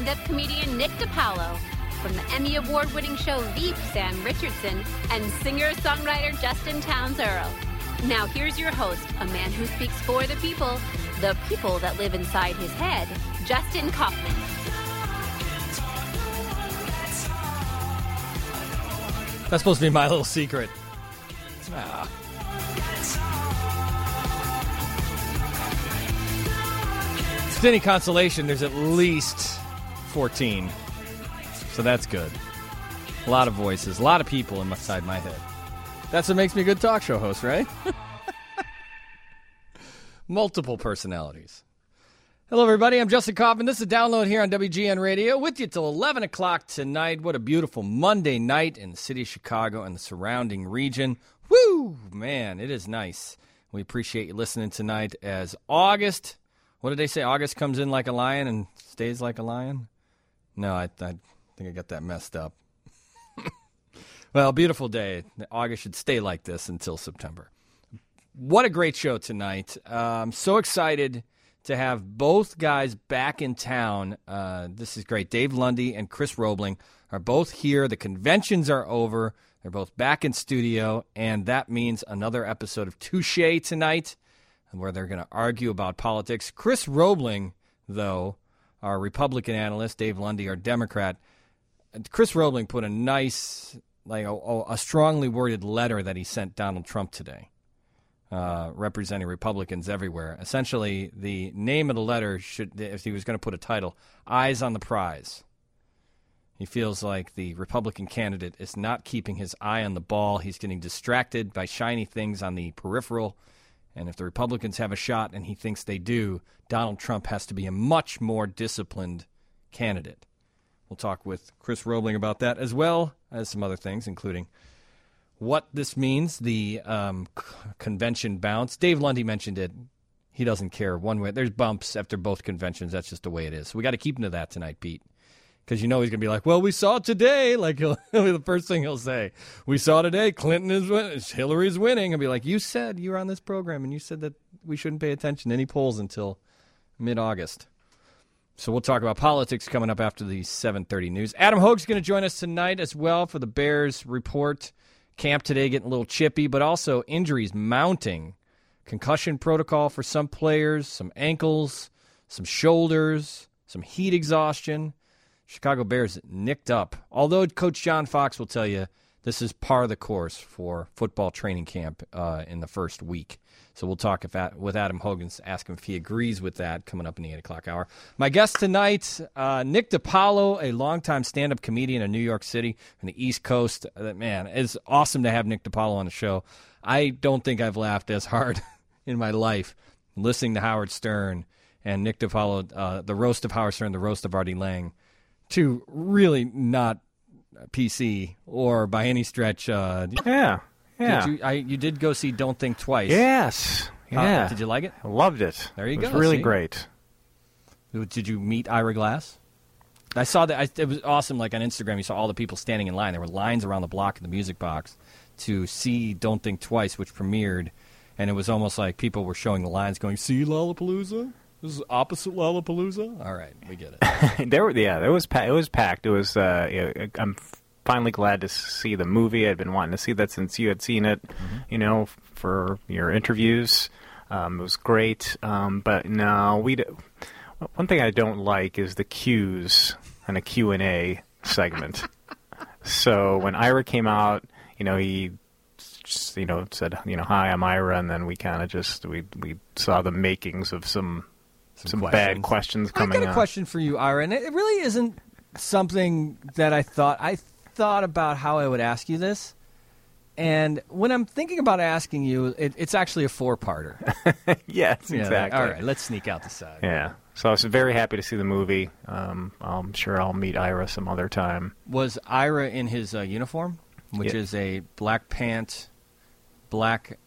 stand-up comedian Nick DiPaolo, from the Emmy Award-winning show Veep, Sam Richardson, and singer-songwriter Justin Townes Earl. Now here's your host, a man who speaks for the people that live inside his head, Justin Kaufman. That's supposed to be my little secret. If it's any consolation, there's at least 14. So that's good. A lot of voices, a lot of people inside my head. That's what makes me a good talk show host, right? Multiple personalities. Hello, everybody. I'm Justin Kaufman. This is a download here on WGN Radio with you till 11 o'clock tonight. What a beautiful Monday night in the city of Chicago and the surrounding region. Woo! Man, it is nice. We appreciate you listening tonight as August. What did they say? August comes in like a lion and stays like a lion? No, I think I got that messed up. Well, beautiful day. August should stay like this until September. What a great show tonight. I'm so excited to have both guys back in town. This is great. Dave Lundy and Chris Roebling are both here. The conventions are over. They're both back in studio, and that means another episode of Touché tonight, where they're going to argue about politics. Chris Roebling, though, our Republican analyst, Dave Lundy, our Democrat. Chris Roebling put a nice, a strongly worded letter that he sent Donald Trump today. Representing Republicans everywhere. Essentially, the name of the letter should, if he was going to put a title, Eyes on the Prize. He feels like the Republican candidate is not keeping his eye on the ball. He's getting distracted by shiny things on the peripheral. And if the Republicans have a shot, and he thinks they do, Donald Trump has to be a much more disciplined candidate. We'll talk with Chris Roebling about that, as well as some other things, including what this means, the convention bounce. Dave Lundy mentioned it. He doesn't care one way. There's bumps after both conventions. That's just the way it is. So we got to keep him to that tonight, Pete. Because he's going to be like, well, we saw today. Like, he'll be the first thing he'll say. We saw today Clinton is winning. Hillary's winning. I'll be like, you said you were on this program, and you said that we shouldn't pay attention to any polls until mid-August. So we'll talk about politics coming up after the 7:30 news. Adam Hogue's going to join us tonight as well for the Bears report. Camp today getting a little chippy, but also injuries mounting. Concussion protocol for some players, some ankles, some shoulders, some heat exhaustion. Chicago Bears nicked up. Although Coach John Fox will tell you this is par of the course for football training camp in the first week. So we'll talk with Adam Hogan, ask him if he agrees with that, coming up in the 8 o'clock hour. My guest tonight, Nick DiPaolo, a longtime stand-up comedian in New York City from the East Coast. Man, it's awesome to have Nick DiPaolo on the show. I don't think I've laughed as hard in my life listening to Howard Stern and Nick DiPaolo, the roast of Howard Stern, the roast of Artie Lang, two really not PC or by any stretch. Yeah. You did go see Don't Think Twice. Yes. Yeah. Did you like it? I loved it. There you go. It was really great. Did you meet Ira Glass? I saw that. It was awesome. Like on Instagram, you saw all the people standing in line. There were lines around the block in the Music Box to see Don't Think Twice, which premiered. And it was almost like people were showing the lines going, see Lollapalooza? This is opposite Lollapalooza? All right, we get it. It was packed. It was. I'm finally glad to see the movie. I'd been wanting to see that since you had seen it, for your interviews. It was great. But no, one thing I don't like is the cues and a Q&A segment. So when Ira came out, he just, said, hi, I'm Ira, and then we kind of just, we saw the makings of some bad questions coming up. I got a question for you, Ira, and it really isn't something that I thought about how I would ask you this, and when I'm thinking about asking you, it's actually a four-parter. Yes, exactly. All right, let's sneak out the side. Yeah, so I was very happy to see the movie. I'm sure I'll meet Ira some other time. Was Ira in his uniform, which is a black pant, black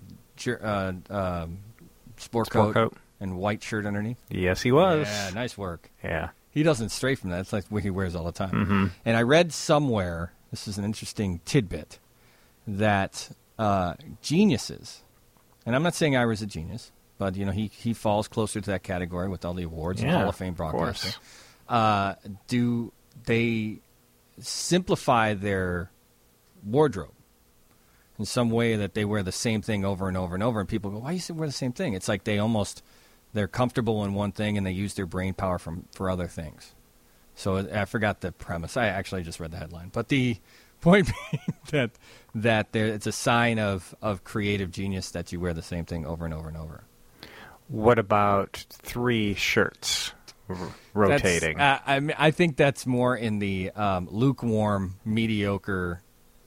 sport coat, and white shirt underneath? Yes, he was. Yeah, nice work. Yeah. He doesn't stray from that. It's like what he wears all the time. Mm-hmm. And I read somewhere, this is an interesting tidbit, that geniuses, and I'm not saying Ira's a genius, but he falls closer to that category with all the awards and Hall of Fame broadcasting. do they simplify their wardrobe in some way that they wear the same thing over and over and over, and people go, why do you wear the same thing? It's like they're comfortable in one thing and they use their brain power for other things. So I forgot the premise. I actually just read the headline. But the point being that it's a sign of creative genius that you wear the same thing over and over and over. What about 3 shirts rotating? I think that's more in the lukewarm, mediocre,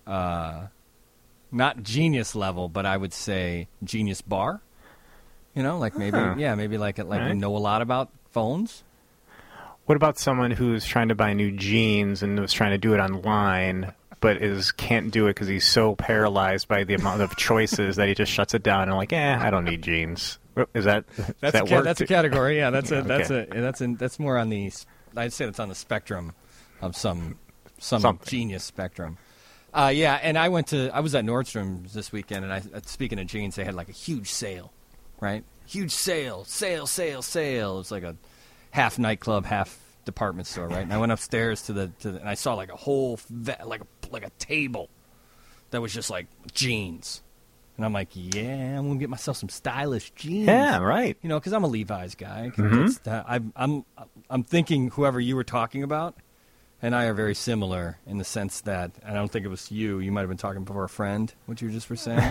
not genius level, but I would say genius bar. Like maybe, maybe like right. You know a lot about phones. What about someone who's trying to buy new jeans and was trying to do it online, but can't do it because he's so paralyzed by the amount of choices that he just shuts it down and I don't need jeans. Is that that's a category? Yeah, that's more on the. I'd say that's on the spectrum of some genius spectrum. And I was at Nordstrom's this weekend, and speaking of jeans, they had like a huge sale. Right? Huge sale. It's like a half nightclub, half department store, right? And I went upstairs to the and I saw like a whole like a table that was just like jeans. And I'm like, yeah, I'm gonna get myself some stylish jeans. Yeah, right. Because I'm a Levi's guy. Mm-hmm. I'm thinking whoever you were talking about and I are very similar in the sense that I don't think it was you. You might have been talking before a friend, what you just were saying.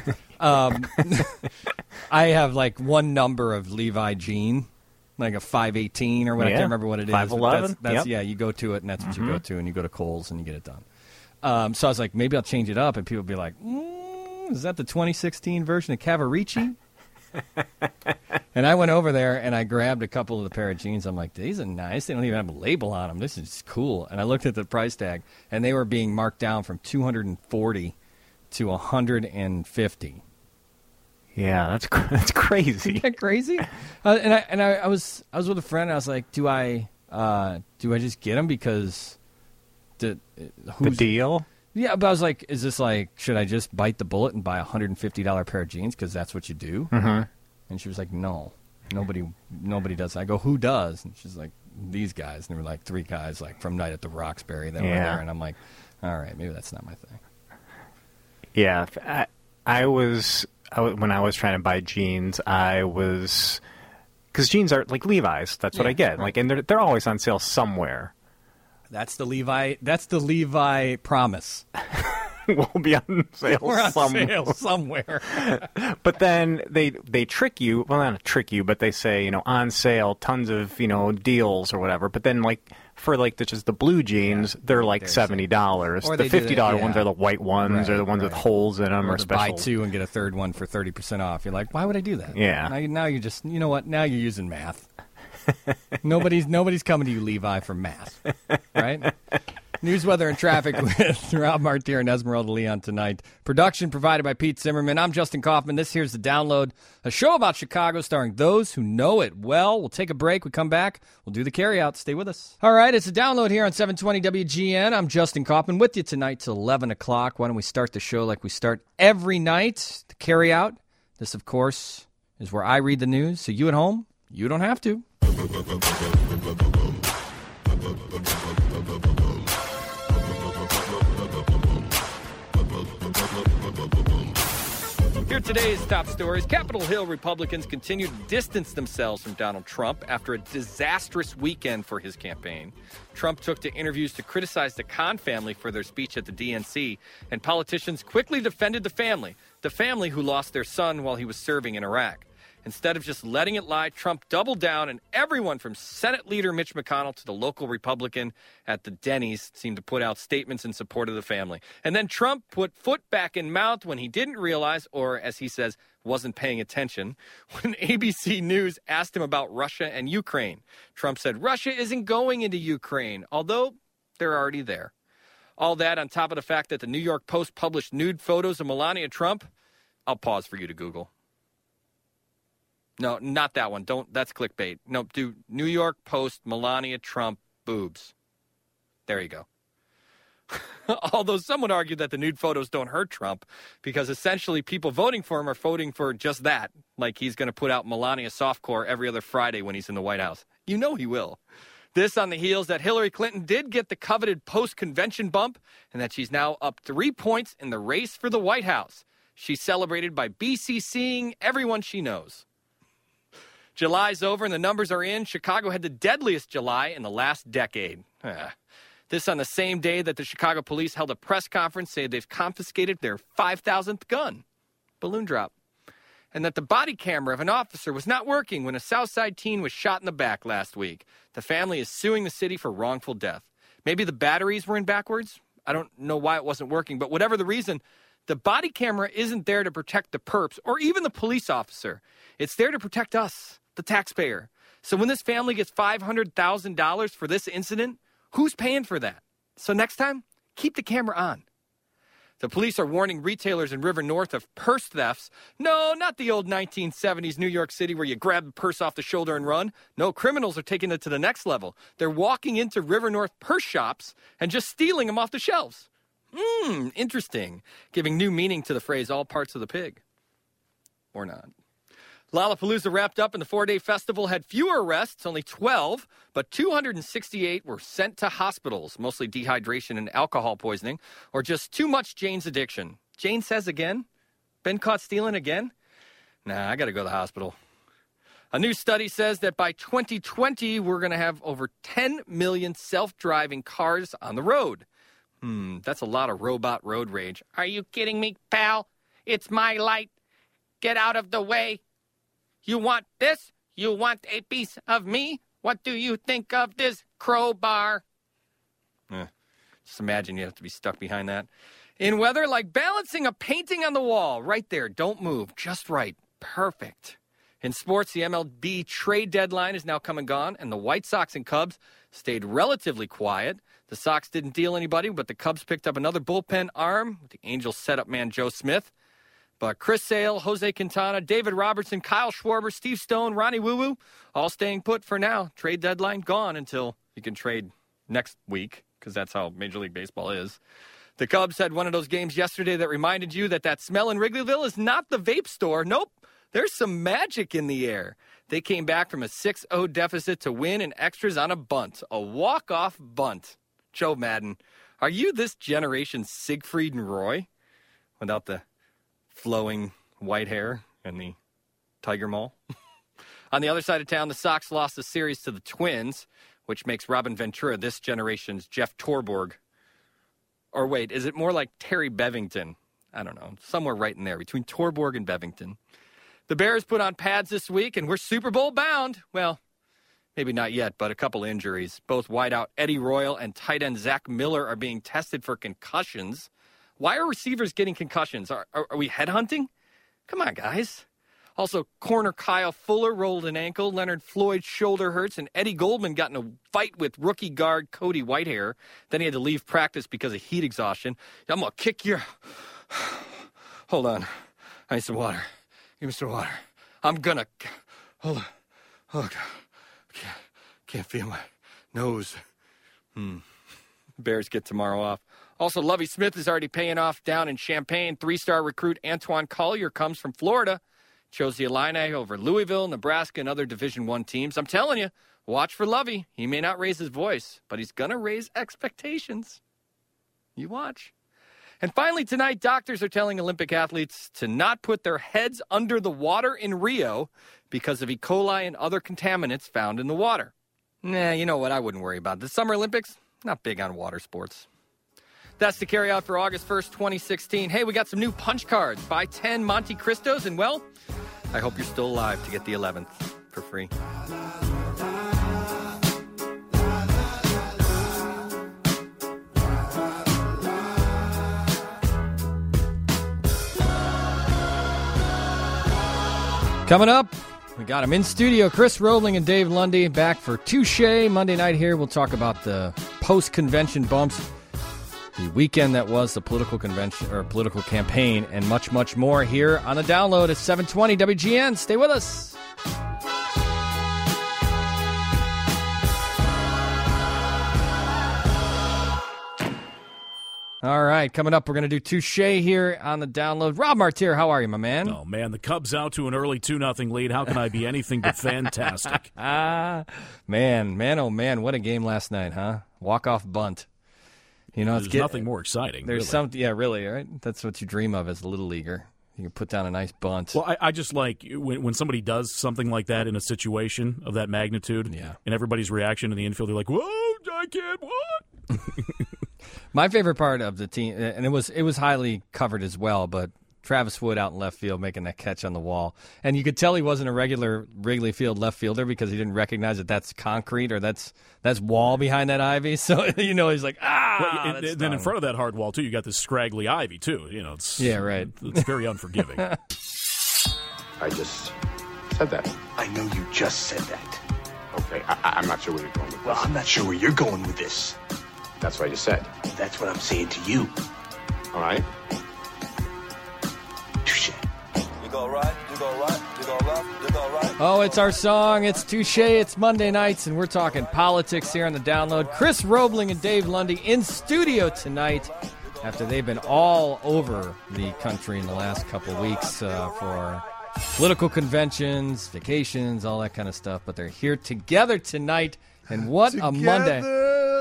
I have like one number of Levi jean, like a 518 or what. I can't remember what it is. 511? That's you go to it and that's what you go to, and you go to Kohl's and you get it done. So I was like, maybe I'll change it up, and people would be like, is that the 2016 version of Cavaricci? And I went over there and I grabbed a couple of the pair of jeans. I'm like, these are nice. They don't even have a label on them. This is cool. And I looked at the price tag, and they were being marked down from $240 to $150. Yeah, that's crazy. Isn't that crazy? I was with a friend. And I was like, do I just get them because the deal? Yeah, but I was like, is this like, should I just bite the bullet and buy a $150 pair of jeans because that's what you do? Mm-hmm. And she was like, no, nobody does that. I go, who does? And she's like, these guys. And there were like 3 guys like from Night at the Roxbury that were there. And I'm like, all right, maybe that's not my thing. Yeah, when I was trying to buy jeans, because jeans are like Levi's. That's what I get. Right. Like, and they're always on sale somewhere. That's the Levi promise. We'll be on sale We're on sale somewhere. But then they trick you. Well, not trick you, but they say, on sale, tons of, deals or whatever. But then, like, for, like, just the blue jeans, they're like $70. The $50 ones are the white ones or the ones with holes in them or special. Buy 2 and get a third one for 30% off. You're like, why would I do that? Yeah. Now you just, you know what? Now you're using math. Nobody's coming to you, Levi, for math, right? News, weather, and traffic with Rob Martier and Esmeralda Leon tonight. Production provided by Pete Zimmerman. I'm Justin Kaufman. Here's The Download, a show about Chicago starring those who know it well. We'll take a break. We come back. We'll do the carryout. Stay with us. All right, it's The Download here on 720 WGN. I'm Justin Kaufman with you tonight till 11 o'clock. Why don't we start the show like we start every night? The carryout. This, of course, is where I read the news, so you at home, you don't have to. Here are today's top stories. Capitol Hill Republicans continue to distance themselves from Donald Trump after a disastrous weekend for his campaign. Trump took to interviews to criticize the Khan family for their speech at the DNC, and politicians quickly defended the family who lost their son while he was serving in Iraq. Instead of just letting it lie, Trump doubled down, and everyone from Senate Leader Mitch McConnell to the local Republican at the Denny's seemed to put out statements in support of the family. And then Trump put foot back in mouth when he didn't realize, or as he says, wasn't paying attention, when ABC News asked him about Russia and Ukraine. Trump said Russia isn't going into Ukraine, although they're already there. All that on top of the fact that the New York Post published nude photos of Melania Trump. I'll pause for you to Google. No, not that one. That's clickbait. No, do New York Post Melania Trump boobs. There you go. Although some would argue that the nude photos don't hurt Trump because essentially people voting for him are voting for just that. Like he's going to put out Melania softcore every other Friday when he's in the White House. You know he will. This on the heels that Hillary Clinton did get the coveted post-convention bump and that she's now up 3 points in the race for the White House. She's celebrated by BCCing everyone she knows. July's over and the numbers are in. Chicago had the deadliest July in the last decade. This on the same day that the Chicago police held a press conference saying they've confiscated their 5,000th gun. Balloon drop. And that the body camera of an officer was not working when a Southside teen was shot in the back last week. The family is suing the city for wrongful death. Maybe the batteries were in backwards. I don't know why it wasn't working, but whatever the reason, the body camera isn't there to protect the perps or even the police officer. It's there to protect us, the taxpayer. So when this family gets $500,000 for this incident, who's paying for that? So next time, keep the camera on. The police are warning retailers in River North of purse thefts. No, not the old 1970s New York City where you grab the purse off the shoulder and run. No, criminals are taking it to the next level. They're walking into River North purse shops and just stealing them off the shelves. Interesting. Giving new meaning to the phrase, all parts of the pig. Or not. Lollapalooza wrapped up and the 4-day festival had fewer arrests, only 12, but 268 were sent to hospitals, mostly dehydration and alcohol poisoning, or just too much Jane's addiction. Jane says again? Been caught stealing again? Nah, I got to go to the hospital. A new study says that by 2020, we're going to have over 10 million self-driving cars on the road. That's a lot of robot road rage. Are you kidding me, pal? It's my light. Get out of the way. You want this? You want a piece of me? What do you think of this crowbar? Just imagine you have to be stuck behind that. In weather, like balancing a painting on the wall. Right there. Don't move. Just right. Perfect. In sports, the MLB trade deadline is now come and gone, and the White Sox and Cubs stayed relatively quiet. The Sox didn't deal anybody, but the Cubs picked up another bullpen arm with the Angels setup man Joe Smith. But Chris Sale, Jose Quintana, David Robertson, Kyle Schwarber, Steve Stone, Ronnie Woo-Woo, all staying put for now. Trade deadline gone until you can trade next week, because that's how Major League Baseball is. The Cubs had one of those games yesterday that reminded you that smell in Wrigleyville is not the vape store. Nope, there's some magic in the air. They came back from a 6-0 deficit to win in extras on a bunt, a walk-off bunt. Joe Madden, are you this generation's Siegfried and Roy without the flowing white hair and the Tiger Mall? On the other side of town, the Sox lost the series to the Twins, which makes Robin Ventura this generation's Jeff Torborg. Or wait, is it more like Terry Bevington? I don't know. Somewhere right in there between Torborg and Bevington. The Bears put on pads this week, and we're Super Bowl bound. Well, maybe not yet, but a couple injuries. Both wideout Eddie Royal and tight end Zach Miller are being tested for concussions. Why are receivers getting concussions? Are we headhunting? Come on, guys. Also, corner Kyle Fuller rolled an ankle. Leonard Floyd's shoulder hurts. And Eddie Goldman got in a fight with rookie guard Cody Whitehair. Then he had to leave practice because of heat exhaustion. I'm going to kick your... Hold on. I need some water. Give me some water. I'm going to... Hold on. Oh, God. Can't feel my nose. Bears get tomorrow off. Also, Lovie Smith is already paying off down in Champaign. 3-star recruit Antoine Collier comes from Florida. Chose the Illini over Louisville, Nebraska, and other Division I teams. I'm telling you, watch for Lovie. He may not raise his voice, but he's going to raise expectations. You watch. And finally tonight, doctors are telling Olympic athletes to not put their heads under the water in Rio because of E. coli and other contaminants found in the water. Nah, you know what? I wouldn't worry about it. The Summer Olympics, not big on water sports. That's the carry out for August 1st, 2016. Hey, we got some new punch cards. Buy 10 Monte Cristos, and well, I hope you're still alive to get the 11th for free. Coming up, we got them in studio. Chris Roebling and Dave Lundy back for Touché Monday night here. We'll talk about the post-convention bumps, the weekend that was the political convention or political campaign, and much, much more here on the download at 720 WGN. Stay with us. All right, coming up, we're going to do Touche here on the download. Rob Martier, how are you, my man? Oh, man, the Cubs out to an early 2-0 lead. How can I be anything but fantastic? Man, oh, man, what a game last night, huh? Walk-off bunt. There's nothing more exciting. There's really. something, yeah, really, right? That's what you dream of as a little leaguer. You can put down a nice bunt. Well, I just like when somebody does something like that in a situation of that magnitude, and everybody's reaction in the infield, they're like, whoa, I can't, what? My favorite part of the team, and it was highly covered as well, but Travis Wood out in left field making that catch on the wall. And you could tell he wasn't a regular Wrigley Field left fielder because he didn't recognize that that's concrete or that's wall behind that ivy. So, he's like, Well, then in front of that hard wall, too, you got this scraggly ivy, too. Yeah, right. It's very unforgiving. I just said that. I know you just said that. Okay, I'm not sure where you're going with this. Well, I'm not sure where you're going with this. That's what I just said. That's what I'm saying to you. All right? Touche. You go right, you go right, you go left, you go right. Oh, it's our song. It's Touche. It's Monday nights, and we're talking politics here on the download. Chris Roebling and Dave Lundy in studio tonight after they've been all over the country in the last couple of weeks for political conventions, vacations, all that kind of stuff. But they're here together tonight, and what a Monday.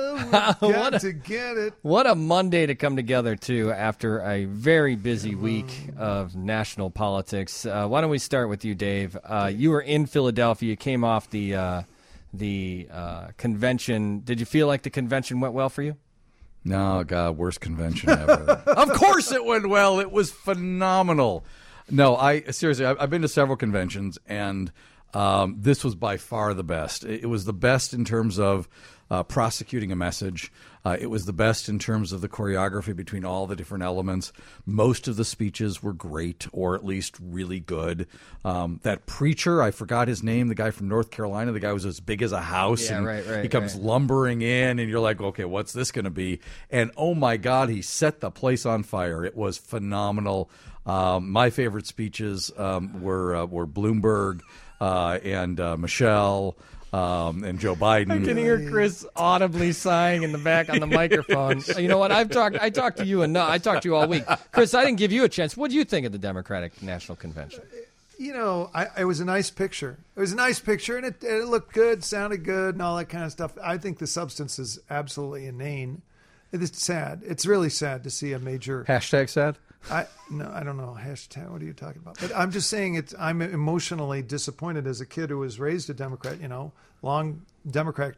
What a Monday to come together, too, after a very busy week of national politics. Why don't we start with you, Dave? You were in Philadelphia. You came off the convention. Did you feel like the convention went well for you? No, God, worst convention ever. Of course it went well. It was phenomenal. No, seriously, I've been to several conventions, and this was by far the best. It was the best in terms of prosecuting a message. It was the best in terms of the choreography between all the different elements. Most of the speeches were great, or at least really good. That preacher, I forgot his name, the guy from North Carolina, the guy was as big as a house. Yeah, and right, he comes lumbering in, and you're like, okay, what's this going to be? And oh my God, he set the place on fire. It was phenomenal. My favorite speeches were Bloomberg and Michelle. And Joe Biden. I can hear Chris audibly sighing in the back on the microphone. You know what? I talked to you enough. I talked to you all week. Chris, I didn't give you a chance. What do you think of the Democratic National Convention? It was a nice picture. It was a nice picture, and it looked good, sounded good, and all that kind of stuff. I think the substance is absolutely inane. It's sad. It's really sad to see a major... Hashtag sad? I don't know. Hashtag, what are you talking about? But I'm just saying I'm emotionally disappointed as a kid who was raised a Democrat, long Democrat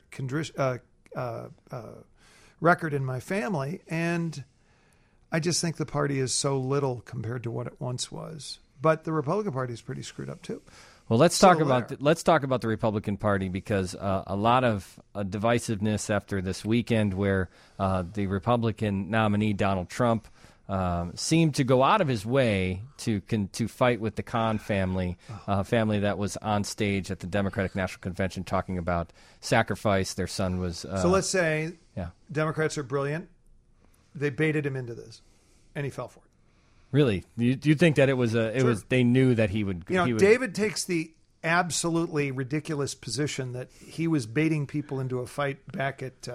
record in my family. And I just think the party is so little compared to what it once was. But the Republican Party is pretty screwed up, too. Well, let's talk about the Republican Party because a lot of divisiveness after this weekend where the Republican nominee, Donald Trump, seemed to go out of his way to fight with the Khan family, family that was on stage at the Democratic National Convention talking about sacrifice. Their son was... so let's say Democrats are brilliant. They baited him into this, and he fell for it. Really? Do you think that it was they knew that he would... David takes the absolutely ridiculous position that he was baiting people into a fight back at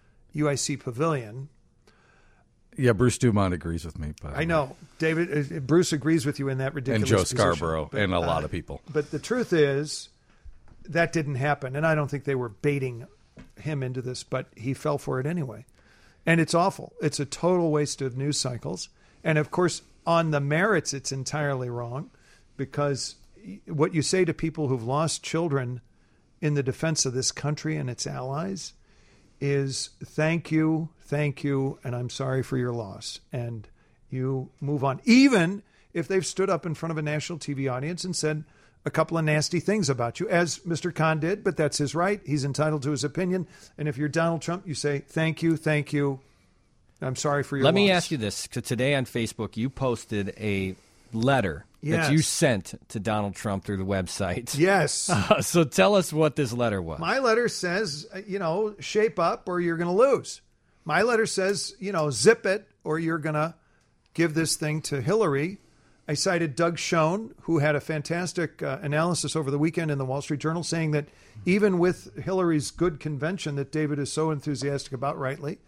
UIC Pavilion. Yeah, Bruce Dumont agrees with me. I know. Bruce agrees with you in that ridiculous position. And Joe Scarborough and a lot of people. But the truth is that didn't happen, and I don't think they were baiting him into this, but he fell for it anyway. And it's awful. It's a total waste of news cycles. And, of course, on the merits, it's entirely wrong because what you say to people who've lost children in the defense of this country and its allies is thank you, and I'm sorry for your loss. And you move on. Even if they've stood up in front of a national TV audience and said a couple of nasty things about you, as Mr. Khan did, but that's his right. He's entitled to his opinion. And if you're Donald Trump, you say, thank you. I'm sorry for your loss. Let me ask you this. Today on Facebook, you posted a letter that you sent to Donald Trump through the website. Yes. So tell us what this letter was. My letter says, shape up or you're going to lose. My letter says, zip it or you're going to give this thing to Hillary. I cited Doug Schoen, who had a fantastic analysis over the weekend in the Wall Street Journal, saying that even with Hillary's good convention that David is so enthusiastic about, rightly,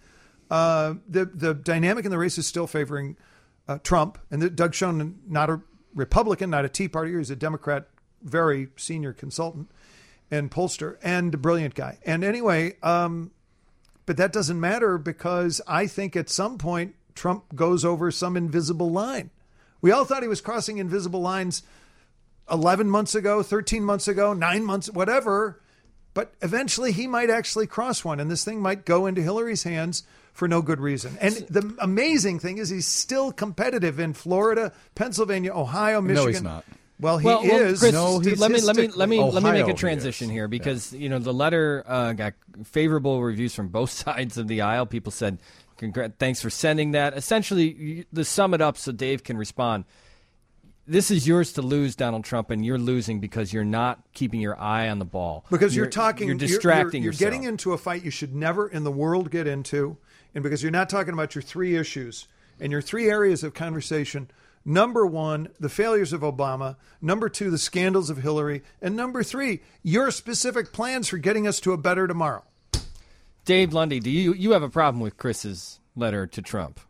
The dynamic in the race is still favoring Trump, and Doug Schoen, not a Republican, not a Tea Partier, he's a Democrat, very senior consultant and pollster, and a brilliant guy. And anyway, but that doesn't matter because I think at some point Trump goes over some invisible line. We all thought he was crossing invisible lines 11 months ago, 13 months ago, 9 months, whatever. But eventually he might actually cross one, and this thing might go into Hillary's hands for no good reason. And the amazing thing is he's still competitive in Florida, Pennsylvania, Ohio, Michigan. No, he's not. Well, he is. Chris, No, let me make a Ohio transition here because the letter got favorable reviews from both sides of the aisle. People said, "Thanks for sending that." Essentially, to sum it up so Dave can respond. This is yours to lose, Donald Trump, and you're losing because you're not keeping your eye on the ball. Because you're distracting you're yourself. getting into a fight you should never in the world get into, and because you're not talking about your three issues and your three areas of conversation. Number one, the failures of Obama. Number two, the scandals of Hillary. And number three, your specific plans for getting us to a better tomorrow. Dave Lundy, do you have a problem with Chris's letter to Trump?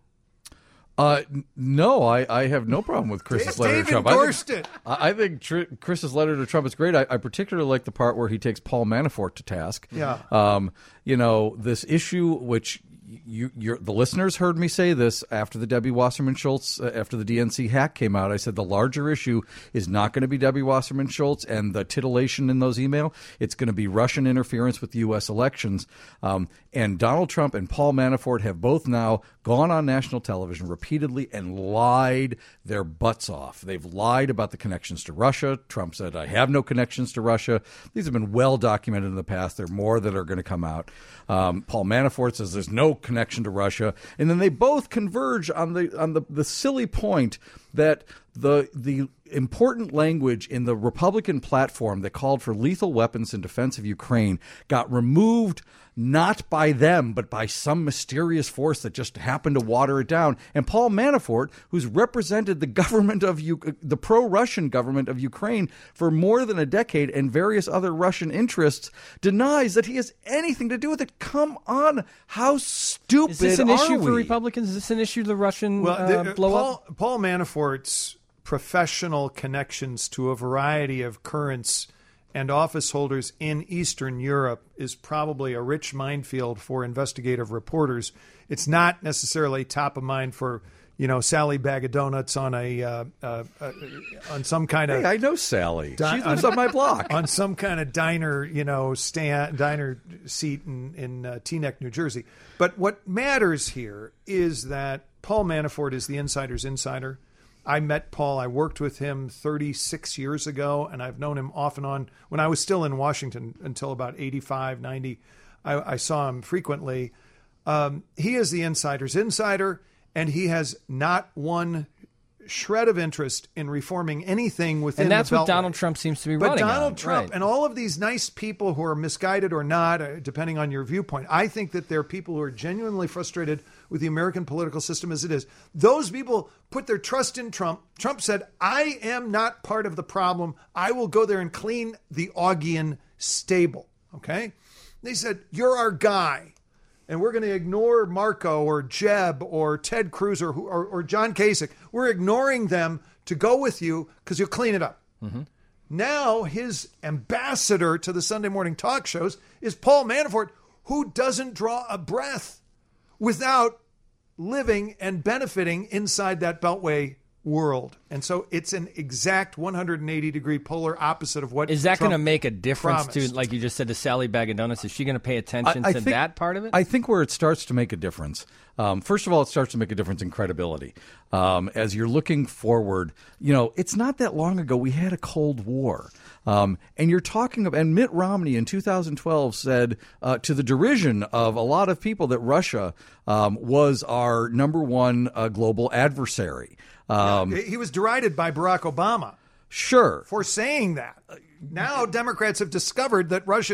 No, I have no problem with Chris's letter to Trump. Endorsed it. I think Chris's letter to Trump is great. I particularly like the part where he takes Paul Manafort to task. Yeah. This issue, which the listeners heard me say this after the Debbie Wasserman Schultz, after the DNC hack came out. I said the larger issue is not going to be Debbie Wasserman Schultz and the titillation in those emails. It's going to be Russian interference with the U.S. elections. And Donald Trump and Paul Manafort have both now gone on national television repeatedly and lied their butts off. They've lied about the connections to Russia. Trump said, I have no connections to Russia. These have been well documented in the past. There are more that are going to come out. Paul Manafort says there's no connection to Russia. And then they both converge on the silly point that the important language in the Republican platform that called for lethal weapons in defense of Ukraine got removed not by them, but by some mysterious force that just happened to water it down. And Paul Manafort, who's represented the government of the pro-Russian government of Ukraine for more than a decade and various other Russian interests, denies that he has anything to do with it. Come on, how stupid Is this an are issue we? for Republicans? Is this an issue, the Russian blow-up? Paul Manafort's professional connections to a variety of currents and office holders in Eastern Europe is probably a rich minefield for investigative reporters. It's not necessarily top of mind for Sally Bag of Donuts on on some kind of. Hey, I know Sally. She lives on my block. On some kind of diner, diner seat in Teaneck, New Jersey. But what matters here is that Paul Manafort is the insider's insider. I met Paul. I worked with him 36 years ago, and I've known him off and on. When I was still in Washington until about 85, 90, I saw him frequently. He is the insider's insider, and he has not one shred of interest in reforming anything within the Beltway. And that's what Donald Trump seems to be running on. But Donald Trump and all of these nice people who are misguided or not, depending on your viewpoint, I think that there are people who are genuinely frustrated with the American political system as it is. Those people put their trust in Trump. Trump said, I am not part of the problem. I will go there and clean the Augean stable. Okay? They said, you're our guy. And we're going to ignore Marco or Jeb or Ted Cruz or John Kasich. We're ignoring them to go with you because you'll clean it up. Mm-hmm. Now his ambassador to the Sunday morning talk shows is Paul Manafort, who doesn't draw a breath without living and benefiting inside that Beltway world. And so it's an exact 180-degree polar opposite of what is that going to make a difference promised. To, like you just said, to Sally Bag of Donuts? Is she going to pay attention to that part of it? I think where it starts to make a difference, first of all, it starts to make a difference in credibility. As you're looking forward, it's not that long ago we had a Cold War. And you're talking about, and Mitt Romney in 2012 said to the derision of a lot of people that Russia was our number one global adversary. He was derided by Barack Obama. Sure. For saying that. Now Democrats have discovered that Russia is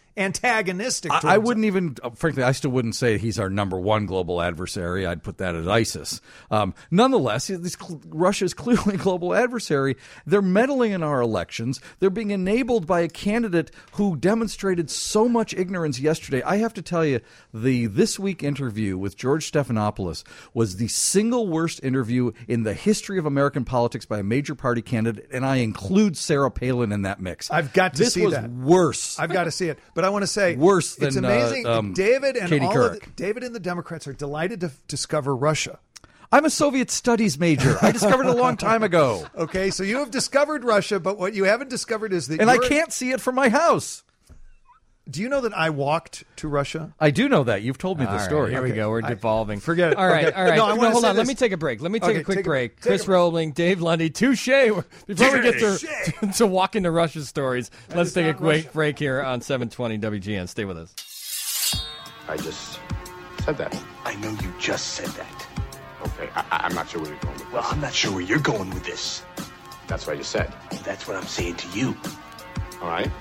antagonistic. I wouldn't even, frankly, I still wouldn't say he's our number one global adversary. I'd put that at ISIS. Nonetheless, Russia is clearly a global adversary. They're meddling in our elections. They're being enabled by a candidate who demonstrated so much ignorance yesterday. I have to tell you, the This Week interview with George Stephanopoulos was the single worst interview in the history of American politics by a major party candidate, and I include Sarah Palin in that mix. I've got to see that. This was worse. I've got to see it. But I want to say, worse than it's amazing. David and Katie Couric. David and the Democrats are delighted to discover Russia. I'm a Soviet studies major. I discovered it a long time ago. Okay, so you have discovered Russia, but what you haven't discovered is that I can't see it from my house. Do you know that I walked to Russia? I do know that. You've told me the story. Here we go. We're devolving. Forget it. All right. Okay. All right. No, Hold on. Let me take a break. Let me take a quick break. Chris Roebling, Dave Lundy, touche. Before we get to walk into Russia stories, let's take a quick break here on 720 WGN. Stay with us. I just said that. I know you just said that. Okay, I'm not sure where you're going with this. Well, I'm not sure where you're going with this. That's what I just said. That's what I'm saying to you. All right?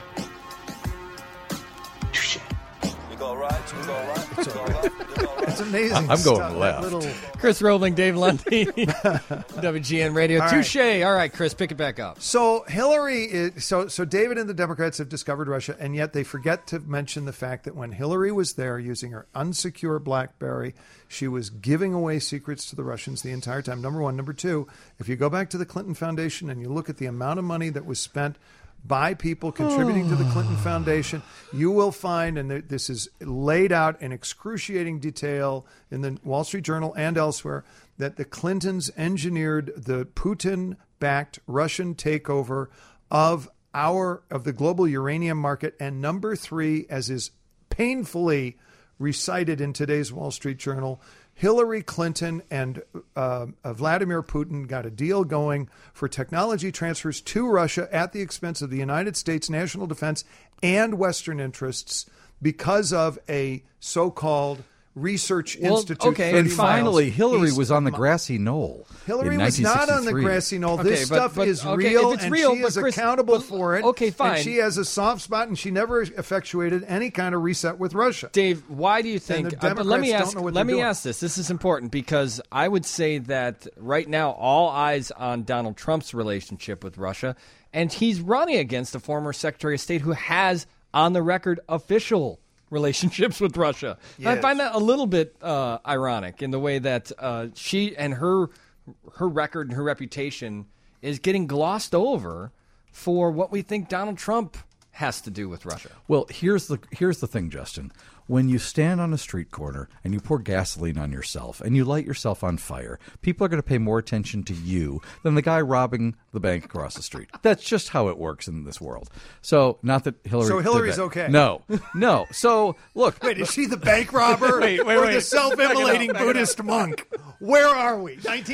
Touche. You go right, you go right, you go left, you go right. It's amazing. I'm going left. Chris Roebling, Dave Lundy, WGN Radio. All Touche. All right, Chris, pick it back up. So so David and the Democrats have discovered Russia, and yet they forget to mention the fact that when Hillary was there using her unsecure BlackBerry, she was giving away secrets to the Russians the entire time. Number one. Number two, if you go back to the Clinton Foundation and you look at the amount of money that was spent by people contributing to the Clinton Foundation, you will find, and this is laid out in excruciating detail in the Wall Street Journal and elsewhere, that the Clintons engineered the Putin-backed Russian takeover of the global uranium market. And number three, as is painfully recited in today's Wall Street Journal, Hillary Clinton and Vladimir Putin got a deal going for technology transfers to Russia at the expense of the United States national defense and Western interests because of a so-called research institute. Okay, and finally, Hillary was on the grassy knoll. Hillary was not on the grassy knoll. This stuff is real, and she is accountable for it. Okay, fine. And she has a soft spot, and she never effectuated any kind of reset with Russia. Dave, why do you think? Democrats let me don't know what they're doing. ask this. This is important because I would say that right now, all eyes on Donald Trump's relationship with Russia, and he's running against a former Secretary of State who has, on the record, official relationships with Russia. Yes. I find that a little bit ironic in the way that she and her record and her reputation is getting glossed over for what we think Donald Trump has to do with Russia. Well, here's the thing, Justin. When you stand on a street corner and you pour gasoline on yourself and you light yourself on fire, people are going to pay more attention to you than the guy robbing the bank across the street. That's just how it works in this world. So, not that Hillary. So Hillary's did that. okay. No. So, look. Wait, is she the bank robber or the self-immolating Buddhist monk? Where are we?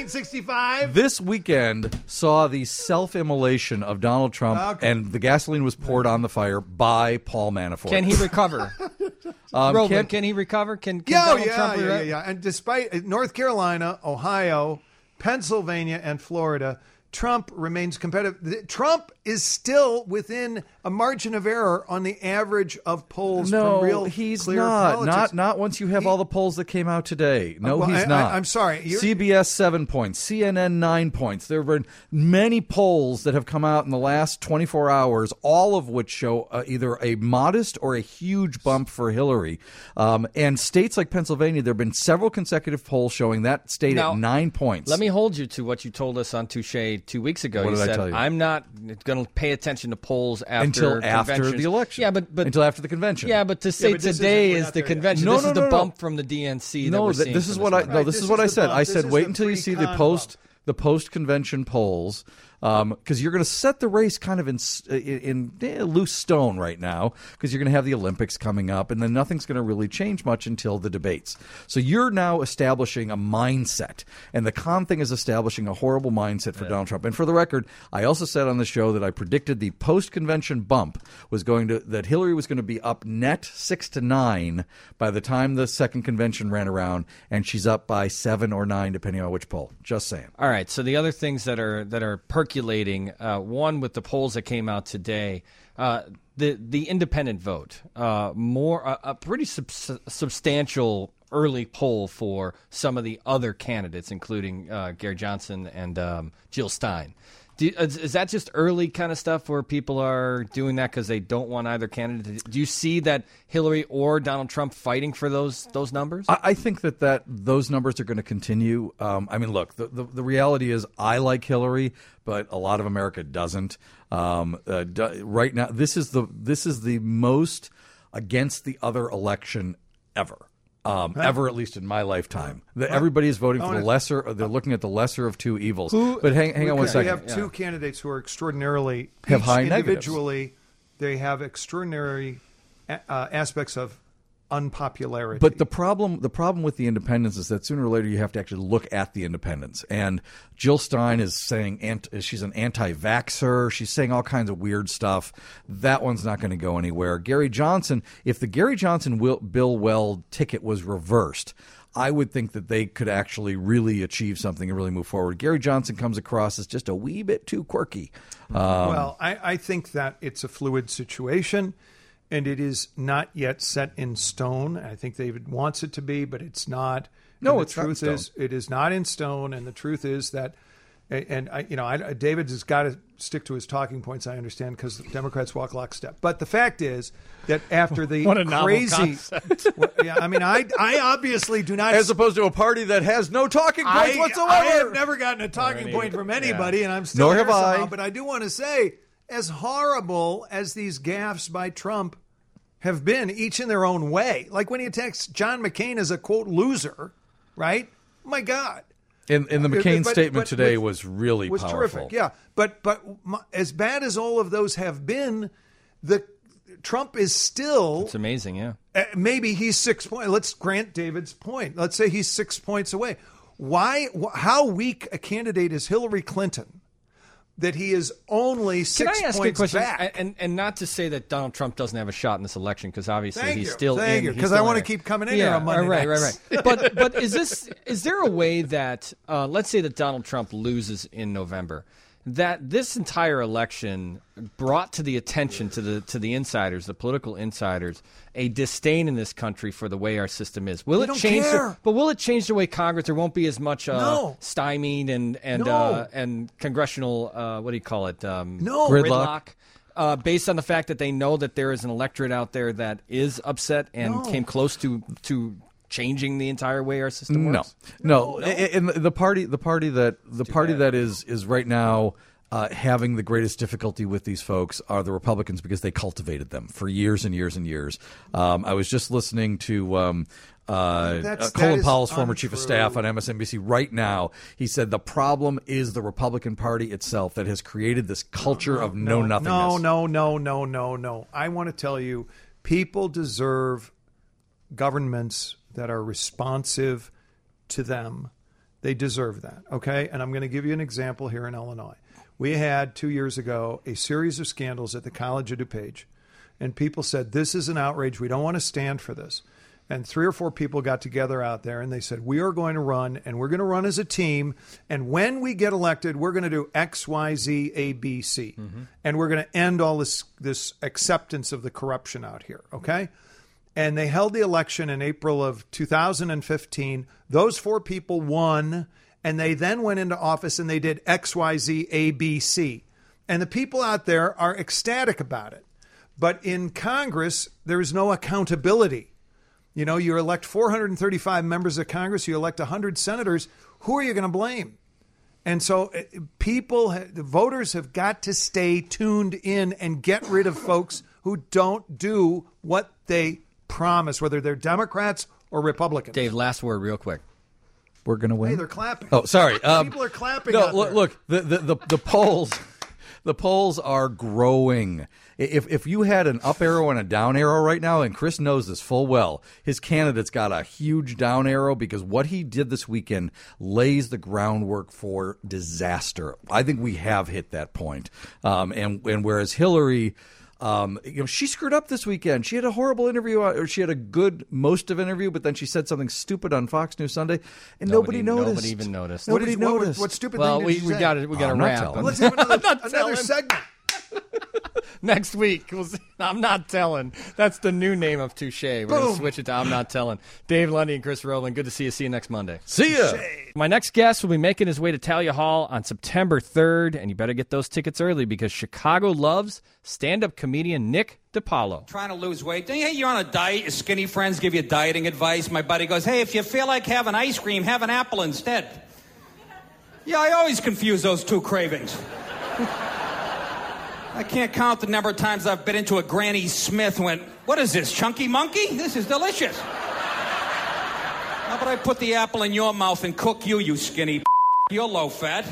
1965? This weekend saw the self-immolation of Donald Trump, and the gasoline was poured on the fire by Paul Manafort. Can he recover? Roland, can he recover? Can Donald Trump recover? Yeah. And despite North Carolina, Ohio, Pennsylvania, and Florida, Trump remains competitive. Trump is still within a margin of error on the average of polls from real he's clear not. politics. Not once you have all the polls that came out today. No, well, he's not. I'm sorry. CBS 7 points, CNN 9 points. There have been many polls that have come out in the last 24 hours, all of which show either a modest or a huge bump for Hillary. And states like Pennsylvania, there have been several consecutive polls showing that state at 9 points. Let me hold you to what you told us on Touche 2 weeks ago. What you did said, I tell you? I'm not going to pay attention to polls until after the election. Yeah, but until after the convention. Yeah, but to say today is the convention. This is the bump from the DNC. No, this is what I said. I said wait until you see the post convention polls. Because you're going to set the race kind of in loose stone right now because you're going to have the Olympics coming up, and then nothing's going to really change much until the debates. So you're now establishing a mindset, and the con thing is establishing a horrible mindset for Donald Trump. And for the record, I also said on the show that I predicted the post-convention bump was that Hillary was going to be up net 6-9 by the time the second convention ran around, and she's up by 7 or 9 depending on which poll. Just saying. All right. So the other things that are percolating percolating. One with the polls that came out today. The independent vote, a pretty substantial early poll for some of the other candidates, including Gary Johnson and Jill Stein. Is that just early kind of stuff where people are doing that because they don't want either candidate? Do you see that Hillary or Donald Trump fighting for those numbers? I think that those numbers are going to continue. I mean, look, the reality is I like Hillary, but a lot of America doesn't. Right now, this is the most against the other election ever. Ever, at least in my lifetime. Everybody is voting for the lesser. They're looking at the lesser of two evils. But hang on one second. We have two candidates who are extraordinarily have high individually. Negatives. They have extraordinary aspects of unpopularity. But the problem with the independents is that sooner or later you have to actually look at the independents. And Jill Stein is saying she's an anti-vaxxer. She's saying all kinds of weird stuff. That one's not going to go anywhere. Gary Johnson, if the Gary Johnson Bill Weld ticket was reversed, I would think that they could actually really achieve something and really move forward. Gary Johnson comes across as just a wee bit too quirky. Well, I think that it's a fluid situation. And it is not yet set in stone. I think David wants it to be, but it's not. No, it's not in stone. It is not in stone. And the truth is that, David has got to stick to his talking points. I understand because Democrats walk lockstep. But the fact is that after the what a crazy, I obviously do not. As opposed to a party that has no talking points whatsoever. I have never gotten a talking point from anybody, and I'm still here somehow. But I do want to say, as horrible as these gaffes by Trump have been, each in their own way, like when he attacks John McCain as a, quote, loser, right? My God. And the McCain statement today was really powerful. Terrific, yeah. But as bad as all of those have been, Trump is still... It's amazing, yeah. Maybe he's 6 points. Let's grant David's point. Let's say he's 6 points away. How weak a candidate is Hillary Clinton that he is only 6 points back? Can I ask you a question? And not to say that Donald Trump doesn't have a shot in this election, because obviously he's still in. Thank you, because I want to keep coming in here on Monday nights. Right. But is there a way that, let's say that Donald Trump loses in November, that this entire election brought to the attention to the insiders, the political insiders, a disdain in this country for the way our system is? Will it change? But will it change the way Congress? There won't be as much stymied and congressional what do you call it? Gridlock. Based on the fact that they know that there is an electorate out there that is upset and came close to changing the entire way our system works? No. And the party that is right now having the greatest difficulty with these folks are the Republicans, because they cultivated them for years and years and years. I was just listening to Colin Powell's former chief of staff on MSNBC right now. He said the problem is the Republican Party itself that has created this culture of know-nothingness. No. I want to tell you, people deserve governments that are responsive to them. They deserve that, okay? And I'm going to give you an example here in Illinois. We had 2 years ago a series of scandals at the College of DuPage, and people said, this is an outrage. We don't want to stand for this. And 3 or 4 people got together out there, and they said, we are going to run, and we're going to run as a team, and when we get elected, we're going to do X, Y, Z, A, B, C. Mm-hmm. And we're going to end all this acceptance of the corruption out here, okay? And they held the election in April of 2015. Those 4 people won, and they then went into office and they did X, Y, Z, A, B, C. And the people out there are ecstatic about it. But in Congress, there is no accountability. You know, you elect 435 members of Congress, you elect 100 senators. Who are you going to blame? And so the voters have got to stay tuned in and get rid of folks who don't do what they promise, whether they're Democrats or Republicans. Dave, last word real quick. We're going to win. Hey, they're clapping. Oh, sorry. People are clapping. No, look. The polls are growing. If you had an up arrow and a down arrow right now, and Chris knows this full well, his candidate's got a huge down arrow because what he did this weekend lays the groundwork for disaster. I think we have hit that point. And whereas Hillary She screwed up this weekend. She had a horrible interview, or she had a good most of interview, but then she said something stupid on Fox News Sunday, and nobody noticed. Nobody even noticed. Nobody noticed. What stupid Well, thing did she we say? got to wrap. Let's have another segment. Next week. I'm not telling. That's the new name of Touche. We're going to switch it to I'm Not Telling. Dave Lundy and Chris Rowland, good to see you. See you next Monday. See ya. My next guest will be making his way to Talia Hall on September 3rd, and you better get those tickets early because Chicago loves stand-up comedian Nick DiPaolo. Trying to lose weight. Hey, you're on a diet. Your skinny friends give you dieting advice. My buddy goes, hey, if you feel like having ice cream, have an apple instead. Yeah, I always confuse those two cravings. I can't count the number of times I've been into a Granny Smith and went, what is this, Chunky Monkey? This is delicious. How about I put the apple in your mouth and cook you, you skinny You're low fat.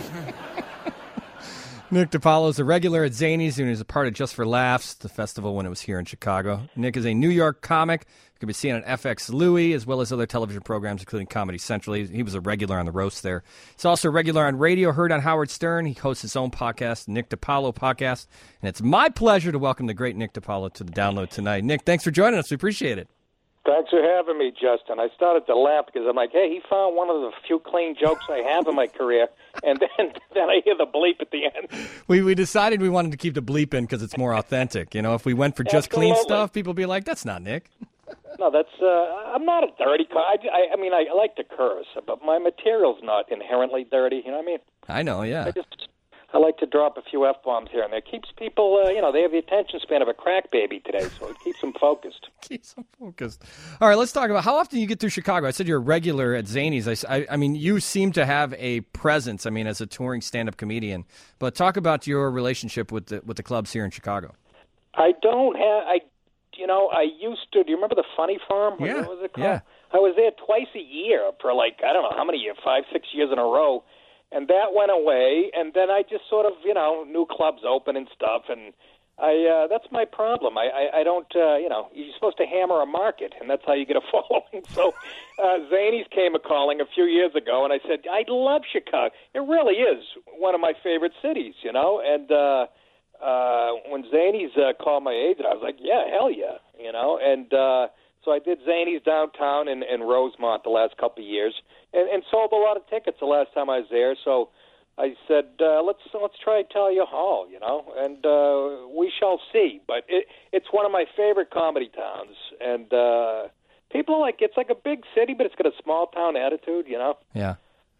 Nick DiPaolo is a regular at Zany's, and he was a part of Just for Laughs, the festival when it was here in Chicago. Nick is a New York comic. You can be seen on FX Louie, as well as other television programs, including Comedy Central. He was a regular on The Roast there. He's also a regular on radio, heard on Howard Stern. He hosts his own podcast, Nick DiPaolo Podcast. And it's my pleasure to welcome the great Nick DiPaolo to the Download tonight. Nick, thanks for joining us. We appreciate it. Thanks for having me, Justin. I started to laugh because I'm like, hey, he found one of the few clean jokes I have in my career, and then I hear the bleep at the end. We decided we wanted to keep the bleep in because it's more authentic. You know, if we went for just clean stuff, people would be like, that's not Nick. No, that's I'm not a dirty I mean, I like to curse, but my material's not inherently dirty. You know what I mean? I know, yeah. I like to drop a few F-bombs here and there. It keeps people, they have the attention span of a crack baby today, so it keeps them focused. All right, let's talk about how often you get through Chicago. I said you're a regular at Zany's. I mean, you seem to have a presence, as a touring stand-up comedian. But talk about your relationship with the clubs here in Chicago. I don't have, I used to, do you remember the Funny Farm? Yeah, what was it called? yeah. I was there twice a year for I don't know how many years, 5-6 years in a row. And that went away, and then I just sort of, new clubs open and stuff, and that's my problem. I don't, you're supposed to hammer a market, and that's how you get a following. So Zany's came a-calling a few years ago, and I said, I love Chicago. It really is one of my favorite cities, and when Zany's called my agent, I was like, yeah, hell yeah, and so I did Zany's downtown in Rosemont the last couple of years, and sold a lot of tickets the last time I was there. So I said, let's try Talia Hall, and we shall see. But it's one of my favorite comedy towns, and people are like, it's like a big city, but it's got a small town attitude, Yeah.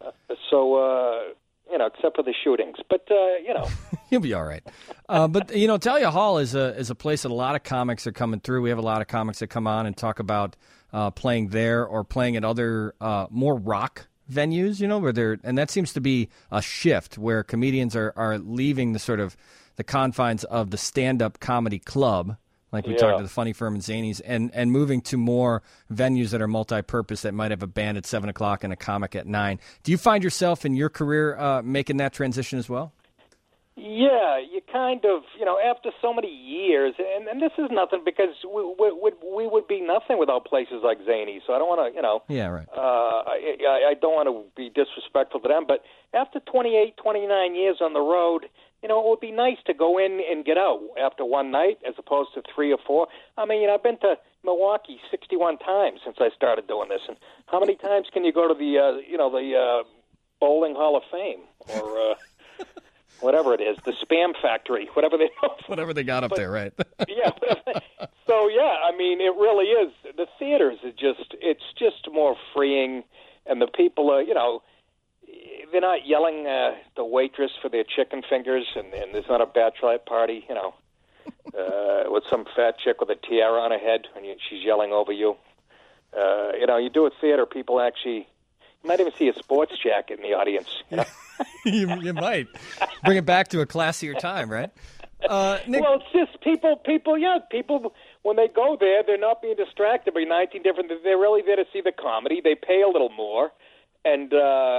Except for the shootings, but You'll be all right. But Talia Hall is a place that a lot of comics are coming through. We have a lot of comics that come on and talk about playing there or playing at other more rock venues. And that seems to be a shift where comedians are leaving the sort of the confines of the stand-up comedy club. Like we talked to the Funny Firm and Zany's, and moving to more venues that are multi-purpose that might have a band at 7 o'clock and a comic at 9. Do you find yourself in your career making that transition as well? Yeah, you kind of, after so many years, and this is nothing because we would be nothing without places like Zany's, so I don't want to, Yeah, right. I don't want to be disrespectful to them, but after 28, 29 years on the road, it would be nice to go in and get out after one night as opposed to 3 or 4. I've been to Milwaukee 61 times since I started doing this. And how many times can you go to the Bowling Hall of Fame or whatever it is, the Spam Factory, whatever they whatever they got up there, right? Yeah. So it really is. The theaters it's just more freeing, and the people they're not yelling the waitress for their chicken fingers, and there's not a bachelorette party, with some fat chick with a tiara on her head, and she's yelling over you. You do a theater, people actually, you might even see a sports jacket in the audience. You might. Bring it back to a classier time, right? Nick? Well, it's just people, when they go there, they're not being distracted by 19 different, they're really there to see the comedy. They pay a little more. And,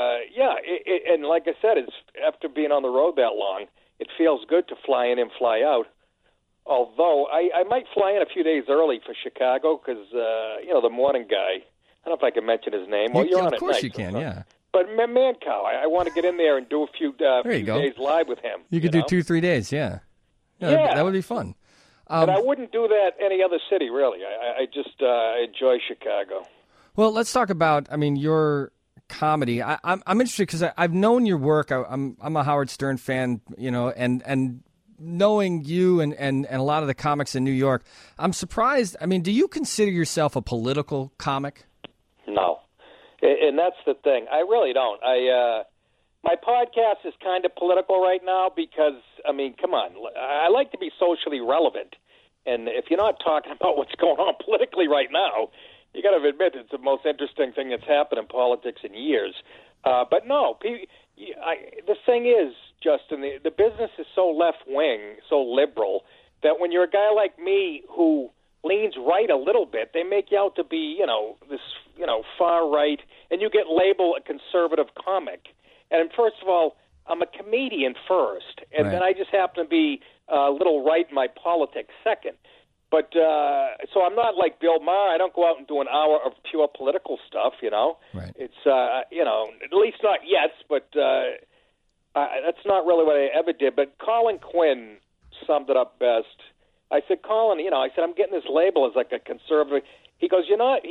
and like I said, it's after being on the road that long, it feels good to fly in and fly out. Although I might fly in a few days early for Chicago because, the morning guy, I don't know if I can mention his name. Well, you're on of at course night, you can, so. yeah. But Mancow, I want to get in there and do a few days live with him. You could do 2-3 days, yeah. Yeah. That would be fun. And I wouldn't do that any other city, really. I just enjoy Chicago. Well, let's talk about, your comedy. I'm interested because I've known your work. I'm a Howard Stern fan, and knowing you and a lot of the comics in New York, I'm surprised. Do you consider yourself a political comic? No. And that's the thing. I really don't. My podcast is kind of political right now because, come on. I like to be socially relevant. And if you're not talking about what's going on politically right now, you got to admit it's the most interesting thing that's happened in politics in years. But no, the thing is, Justin, the business is so left-wing, so liberal, that when you're a guy like me who leans right a little bit, they make you out to be, this, far right, and you get labeled a conservative comic. And first of all, I'm a comedian first, and then I just happen to be a little right in my politics second. But so I'm not like Bill Maher. I don't go out and do an hour of pure political stuff, Right. It's, at least not yet, but that's not really what I ever did. But Colin Quinn summed it up best. I said, Colin, I'm getting this label as like a conservative. He goes, you're not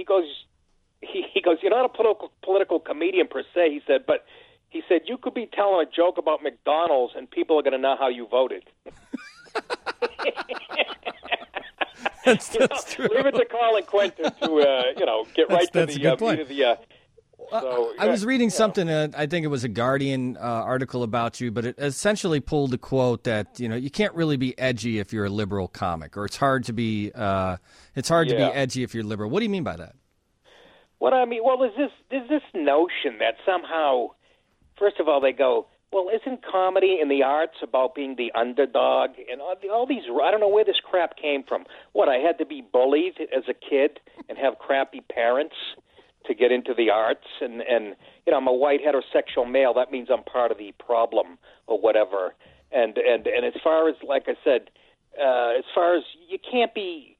a political comedian per se. He said, but he said, you could be telling a joke about McDonald's and people are going to know how you voted. That's true. Leave it to Colin Quinn to get right to the meat of the. I was reading something. I think it was a Guardian article about you, but it essentially pulled the quote that you can't really be edgy if you're a liberal comic, or it's hard to be to be edgy if you're liberal. What do you mean by that? What I mean, well, there's this notion that somehow, first of all, they go, well, isn't comedy and the arts about being the underdog? And all these, I don't know where this crap came from. What, I had to be bullied as a kid and have crappy parents to get into the arts? And I'm a white heterosexual male. That means I'm part of the problem or whatever. And as far as, like I said, as far as you can't be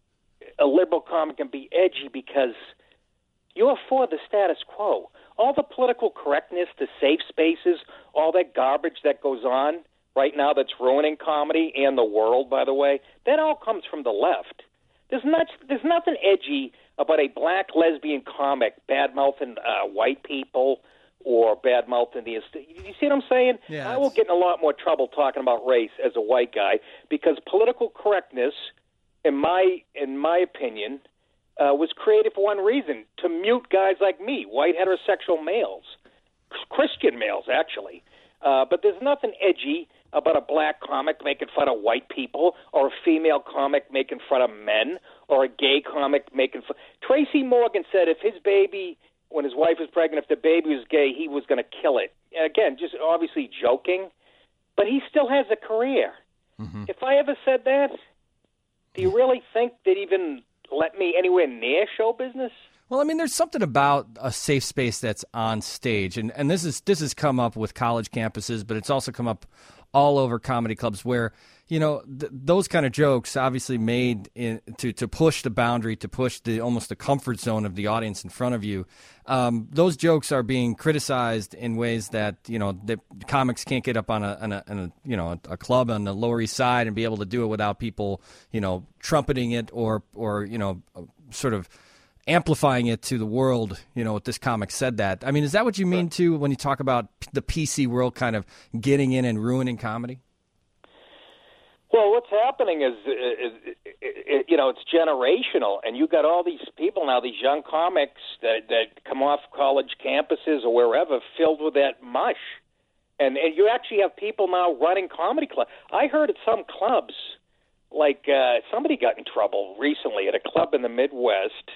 a liberal comic and be edgy because you're for the status quo. All the political correctness, the safe spaces, all that garbage that goes on right now that's ruining comedy and the world, by the way, that all comes from the left. There's nothing edgy about a black lesbian comic bad-mouthing white people or bad-mouthing the... You see what I'm saying? Yeah, I will get in a lot more trouble talking about race as a white guy because political correctness, in my opinion... was created for one reason, to mute guys like me, white heterosexual males, Christian males, actually. But there's nothing edgy about a black comic making fun of white people or a female comic making fun of men or a gay comic making fun... Tracy Morgan said if his baby, when his wife was pregnant, if the baby was gay, he was going to kill it. And again, just obviously joking, but he still has a career. Mm-hmm. If I ever said that, do you really think that even... let me anywhere near show business? Well, there's something about a safe space that's on stage, and this has come up with college campuses, but it's also come up all over comedy clubs where those kind of jokes obviously made to push the boundary, to push almost the comfort zone of the audience in front of you. Those jokes are being criticized in ways that the comics can't get up on a club on the Lower East Side and be able to do it without people trumpeting it or sort of amplifying it to the world. What this comic said that. Is that what you mean too when you talk about the PC world kind of getting in and ruining comedy? Well, what's happening is it's generational, and you got all these people now, these young comics that come off college campuses or wherever, filled with that mush, and you actually have people now running comedy clubs. I heard at some clubs, like somebody got in trouble recently at a club in the Midwest.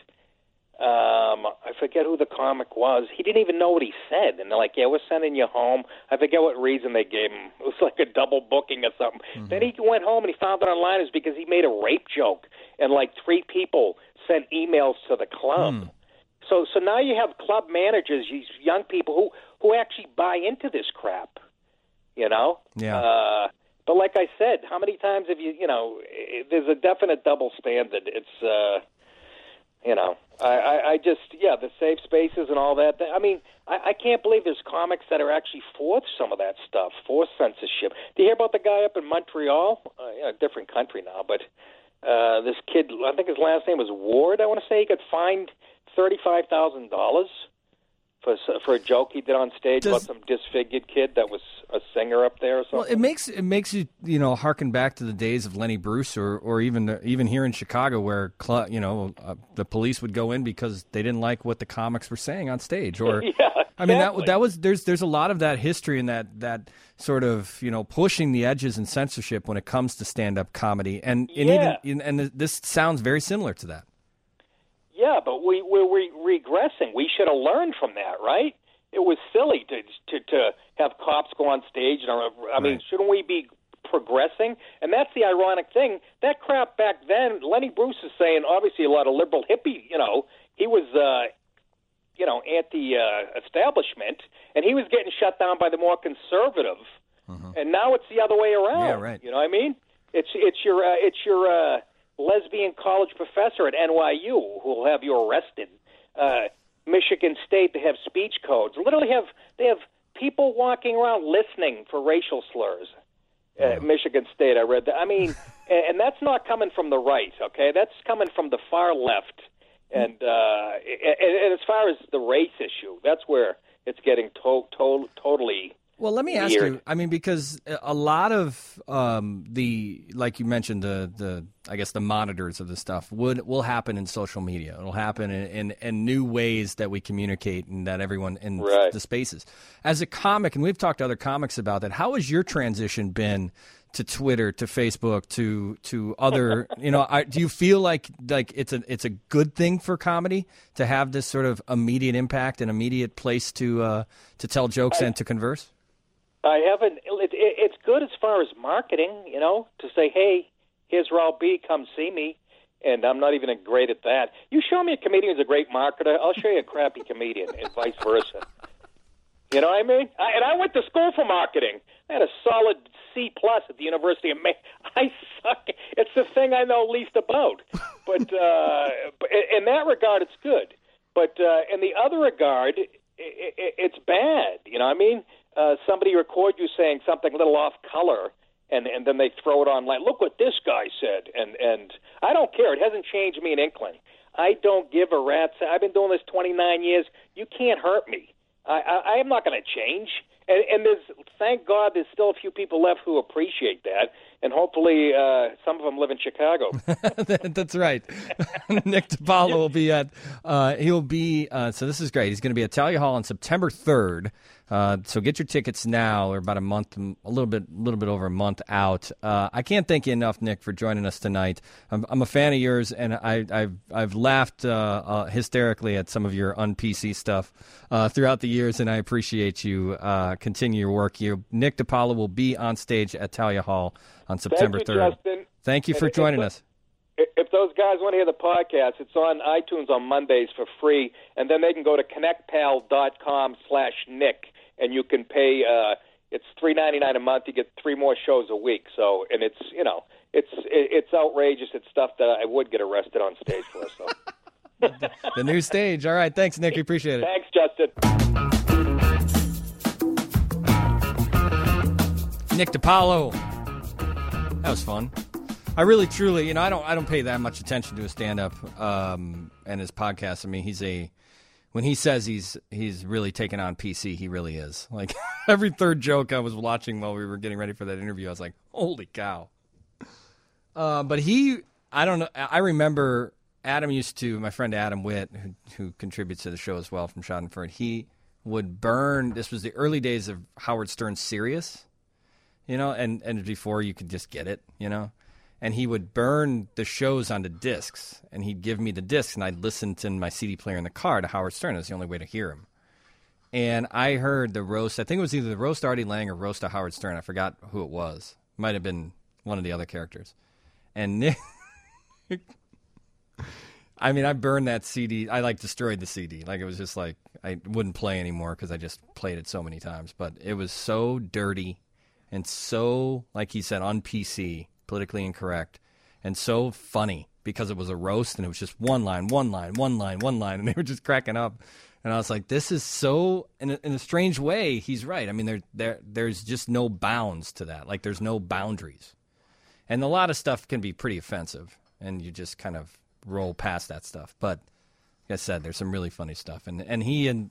I forget who the comic was. He didn't even know what he said. And they're like, yeah, we're sending you home. I forget what reason they gave him. It was like a double booking or something. Mm-hmm. Then he went home and he found it online. It was because he made a rape joke. And like 3 people sent emails to the club. So now you have club managers, these young people who actually buy into this crap, Yeah. But like I said, how many times have there's a definite double standard. It's, I just, the safe spaces and all that. I mean, I can't believe there's comics that are actually for some of that stuff, for censorship. Do you hear about the guy up in Montreal? A different country now, but this kid, I think his last name was Ward, I want to say, he got fined $35,000 for a joke he did on stage about some disfigured kid that was a singer up there or something. Well, it makes you harken back to the days of Lenny Bruce or even here in Chicago where the police would go in because they didn't like what the comics were saying on stage. Or exactly. I mean that was there's a lot of that history and that sort of pushing the edges and censorship when it comes to stand-up comedy and this sounds very similar to that. Yeah, but we're regressing. We should have learned from that, right? It was silly to have cops go on stage. I mean, shouldn't we be progressing? And that's the ironic thing. That crap back then, Lenny Bruce is saying, obviously a lot of liberal hippie, he was, anti-establishment, and he was getting shut down by the more conservative. And now it's the other way around. Yeah, right. You know what I mean? It's your lesbian college professor at NYU who will have you arrested. Michigan State, they have speech codes. Literally they have people walking around listening for racial slurs. Michigan State, I read that. I mean, and that's not coming from the right, okay? That's coming from the far left. And as far as the race issue, that's where it's getting totally. Well, let me ask you. I mean, because a lot of like you mentioned, the I guess the monitors of the stuff will happen in social media. It'll happen in new ways that we communicate and that everyone in the spaces. As a comic, and we've talked to other comics about that. How has your transition been to Twitter, to Facebook, to other? Do you feel like it's a good thing for comedy to have this sort of immediate impact and immediate place to tell jokes and to converse? I haven't. It's good as far as marketing, to say, hey, here's Raul B., come see me, and I'm not even great at that. You show me a comedian who's a great marketer, I'll show you a crappy comedian, and vice versa. You know what I mean? And I went to school for marketing. I had a solid C+ at the University of Maine. I suck. It's the thing I know least about. But in that regard, it's good. But in the other regard, it's bad. You know what I mean? Somebody record you saying something a little off color, and then they throw it on like, look what this guy said, and I don't care. It hasn't changed me an inkling. I don't give a rat's. I've been doing this 29 years. You can't hurt me. I am not going to change. And thank God there's still a few people left who appreciate that, and hopefully some of them live in Chicago. That's right. Nick DiPaolo will be at, so this is great. He's going to be at Talia Hall on September 3rd. So get your tickets now. We're about a month, a little bit over a month out. I can't thank you enough, Nick, for joining us tonight. I'm a fan of yours, and I've laughed hysterically at some of your un-PC stuff throughout the years, and I appreciate you. Continue your work. Nick DiPaolo will be on stage at Talia Hall on September 3rd. Justin. Thank you for joining us. If those guys want to hear the podcast, it's on iTunes on Mondays for free, and then they can go to connectpal.com/Nick, and you can pay. It's $3.99 a month. You get 3 more shows a week. So, and it's it's outrageous. It's stuff that I would get arrested on stage for. So. The new stage. All right. Thanks, Nick. We appreciate it. Thanks, Justin. Nick DiPaolo. That was fun. I really, truly, I don't pay that much attention to his stand-up and his podcast. I mean, when he says he's really taking on PC, he really is. Like every third joke I was watching while we were getting ready for that interview, I was like, holy cow. But I don't know. I remember my friend Adam Witt, who contributes to the show as well from Schadenfreude, he would burn. This was the early days of Howard Stern's Sirius, and before you could just get it, And he would burn the shows onto discs, and he'd give me the discs, and I'd listen to my CD player in the car to Howard Stern. It was the only way to hear him. And I heard the roast. I think it was either the roast Artie Lang or roast of Howard Stern. I forgot who it was. Might have been one of the other characters. And Nick, I mean, I burned that CD. I destroyed the CD. It was just I wouldn't play anymore because I just played it so many times. But it was so dirty and so, like he said, on PC. Politically incorrect, and so funny because it was a roast and it was just one line, and they were just cracking up. And I was like, this is so, in a strange way, he's right. I mean, there's just no bounds to that. Like, there's no boundaries. And a lot of stuff can be pretty offensive, and you just kind of roll past that stuff. But like I said, there's some really funny stuff. And he and,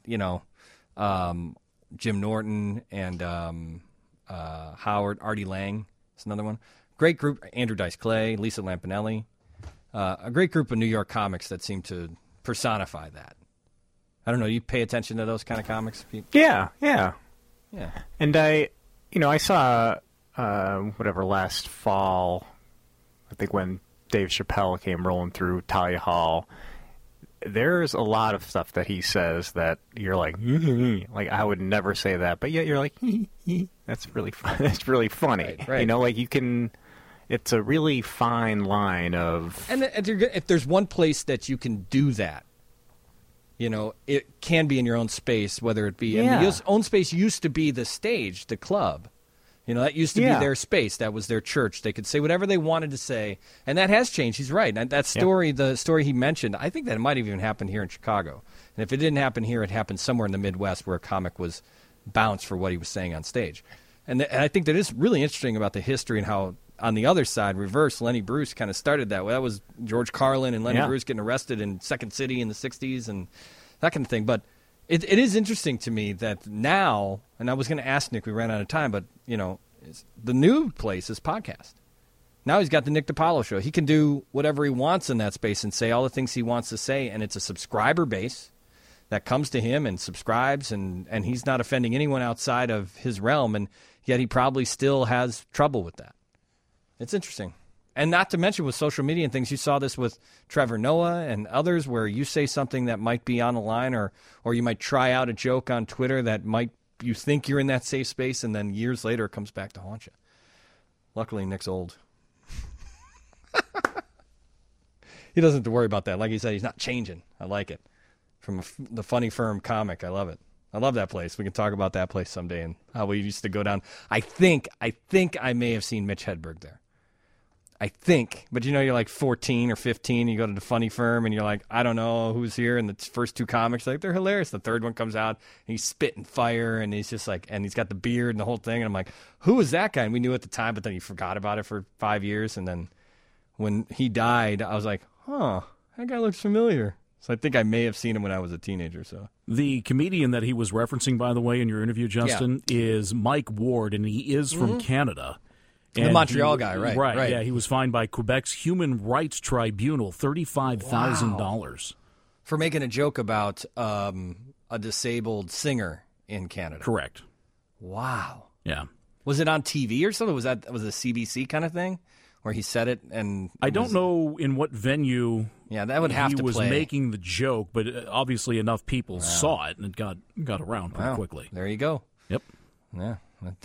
Jim Norton and Howard, Artie Lang is another one. Great group, Andrew Dice Clay, Lisa Lampanelli. A great group of New York comics that seem to personify that. I don't know. You pay attention to those kind of comics? Yeah. And I saw last fall. I think when Dave Chappelle came rolling through Talia Hall. There's a lot of stuff that he says that you're like, like I would never say that, but yet you're like, that's really fun. That's really funny. Right. Like you can. It's a really fine line of. And if there's one place that you can do that. It can be in your own space, whether it be... And the own space used to be the stage, the club. That used to be their space. That was their church. They could say whatever they wanted to say. And that has changed. He's right. And that story, the story he mentioned, I think that it might have even happened here in Chicago. And if it didn't happen here, it happened somewhere in the Midwest where a comic was bounced for what he was saying on stage. And I think that is really interesting about the history and how... On the other side, reverse, Lenny Bruce kind of started that. That was George Carlin and Lenny Bruce getting arrested in Second City in the 60s and that kind of thing. But it is interesting to me that now, and I was going to ask Nick, we ran out of time, but, the new place is podcast. Now he's got the Nick DiPaolo show. He can do whatever he wants in that space and say all the things he wants to say, and it's a subscriber base that comes to him and subscribes, and he's not offending anyone outside of his realm, and yet he probably still has trouble with that. It's interesting. And not to mention with social media and things, you saw this with Trevor Noah and others where you say something that might be on the line or you might try out a joke on Twitter that you think you're in that safe space and then years later it comes back to haunt you. Luckily, Nick's old. He doesn't have to worry about that. Like he said, he's not changing. I like it. From the Funny Firm comic, I love it. I love that place. We can talk about that place someday and how we used to go down. I think I may have seen Mitch Hedberg there. I think, but you're like 14 or 15, you go to the Funny Firm, and you're like, I don't know who's here, and the first two comics, like, they're hilarious. The third one comes out, and he's spitting fire, and he's just like, and he's got the beard and the whole thing, and I'm like, who is that guy? And we knew at the time, but then he forgot about it for 5 years, and then when he died, I was like, that guy looks familiar. So I think I may have seen him when I was a teenager. So the comedian that he was referencing, by the way, in your interview, Justin, is Mike Ward, and he is from Canada. And the Montreal guy, right? Right, yeah. He was fined by Quebec's Human Rights Tribunal $35,000 for making a joke about a disabled singer in Canada. Correct. Wow. Yeah. Was it on TV or something? Was it a CBC kind of thing where he said it? And I don't know in what venue. Yeah, that would have to he was play. Making the joke, but obviously enough people saw it and it got around pretty quickly. There you go. Yep. Yeah.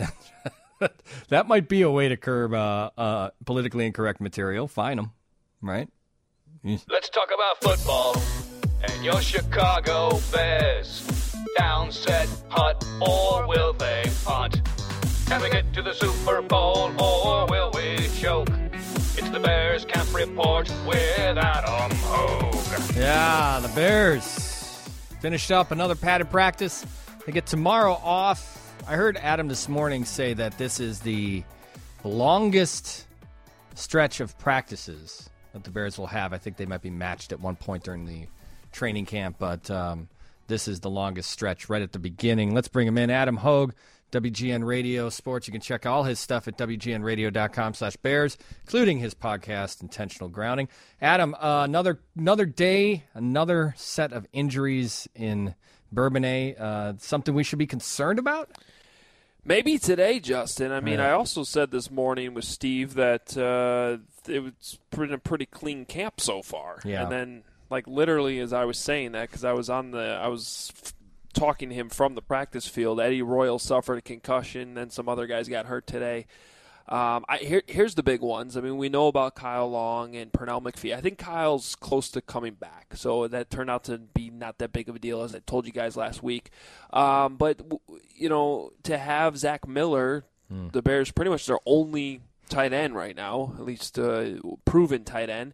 That might be a way to curb politically incorrect material. Fine them, right? Let's talk about football and your Chicago Bears. Down, set, hut, or will they punt? Can we get to the Super Bowl or will we choke? It's the Bears Camp Report with Adam Hogue. Yeah, the Bears finished up another padded practice. They get tomorrow off. I heard Adam this morning say that this is the longest stretch of practices that the Bears will have. I think they might be matched at one point during the training camp, but this is the longest stretch right at the beginning. Let's bring him in. Adam Hogue, WGN Radio Sports. You can check all his stuff at WGNradio.com/Bears, including his podcast, Intentional Grounding. Adam, another day, another set of injuries in Bourbonnais. Something we should be concerned about? Maybe today, Justin. I mean, I also said this morning with Steve that it was a pretty clean camp so far. Yeah. And then, like, literally as I was saying that, because I was talking to him from the practice field, Eddie Royal suffered a concussion, and some other guys got hurt today. Here's the big ones. I mean, we know about Kyle Long and Pernell McPhee. I think Kyle's close to coming back, so that turned out to be not that big of a deal, as I told you guys last week. But, to have Zach Miller, the Bears pretty much their only tight end right now, at least proven tight end.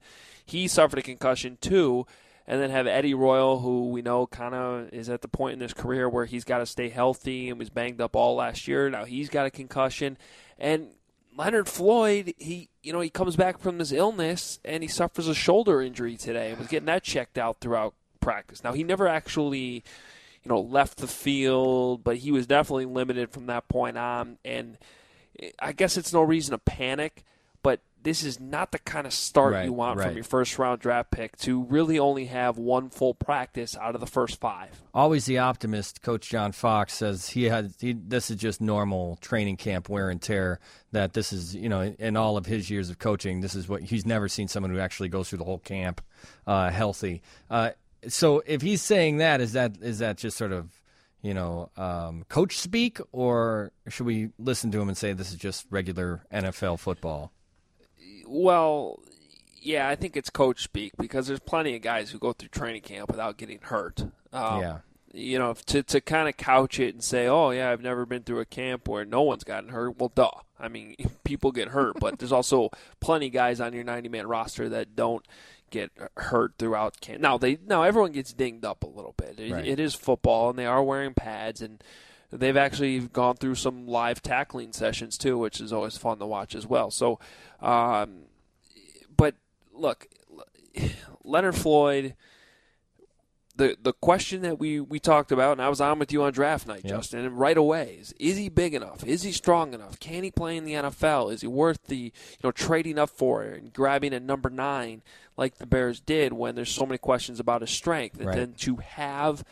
he suffered a concussion too. And then have Eddie Royal, who we know kind of is at the point in his career where he's got to stay healthy and was banged up all last year. Now he's got a concussion. And Leonard Floyd, he comes back from this illness and he suffers a shoulder injury today and was getting that checked out throughout practice. Now he never actually, left the field, but he was definitely limited from that point on. And I guess it's no reason to panic, but this is not the kind of start you want from your first-round draft pick to really only have one full practice out of the first 5. Always the optimist, Coach John Fox says this is just normal training camp wear and tear, that this is, in all of his years of coaching, this is what he's never seen someone who actually goes through the whole camp healthy. So if he's saying that, is that just sort of, coach speak, or should we listen to him and say this is just regular NFL football? Well, yeah, I think it's coach speak because there's plenty of guys who go through training camp without getting hurt. To kind of couch it and say, oh, yeah, I've never been through a camp where no one's gotten hurt. Well, duh. I mean, people get hurt, but there's also plenty of guys on your 90-man roster that don't get hurt throughout camp. Now everyone gets dinged up a little bit. It is football, and they are wearing pads, and they've actually gone through some live tackling sessions too, which is always fun to watch as well. So, but look, Leonard Floyd, the question that we talked about, and I was on with you on draft night, Justin, and right away is he big enough? Is he strong enough? Can he play in the NFL? Is he worth the trading up for it and grabbing a number 9 like the Bears did when there's so many questions about his strength? And then to have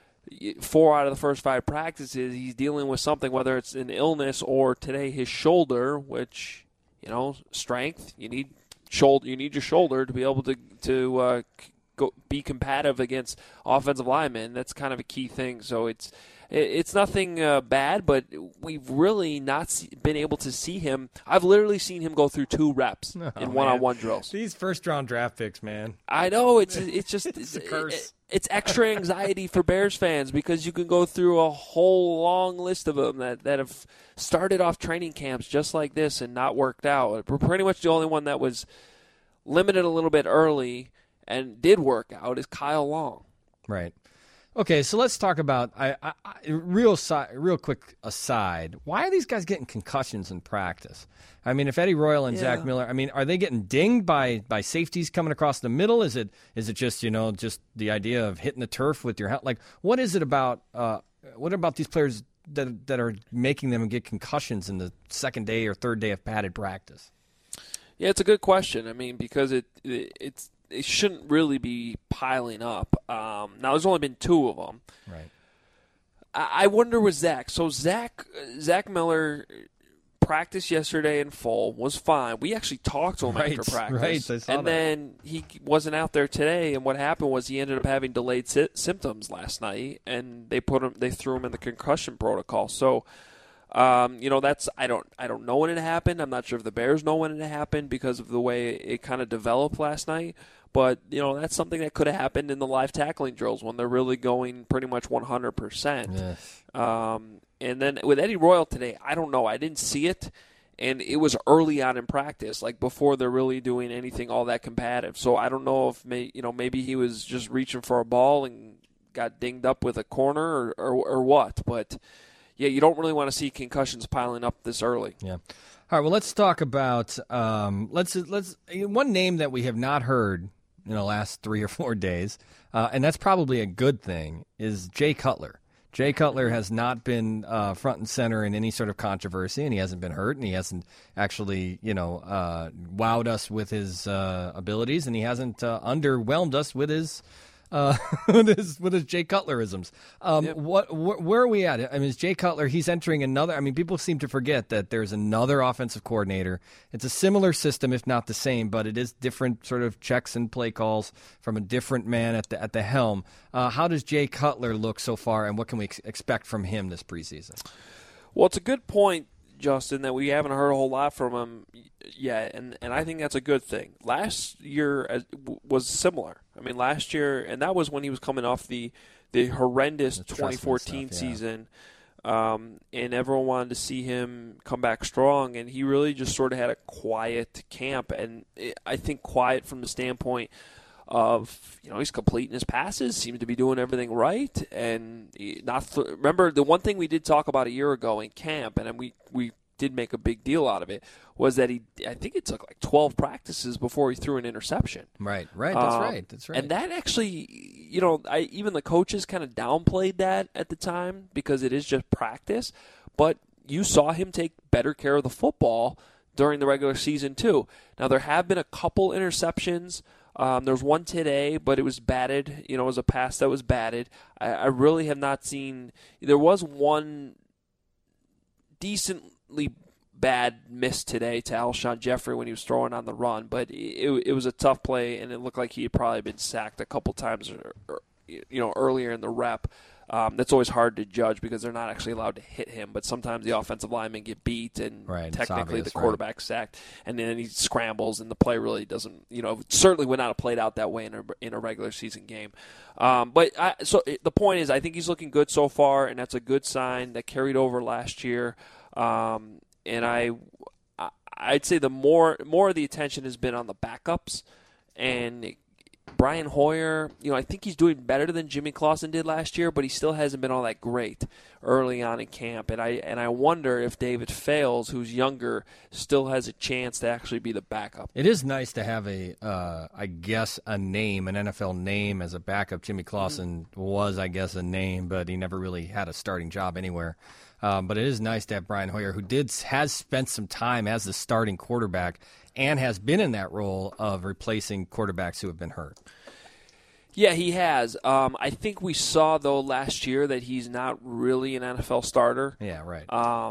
4 out of the first 5 practices, he's dealing with something, whether it's an illness or today his shoulder, which, strength, you need your shoulder to be able to be competitive against offensive linemen. That's kind of a key thing. So it's nothing bad, but we've really not been able to see him. I've literally seen him go through 2 reps in one-on-one drills. These first-round draft picks, man. I know. It's just it's a curse. It's extra anxiety for Bears fans because you can go through a whole long list of them that have started off training camps just like this and not worked out. We're pretty much the only one that was limited a little bit early and did work out is Kyle Long. Right. Okay, so let's talk about real quick aside. Why are these guys getting concussions in practice? I mean, if Eddie Royal and Zach Miller, I mean, are they getting dinged by safeties coming across the middle? Is it just just the idea of hitting the turf with your hand? Like, what is it about? What about these players that are making them get concussions in the second day or third day of padded practice? Yeah, it's a good question. I mean, because it shouldn't really be piling up. Now, there's only been 2 of them. Right. I wonder with Zach. So Zach Miller practiced yesterday in full, was fine. We actually talked to him after practice. Right, I saw that. Then he wasn't out there today, and what happened was he ended up having delayed symptoms last night, and they threw him in the concussion protocol. So, that's I don't know when it happened. I'm not sure if the Bears know when it happened because of the way it kind of developed last night. But, that's something that could have happened in the live tackling drills when they're really going pretty much 100%. Yes. And then with Eddie Royal today, I don't know. I didn't see it, and it was early on in practice, like before they're really doing anything all that competitive. So I don't know if maybe he was just reaching for a ball and got dinged up with a corner or what. But, yeah, you don't really want to see concussions piling up this early. Yeah. All right, well, let's talk about let's one name that we have not heard in the last 3 or 4 days, and that's probably a good thing, is Jay Cutler. Jay Cutler has not been front and center in any sort of controversy, and he hasn't been hurt, and he hasn't actually, wowed us with his abilities, and he hasn't underwhelmed us with his with his Jay Cutlerisms. Where are we at? I mean, is Jay Cutler, he's entering another, I mean, people seem to forget that there's another offensive coordinator. It's a similar system, if not the same, but it is different sort of checks and play calls from a different man at the helm. How does Jay Cutler look so far, and what can we expect from him this preseason? Well, it's a good point, Justin, that we haven't heard a whole lot from him yet, and I think that's a good thing. Last year was similar. I mean, last year, and that was when he was coming off the horrendous 2014 season and everyone wanted to see him come back strong, and he really just sort of had a quiet camp, and I think quiet from the standpoint of, he's completing his passes, seems to be doing everything right, and remember the one thing we did talk about a year ago in camp, and we did make a big deal out of it, was that I think it took like 12 practices before he threw an interception. Right. That's right. And that actually, even the coaches kind of downplayed that at the time because it is just practice, but you saw him take better care of the football during the regular season too. Now, there have been a couple interceptions. There's one today, but it was batted. It was a pass that was batted. I really have not seen. There was one decently bad miss today to Alshon Jeffrey when he was throwing on the run, but it was a tough play, and it looked like he had probably been sacked a couple times, earlier in the rep. That's always hard to judge because they're not actually allowed to hit him, but sometimes the offensive linemen get beat, and technically the quarterback's sacked, and then he scrambles, and the play really doesn't, certainly would not have played out that way in a regular season game. So the point is, I think he's looking good so far, and that's a good sign that carried over last year. And I'd say the more of the attention has been on the backups, and Brian Hoyer, I think he's doing better than Jimmy Clausen did last year, but he still hasn't been all that great early on in camp. And I wonder if David Fales, who's younger, still has a chance to actually be the backup. It is nice to have an NFL name as a backup. Jimmy Clausen was, I guess, a name, but he never really had a starting job anywhere. But it is nice to have Brian Hoyer, who has spent some time as the starting quarterback and has been in that role of replacing quarterbacks who have been hurt. Yeah, he has. I think we saw, though, last year that he's not really an NFL starter. Yeah, right.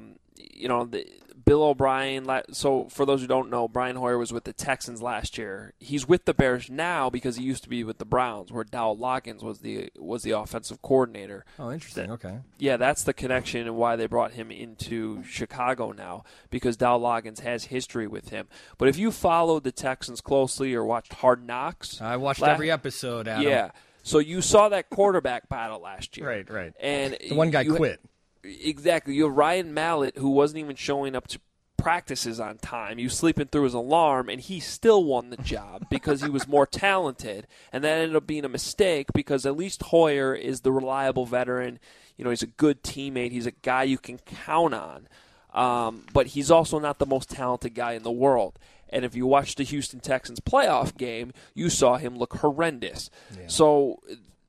Bill O'Brien. So for those who don't know, Brian Hoyer was with the Texans last year. He's with the Bears now because he used to be with the Browns, where Dow Loggins was the offensive coordinator. Oh, interesting. Okay. Yeah, that's the connection and why they brought him into Chicago now, because Dow Loggins has history with him. But if you followed the Texans closely or watched Hard Knocks, I watched every episode, Adam. Yeah. So you saw that quarterback battle last year. Right. And the one guy quit. Exactly. You have Ryan Mallett, who wasn't even showing up to practices on time. He was sleeping through his alarm, and he still won the job because he was more talented. And that ended up being a mistake because at least Hoyer is the reliable veteran. He's a good teammate. He's a guy you can count on. But he's also not the most talented guy in the world. And if you watch the Houston Texans playoff game, you saw him look horrendous. Yeah. So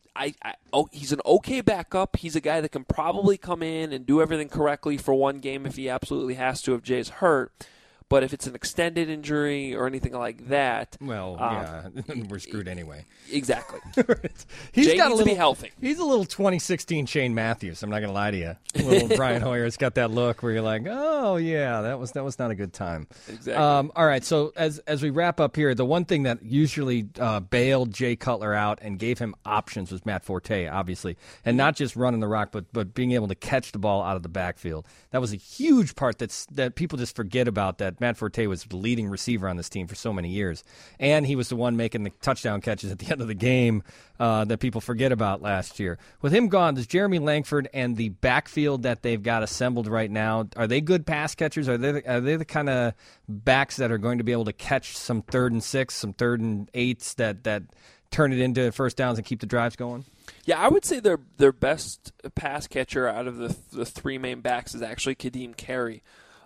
he's an okay backup. He's a guy that can probably come in and do everything correctly for one game if he absolutely has to, if Jay's hurt. But if it's an extended injury or anything like that, we're screwed anyway. Exactly. Jay needs to be healthy. He's a little 2016 Shane Matthews. I'm not going to lie to you. Little Brian Hoyer's got that look where you're like, oh yeah, that was not a good time. Exactly. All right. So as we wrap up here, the one thing that usually bailed Jay Cutler out and gave him options was Matt Forte, obviously, and not just running the rock, but being able to catch the ball out of the backfield. That was a huge part that people just forget about. That Matt Forte was the leading receiver on this team for so many years. And he was the one making the touchdown catches at the end of the game that people forget about last year. With him gone, does Jeremy Langford and the backfield that they've got assembled right now, are they good pass catchers? Are they the kind of backs that are going to be able to catch some 3rd and 6, some 3rd and 8s that turn it into first downs and keep the drives going? Yeah, I would say their best pass catcher out of the three main backs is actually Kadeem Carey.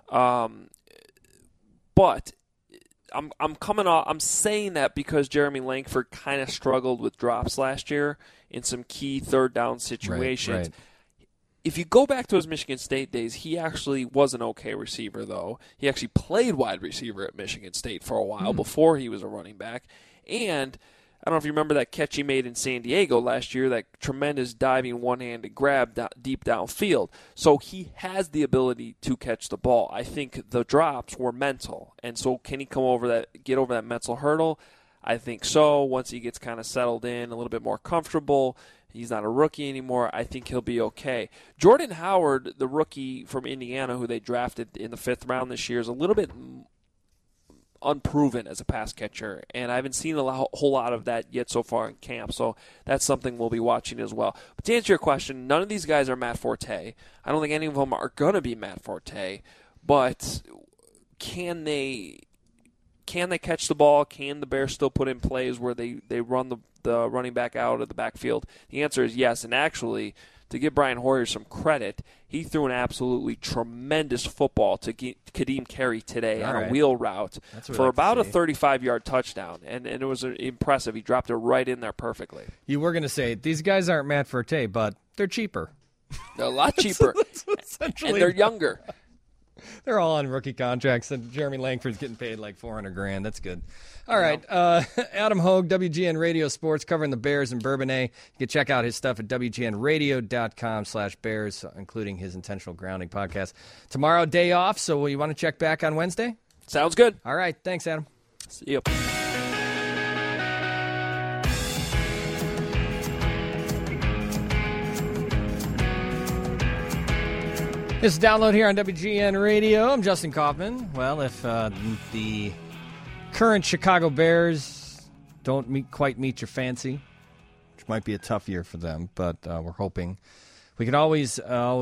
But I'm saying that because Jeremy Langford kind of struggled with drops last year in some key 3rd down situations. Right. If you go back to his Michigan State days, he actually was an okay receiver, though. He actually played wide receiver at Michigan State for a while before he was a running back. And I don't know if you remember that catch he made in San Diego last year, that tremendous diving one-handed grab deep downfield. So he has the ability to catch the ball. I think the drops were mental. And so can he get over that mental hurdle? I think so. Once he gets kind of settled in, a little bit more comfortable, he's not a rookie anymore, I think he'll be okay. Jordan Howard, the rookie from Indiana who they drafted in the 5th round this year, is a little bit unproven as a pass catcher, and I haven't seen a whole lot of that yet so far in camp, so that's something we'll be watching as well. But to answer your question, none of these guys are Matt Forte. I don't think any of them are going to be Matt Forte, but can they catch the ball? Can the Bears still put in plays where they run the running back out of the backfield? The answer is yes, and actually, to give Brian Hoyer some credit, he threw an absolutely tremendous football to Kadeem Carey today on a wheel route for about a 35-yard touchdown, and it was impressive. He dropped it right in there perfectly. You were going to say, these guys aren't Matt Forte, but they're cheaper. They're a lot cheaper, and they're younger. They're all on rookie contracts, and Jeremy Langford's getting paid like $400,000. That's good. All right, Adam Hogue, WGN Radio Sports, covering the Bears in Bourbonnais. You can check out his stuff at WGNradio.com/Bears, including his Intentional Grounding podcast. Tomorrow, day off, so you want to check back on Wednesday? Sounds good. All right, thanks, Adam. See you. This is Download here on WGN Radio. I'm Justin Kaufman. Well, if the current Chicago Bears don't quite meet your fancy, which might be a tough year for them, but we're hoping we can always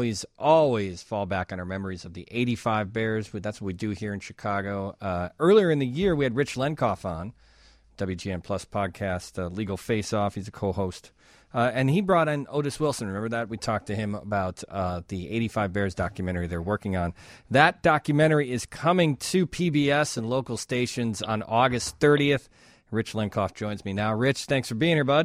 fall back on our memories of the 85 Bears. That's what we do here in Chicago. Earlier in the year, we had Rich Lenkoff on, WGN Plus podcast, Legal Face Off. He's a co-host. And he brought in Otis Wilson. Remember that? We talked to him about the 85 Bears documentary they're working on. That documentary is coming to PBS and local stations on August 30th. Rich Lenkoff joins me now. Rich, thanks for being here, bud.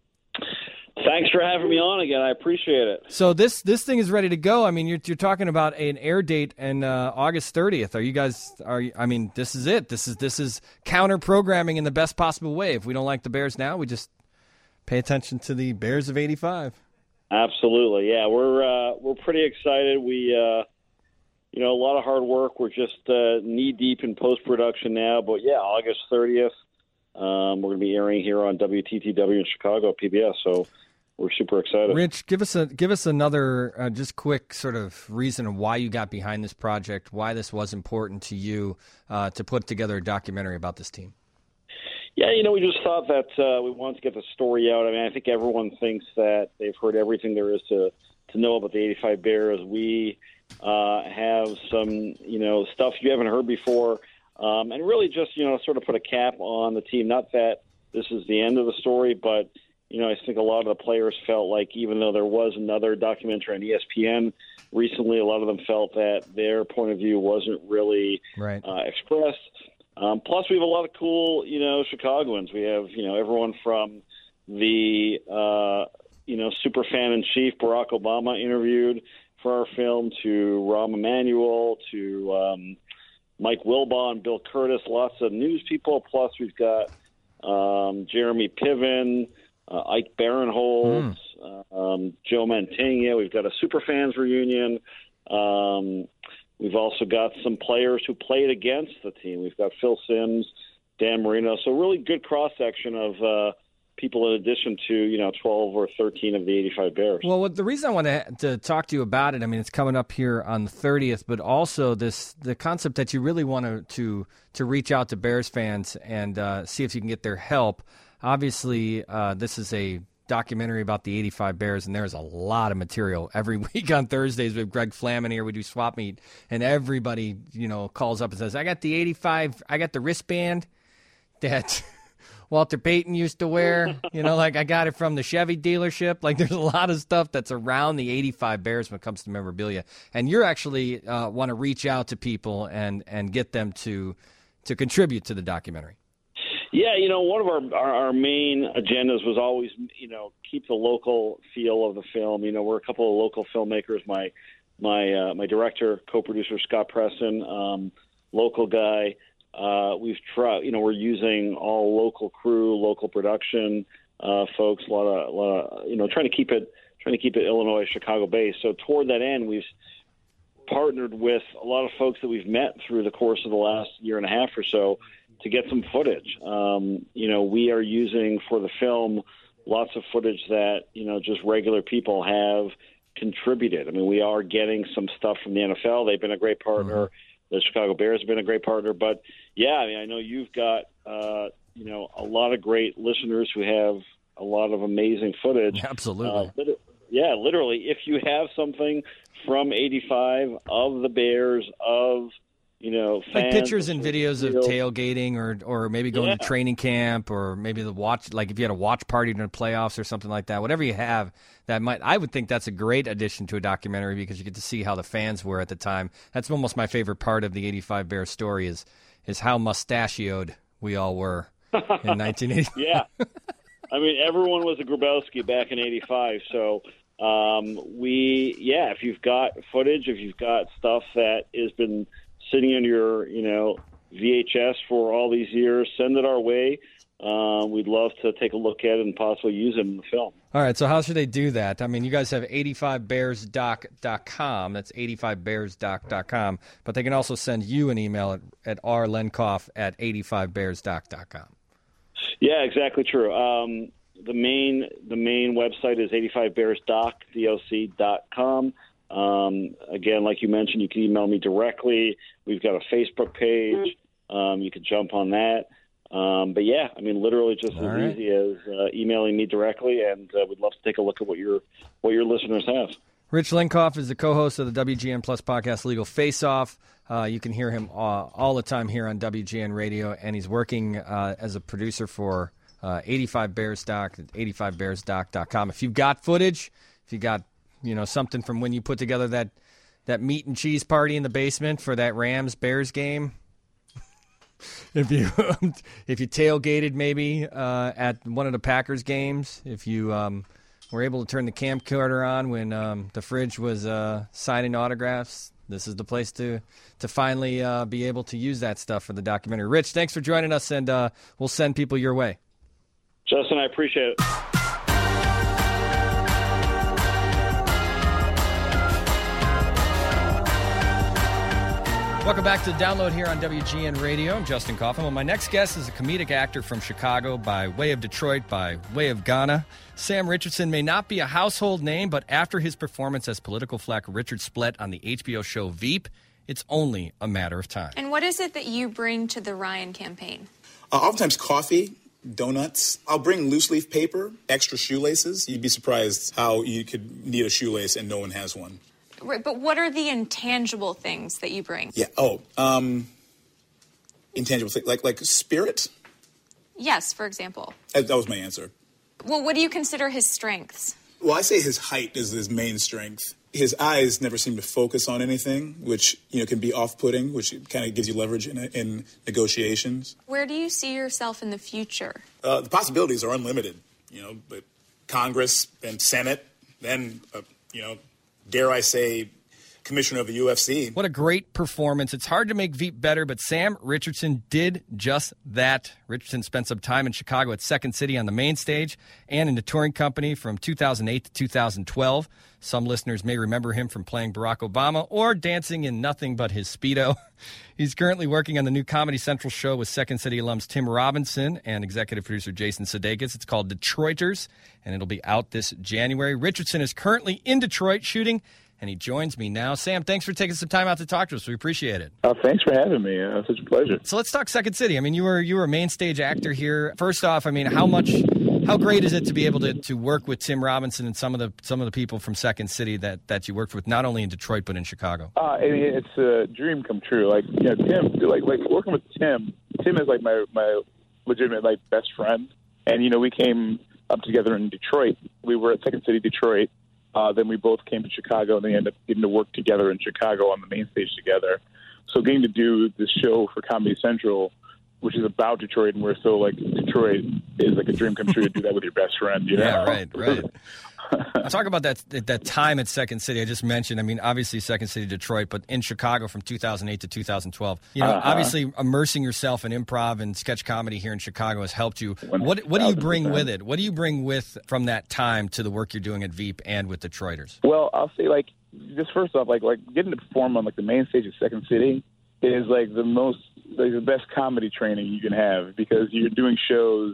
Thanks for having me on again. I appreciate it. So this thing is ready to go. I mean, you're talking about an air date in August 30th. Are you guys? I mean, this is it. This is counter programming in the best possible way. If we don't like the Bears now, we just pay attention to the Bears of 85. Absolutely, yeah. We're pretty excited. We, a lot of hard work. We're just knee deep in post production now. But yeah, August 30th, we're going to be airing here on WTTW in Chicago, PBS. So we're super excited. Rich, give us another just quick sort of reason of why you got behind this project, why this was important to you to put together a documentary about this team. Yeah, we just thought that we wanted to get the story out. I mean, I think everyone thinks that they've heard everything there is to know about the 85 Bears. We have some, stuff you haven't heard before, and really just, sort of put a cap on the team. Not that this is the end of the story, but, I think a lot of the players felt like even though there was another documentary on ESPN recently, a lot of them felt that their point of view wasn't really expressed. Plus, we have a lot of cool, Chicagoans. We have, everyone from the, super fan in chief Barack Obama interviewed for our film to Rahm Emanuel to Mike Wilbon, Bill Curtis, lots of news people. Plus, we've got Jeremy Piven, Ike Barinholtz, Joe Mantegna. We've got a Superfans reunion. We've also got some players who played against the team. We've got Phil Simms, Dan Marino. So really good cross-section of people in addition to, 12 or 13 of the 85 Bears. Well, the reason I wanted to talk to you about it, I mean, it's coming up here on the 30th, but also the concept that you really want to reach out to Bears fans and see if you can get their help. Obviously, this is a documentary about the 85 Bears, and there's a lot of material. Every week on Thursdays with Greg Flamin here, we do Swap Meet, and everybody, calls up and says, I got the wristband that Walter Payton used to wear, I got it from the Chevy dealership. Like, there's a lot of stuff that's around the 85 Bears when it comes to memorabilia. And you're actually want to reach out to people and get them to contribute to the documentary. Yeah, one of our main agendas was always, keep the local feel of the film. We're a couple of local filmmakers. My director, co-producer Scott Preston, local guy. We've tried, we're using all local crew, local production folks. A lot of, trying to keep it Illinois, Chicago based. So toward that end, we've partnered with a lot of folks that we've met through the course of the last year and a half or so to get some footage. We are using for the film lots of footage that, just regular people have contributed. I mean, we are getting some stuff from the NFL. They've been a great partner. the Chicago Bears have been a great partner. But, yeah, I mean, I know you've got, a lot of great listeners who have a lot of amazing footage. Absolutely. Literally, if you have something from 85 of the Bears, of, fans. Like pictures and videos of tailgating or maybe going to training camp or maybe if you had a watch party during the playoffs or something like that, whatever you have, I would think that's a great addition to a documentary because you get to see how the fans were at the time. That's almost my favorite part of the 85 Bears story is how mustachioed we all were in 1980. Yeah. I mean, everyone was a Grabowski back in 85. So, if you've got footage, if you've got stuff that has been sitting on your, VHS for all these years, send it our way. We'd love to take a look at it and possibly use it in the film. All right, so how should they do that? I mean, you guys have 85bearsdoc.com. That's 85bearsdoc.com. But they can also send you an email at rlenkoff@85bearsdoc.com. Yeah, exactly true. The main website is 85bearsdoc.com. Again, like you mentioned, you can email me directly. We've got a Facebook page. You can jump on that. But yeah, I mean, literally just as easy as emailing me directly, and we'd love to take a look at what your listeners have. Rich Lenkoff is the co-host of the WGN Plus podcast, Legal Face Off. You can hear him all the time here on WGN Radio, and he's working as a producer for 85 Bears Doc at 85bearsdoc.com. If you've got footage, if you got something from when you put together that meat and cheese party in the basement for that Rams-Bears game, if you tailgated maybe at one of the Packers games, if you were able to turn the camcorder on when the fridge was signing autographs, this is the place to finally be able to use that stuff for the documentary. Rich, thanks for joining us, and we'll send people your way. Justin, I appreciate it. Welcome back to the Download here on WGN Radio. I'm Justin Coffin. Well, my next guest is a comedic actor from Chicago by way of Detroit, by way of Ghana. Sam Richardson may not be a household name, but after his performance as political flack Richard Splett on the HBO show Veep, it's only a matter of time. And what is it that you bring to the Ryan campaign? Oftentimes coffee, donuts. I'll bring loose leaf paper, extra shoelaces. You'd be surprised how you could need a shoelace and no one has one. Right, but what are the intangible things that you bring? Yeah. Intangible things like spirit. Yes, for example. That was my answer. Well, what do you consider his strengths? Well, I say his height is his main strength. His eyes never seem to focus on anything, which can be off-putting, which kind of gives you leverage in negotiations. Where do you see yourself in the future? The possibilities are unlimited. But Congress and Senate, then dare I say, commissioner of the UFC. What a great performance. It's hard to make Veep better, but Sam Richardson did just that. Richardson spent some time in Chicago at Second City on the main stage and in the touring company from 2008 to 2012. Some listeners may remember him from playing Barack Obama or dancing in nothing but his Speedo. He's currently working on the new Comedy Central show with Second City alums Tim Robinson and executive producer Jason Sudeikis. It's called Detroiters, and it'll be out this January. Richardson is currently in Detroit shooting, and he joins me now. Sam, thanks for taking some time out to talk to us. We appreciate it. Thanks for having me. It's such a pleasure. So let's talk Second City. I mean, you were a main stage actor here. First off, I mean, how great is it to be able to work with Tim Robinson and some of the people from Second City that you worked with, not only in Detroit but in Chicago? It's a dream come true. Like Tim, like working with Tim. Tim is like my legitimate best friend, and we came up together in Detroit. We were at Second City, Detroit. Then we both came to Chicago, and they ended up getting to work together in Chicago on the main stage together. So getting to do this show for Comedy Central, which is about Detroit, and we're so Detroit is like a dream come true to do that with your best friend. Yeah, right. Talk about that time at Second City. I just mentioned, I mean, obviously Second City, Detroit, but in Chicago from 2008 to 2012. Obviously immersing yourself in improv and sketch comedy here in Chicago has helped you. What do you bring with it? What do you bring from that time to the work you're doing at Veep and with Detroiters? Well, I'll say just first off, getting to perform on the main stage of Second City is the best comedy training you can have, because you're doing shows,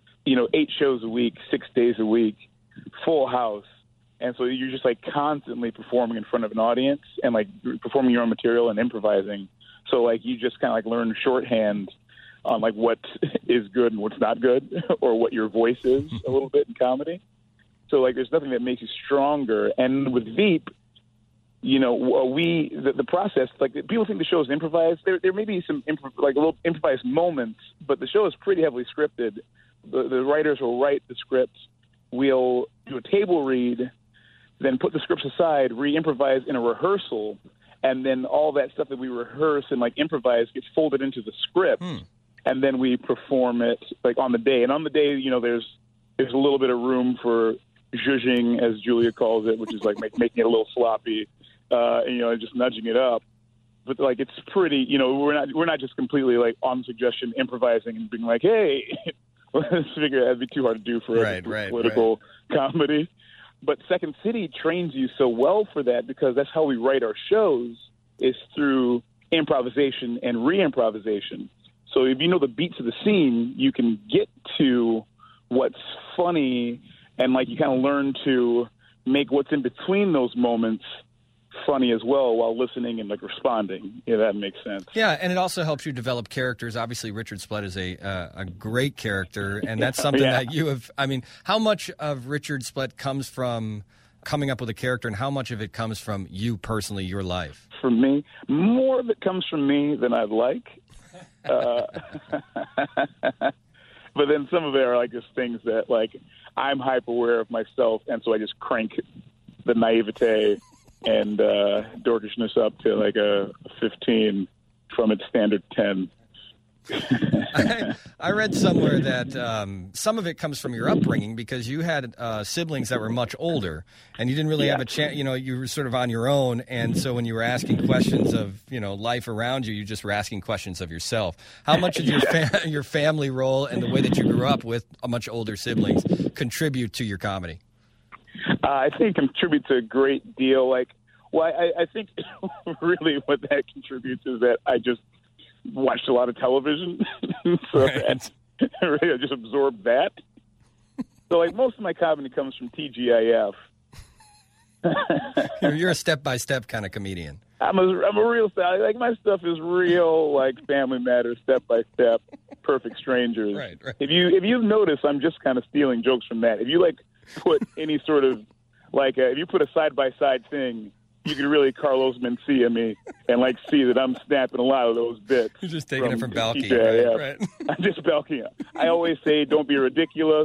8 shows a week, 6 days a week, full house. And so you're just constantly performing in front of an audience and performing your own material and improvising. So like you just kind of like learn shorthand on like what is good and what's not good, or what your voice is a little bit in comedy. So like there's nothing that makes you stronger. And with Veep, you know, the process, like people think the show is improvised. There may be some little improvised moments, but the show is pretty heavily scripted. The writers will write the script. We'll do a table read, then put the scripts aside, re-improvise in a rehearsal, and then all that stuff that we rehearse and like improvise gets folded into the script, and then we perform it like on the day. And on the day, you know, there's a little bit of room for zhuzhing, as Julia calls it, which is like making it a little sloppy, and, you know, just nudging it up. But like it's pretty, you know, we're not just completely like on suggestion improvising and being like, hey, let's figure that'd be too hard to do for a political comedy. But Second City trains you so well for that, because that's how we write our shows, is through improvisation and re-improvisation. So if you know the beats of the scene, you can get to what's funny, and like you kind of learn to make what's in between those moments funny as well while listening and like responding. Yeah, that makes sense. Yeah, and it also helps you develop characters. Obviously, Richard Splett is a great character, and that's something that you have. I mean, how much of Richard Splett comes from coming up with a character, and how much of it comes from you personally, your life? For me, more of it comes from me than I'd like. But then some of it are like just things that like I'm hyper aware of myself, and so I just crank the naivete and dorkishness up to like a 15 from its standard 10. I read somewhere that some of it comes from your upbringing, because you had siblings that were much older, and you didn't really have a chance. You know, you were sort of on your own, and so when you were asking questions of, you know, life around you, you just were asking questions of yourself. How much did your family role and the way that you grew up with a much older siblings contribute to your comedy? I think it contributes a great deal. Like, well, I think really what that contributes is that I just watched a lot of television, so that really I just absorbed that. So, like, most of my comedy comes from TGIF. You're a step-by-step kind of comedian. I'm a real like my stuff is real, like Family Matters, Step by Step, Perfect Strangers. Right. If you've noticed, I'm just kind of stealing jokes from that. If you like put any sort of like if you put a side-by-side thing, you can really Carlos Mencia me and like see that I'm snapping a lot of those bits. You're just taking it from Balky. Right. I'm just Balky. I always say, don't be ridiculous.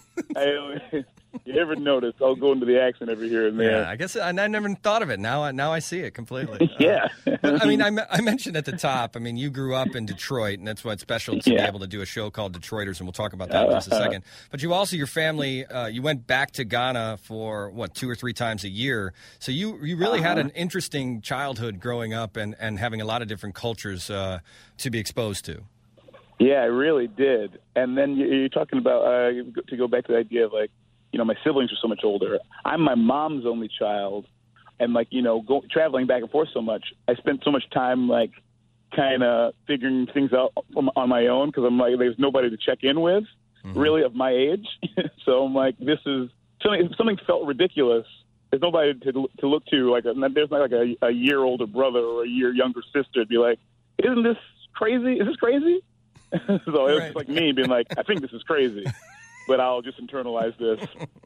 You never notice. I'll go into the accent every here and there. Yeah, I guess I never thought of it. Now I see it completely. Yeah. But, I mean, I mentioned at the top, I mean, you grew up in Detroit, and that's why it's special to be able to do a show called Detroiters, and we'll talk about that in just a second. But you also, your family, you went back to Ghana for, 2 or 3 times a year. So you really had an interesting childhood growing up and having a lot of different cultures to be exposed to. Yeah, I really did. And then you're talking about, to go back to the idea of, like, you know, my siblings are so much older. I'm my mom's only child, and like, you know, traveling back and forth so much, I spent so much time like kind of figuring things out on my own, because I'm like, there's nobody to check in with, really, of my age. So I'm like, this is something felt ridiculous. There's nobody to look to. Like, there's not like a year older brother or a year younger sister to be like, isn't this crazy? Is this crazy? So it was like me being like, I think this is crazy, but I'll just internalize this,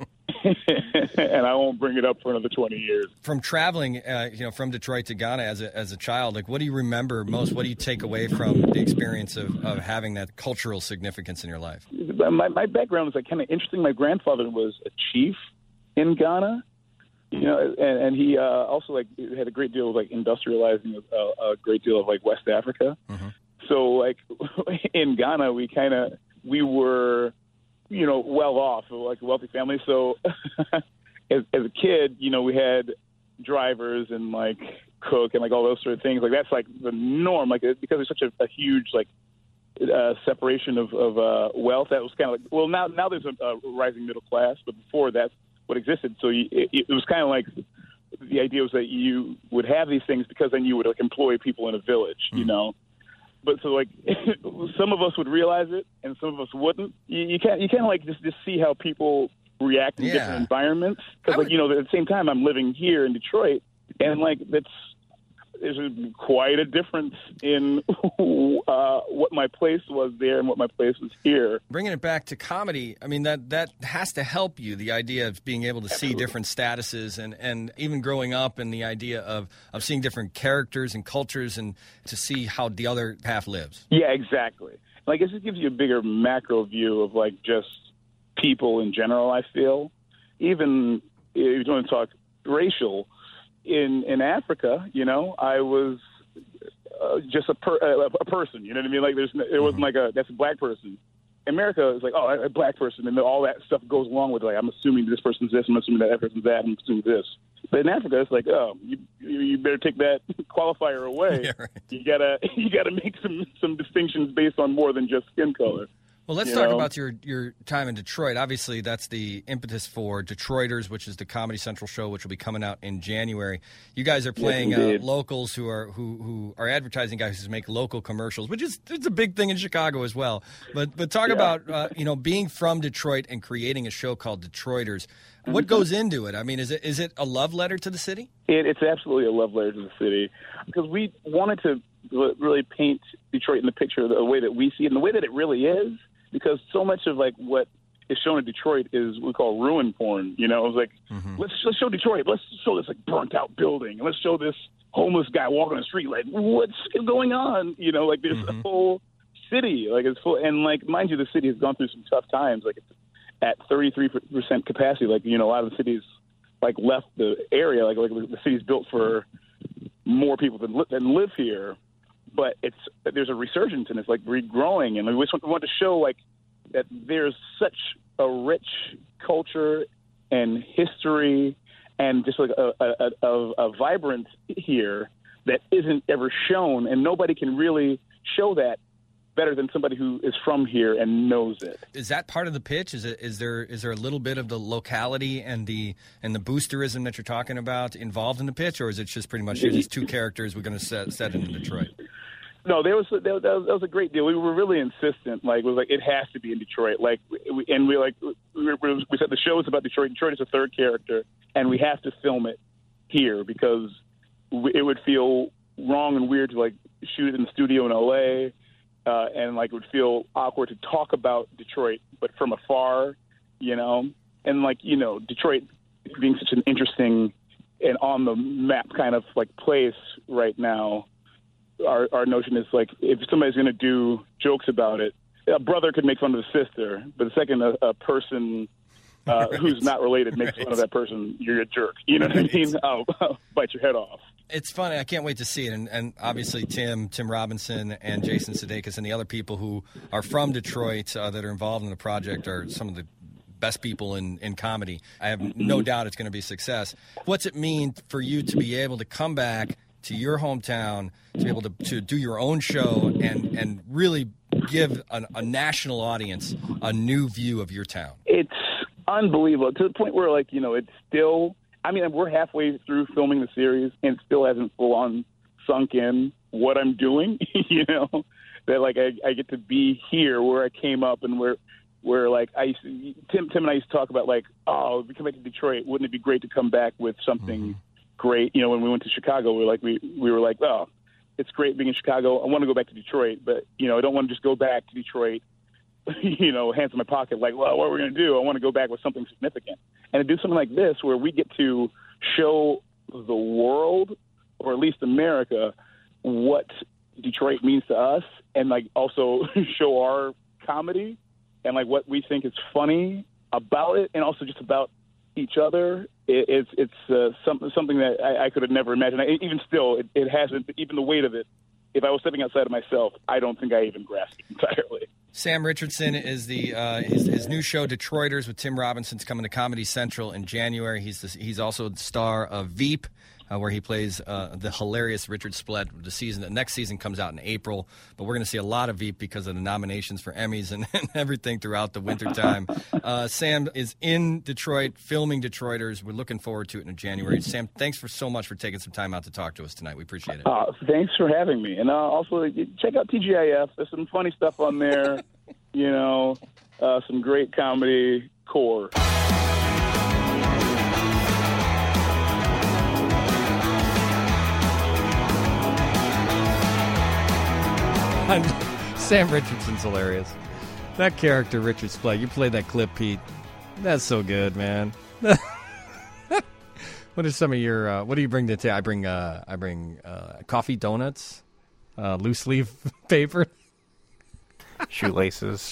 and I won't bring it up for another 20 years. From traveling, from Detroit to Ghana as a child, like, what do you remember most? What do you take away from the experience of having that cultural significance in your life? My background is like kind of interesting. My grandfather was a chief in Ghana, you know, and he also like had a great deal of like industrializing a great deal of like West Africa. Mm-hmm. So like in Ghana, we were, you know, well off, like a wealthy family. So as a kid, you know, we had drivers and like cook and like all those sort of things. Like that's like the norm, like because there's such a huge like separation of wealth. That was kind of like, well, now there's a rising middle class, but before that's what existed. So it was kind of like the idea was that you would have these things because then you would like employ people in a village, you know. But so like some of us would realize it and some of us wouldn't. You can't like just see how people react in different environments. Because like, you know, at the same time I'm living here in Detroit, and like there's quite a difference in what my place was there and what my place was here. Bringing it back to comedy, I mean, that has to help you, the idea of being able to see different statuses and even growing up and the idea of seeing different characters and cultures and to see how the other half lives. Yeah, exactly. Like, it just gives you a bigger macro view of, like, just people in general, I feel. Even if you want to talk racial, in Africa, you know, I was just a person, you know what I mean? Like, it wasn't like that's a black person. America is like, oh, a black person, and all that stuff goes along with it. Like, I'm assuming this person's this, I'm assuming that person's that, I'm assuming this. But in Africa, it's like, oh, you better take that qualifier away. Yeah, right. You gotta make some distinctions based on more than just skin color. Well, let's talk about your time in Detroit. Obviously, that's the impetus for Detroiters, which is the Comedy Central show, which will be coming out in January. You guys are playing locals who are advertising guys who make local commercials, which is it's a big thing in Chicago as well. But talk about being from Detroit and creating a show called Detroiters. What goes into it? I mean, is it a love letter to the city? It's absolutely a love letter to the city because we wanted to really paint Detroit in the picture the way that we see it and the way that it really is. Because so much of like what is shown in Detroit is what we call ruin porn. You know, it was like let's show Detroit. Let's show this like burnt out building. Let's show this homeless guy walking the street. Like, what's going on? You know, like there's a whole city. Like it's full, and like mind you, the city has gone through some tough times. Like it's at 33% capacity. Like, you know, a lot of the cities like left the area. Like the city's built for more people than live here. But there's a resurgence and it's like regrowing, and we want to show like that there's such a rich culture and history and just like a vibrance here that isn't ever shown, and nobody can really show that better than somebody who is from here and knows it. Is that part of the pitch? Is there a little bit of the locality and the boosterism that you're talking about involved in the pitch, or is it just pretty much these two characters we're going to set in Detroit? No, that was a great deal. We were really insistent. Like, it was like it has to be in Detroit. Like, we said the show is about Detroit. Detroit is a third character, and we have to film it here because it would feel wrong and weird to like shoot it in the studio in LA, and like it would feel awkward to talk about Detroit, but from afar, you know. And like, you know, Detroit being such an interesting and on the map kind of like place right now. Our notion is like if somebody's going to do jokes about it, a brother could make fun of the sister, but the second a person who's not related makes fun of that person, you're a jerk. You know what I mean? I'll bite your head off. It's funny. I can't wait to see it. And obviously Tim Robinson and Jason Sudeikis and the other people who are from Detroit that are involved in the project are some of the best people in comedy. I have no doubt it's going to be a success. What's it mean for you to be able to come back to your hometown, to be able to do your own show and really give a national audience a new view of your town? It's unbelievable to the point where, like, you know, it's still, I mean, we're halfway through filming the series and it still hasn't full on sunk in what I'm doing, you know, that like I get to be here where I came up and where like Tim and I used to talk about like, oh, if we come back to Detroit, wouldn't it be great to come back with something great? You know, when we went to Chicago, we were like, oh, it's great being in Chicago. I want to go back to Detroit, but, you know, I don't want to just go back to Detroit, you know, hands in my pocket, like, well, what are we going to do? I want to go back with something significant. And to do something like this where we get to show the world, or at least America, what Detroit means to us, and, like, also show our comedy and, like, what we think is funny about it, and also just about each other. It's something that I could have never imagined. Even still, it hasn't. Even the weight of it, if I was stepping outside of myself, I don't think I even grasped it entirely. Sam Richardson is his new show Detroiters with Tim Robinson's coming to Comedy Central in January. He's also the star of Veep, where he plays the hilarious Richard Splett. The next season comes out in April, but we're going to see a lot of Veep because of the nominations for Emmys and everything throughout the wintertime. Sam is in Detroit, filming Detroiters. We're looking forward to it in January. Sam, thanks so much for taking some time out to talk to us tonight. We appreciate it. Thanks for having me. And also, check out TGIF. There's some funny stuff on there, you know, some great comedy core. Sam Richardson's hilarious. That character Richard's play. You played that clip, Pete. That's so good, man. What are some of your? What do you bring to? I bring coffee, donuts, loose leaf paper, shoelaces.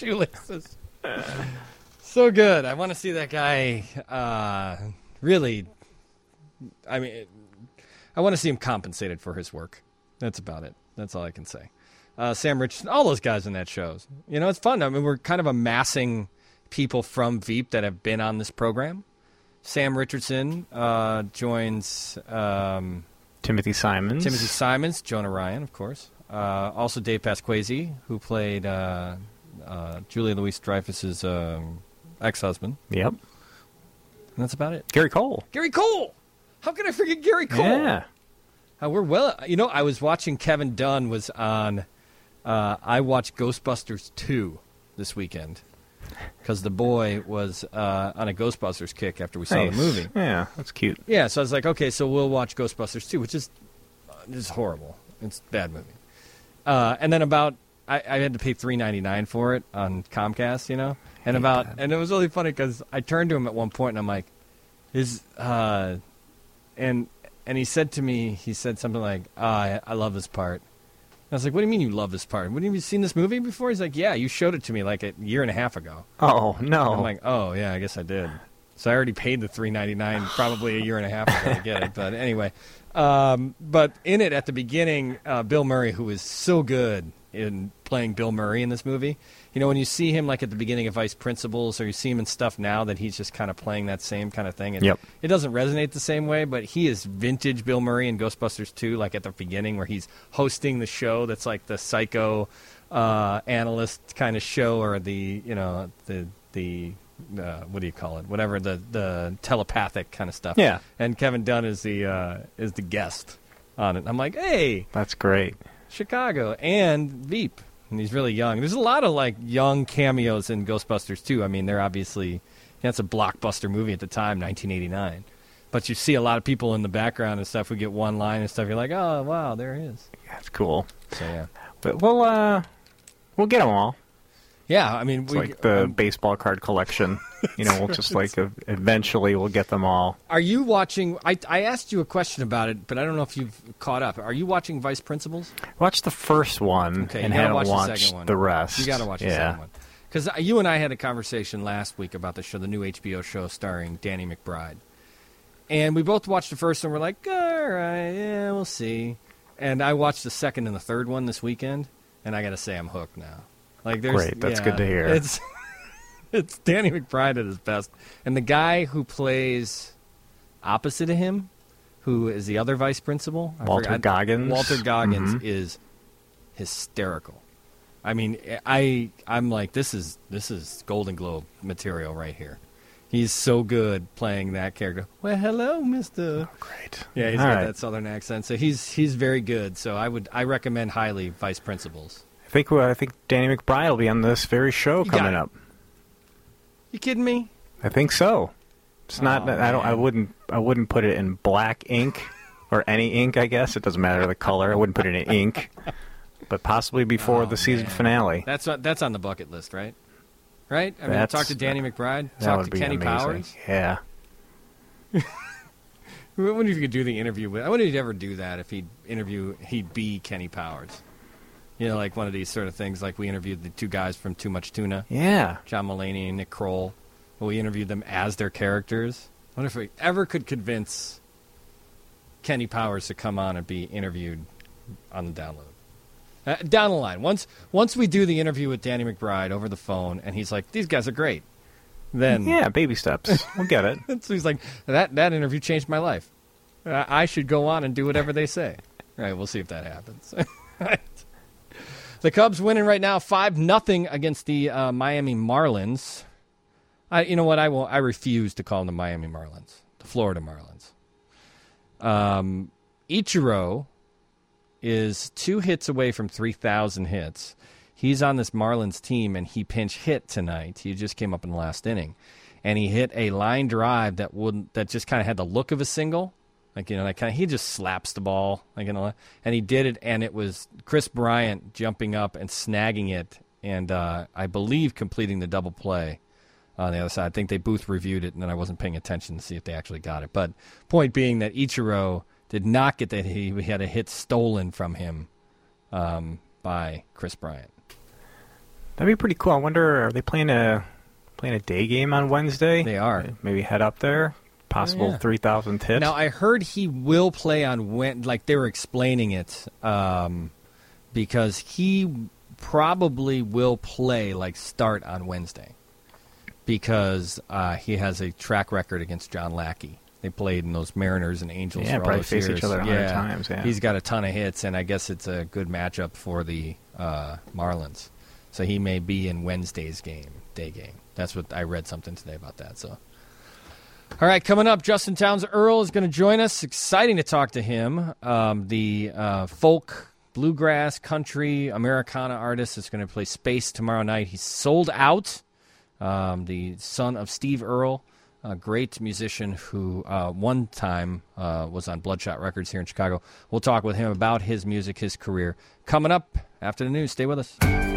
So good. I want to see that guy. Really, I mean, I want to see him compensated for his work. That's about it. That's all I can say. Sam Richardson, all those guys in that show. You know, it's fun. I mean, we're kind of amassing people from Veep that have been on this program. Sam Richardson joins Timothy Simons. Jonah Ryan, of course. Also Dave Pasquesi, who played Julia Louis-Dreyfus's ex-husband. Yep. And that's about it. Gary Cole. How can I forget Gary Cole? Yeah. We're well. You know, I was watching Kevin Dunn was on. I watched Ghostbusters 2 this weekend because the boy was on a Ghostbusters kick after we saw the movie. Yeah, that's cute. Yeah, so I was like, okay, so we'll watch Ghostbusters 2, which is horrible. It's a bad movie. And then I had to pay $3.99 for it on Comcast, you know, and it was really funny because I turned to him at one point and I'm like, and he said to me, something like, I love this part. And I was like, what do you mean you love this part? Have you seen this movie before? He's like, yeah, you showed it to me like a year and a half ago. Oh, no. And I'm like, oh, yeah, I guess I did. So I already paid the $3.99 probably a year and a half ago to get it. But anyway, but in it at the beginning, Bill Murray, who is so good in playing Bill Murray in this movie, you know, when you see him like at the beginning of Vice Principals or you see him in stuff now that he's just kind of playing that same kind of thing. And it doesn't resonate the same way, but he is vintage Bill Murray in Ghostbusters 2, like at the beginning where he's hosting the show that's like the psycho analyst kind of show or the, you know, the what do you call it? Whatever, the telepathic kind of stuff. Yeah. And Kevin Dunn is the guest on it. I'm like, hey. That's great. Chicago and Veep. And he's really young. There's a lot of like young cameos in Ghostbusters too. I mean, they're obviously that's a blockbuster movie at the time, 1989. But you see a lot of people in the background and stuff who get one line and stuff. You're like, oh wow, there he is. That's cool. So yeah, but we'll get them all. Yeah, I mean, it's like the baseball card collection. You know, we'll just like eventually we'll get them all. Are you watching? I asked you a question about it, but I don't know if you've caught up. Are you watching Vice Principals? Watched the first one and haven't watched the rest. You got to watch the second one. Because you and I had a conversation last week about the show, the new HBO show starring Danny McBride. And we both watched the first one. We're like, all right, yeah, we'll see. And I watched the second and the third one this weekend, and I got to say I'm hooked now. Like, great, that's good to hear. It's Danny McBride at his best. And the guy who plays opposite of him, who is the other vice principal, Walter Goggins, is hysterical. I mean, I'm like, this is Golden Globe material right here. He's so good playing that character. Well, hello, Mister. Oh, great. Yeah, he's got that southern accent, so he's very good. So I recommend highly Vice Principals. I think Danny McBride will be on this very show coming up. You kidding me? I think so. It's not. I wouldn't put it in black ink or any ink. I guess it doesn't matter the color. I wouldn't put it in ink, but possibly before the season finale. That's on the bucket list, right? Right. I mean, talk to Danny McBride. Talk to Kenny Powers. Yeah. I wonder if you could do the interview with. I wonder if he'd ever do that. If he'd be Kenny Powers. You know, like one of these sort of things, like we interviewed the two guys from Too Much Tuna. Yeah. John Mulaney and Nick Kroll. Well, we interviewed them as their characters. I wonder if we ever could convince Kenny Powers to come on and be interviewed on the download. Down the line. Once we do the interview with Danny McBride over the phone, and he's like, these guys are great. Then yeah, baby steps. We'll get it. So he's like, that interview changed my life. I should go on and do whatever they say. All right, we'll see if that happens. The Cubs winning right now 5-0 against the Miami Marlins. You know what? I refuse to call them the Miami Marlins. The Florida Marlins. Ichiro is 2 hits away from 3,000 hits. He's on this Marlins team, and he pinch hit tonight. He just came up in the last inning. And he hit a line drive that just kind of had the look of a single, Like, he just slaps the ball, and he did it, and it was Chris Bryant jumping up and snagging it, and I believe completing the double play on the other side. I think they both reviewed it, and then I wasn't paying attention to see if they actually got it. But point being that Ichiro did not get that. He had a hit stolen from him by Chris Bryant. That'd be pretty cool. I wonder, are they playing a day game on Wednesday? They are. Maybe head up there. Possible 3,000 hit. Now, I heard he will play on like they were explaining it, because he probably will play, like, start on Wednesday, because he has a track record against John Lackey. They played in those Mariners and Angels for all probably those face years. each other 100 times. Yeah, he's got a ton of hits, and I guess it's a good matchup for the Marlins. So he may be in Wednesday's day game. That's what I read something today about that. So. All right, coming up, Justin Towns Earl is going to join us. Exciting to talk to him. The folk, bluegrass, country, Americana artist is going to play Space tomorrow night. He's sold out. The son of Steve Earle, a great musician who one time was on Bloodshot Records here in Chicago. We'll talk with him about his music, his career. Coming up after the news. Stay with us.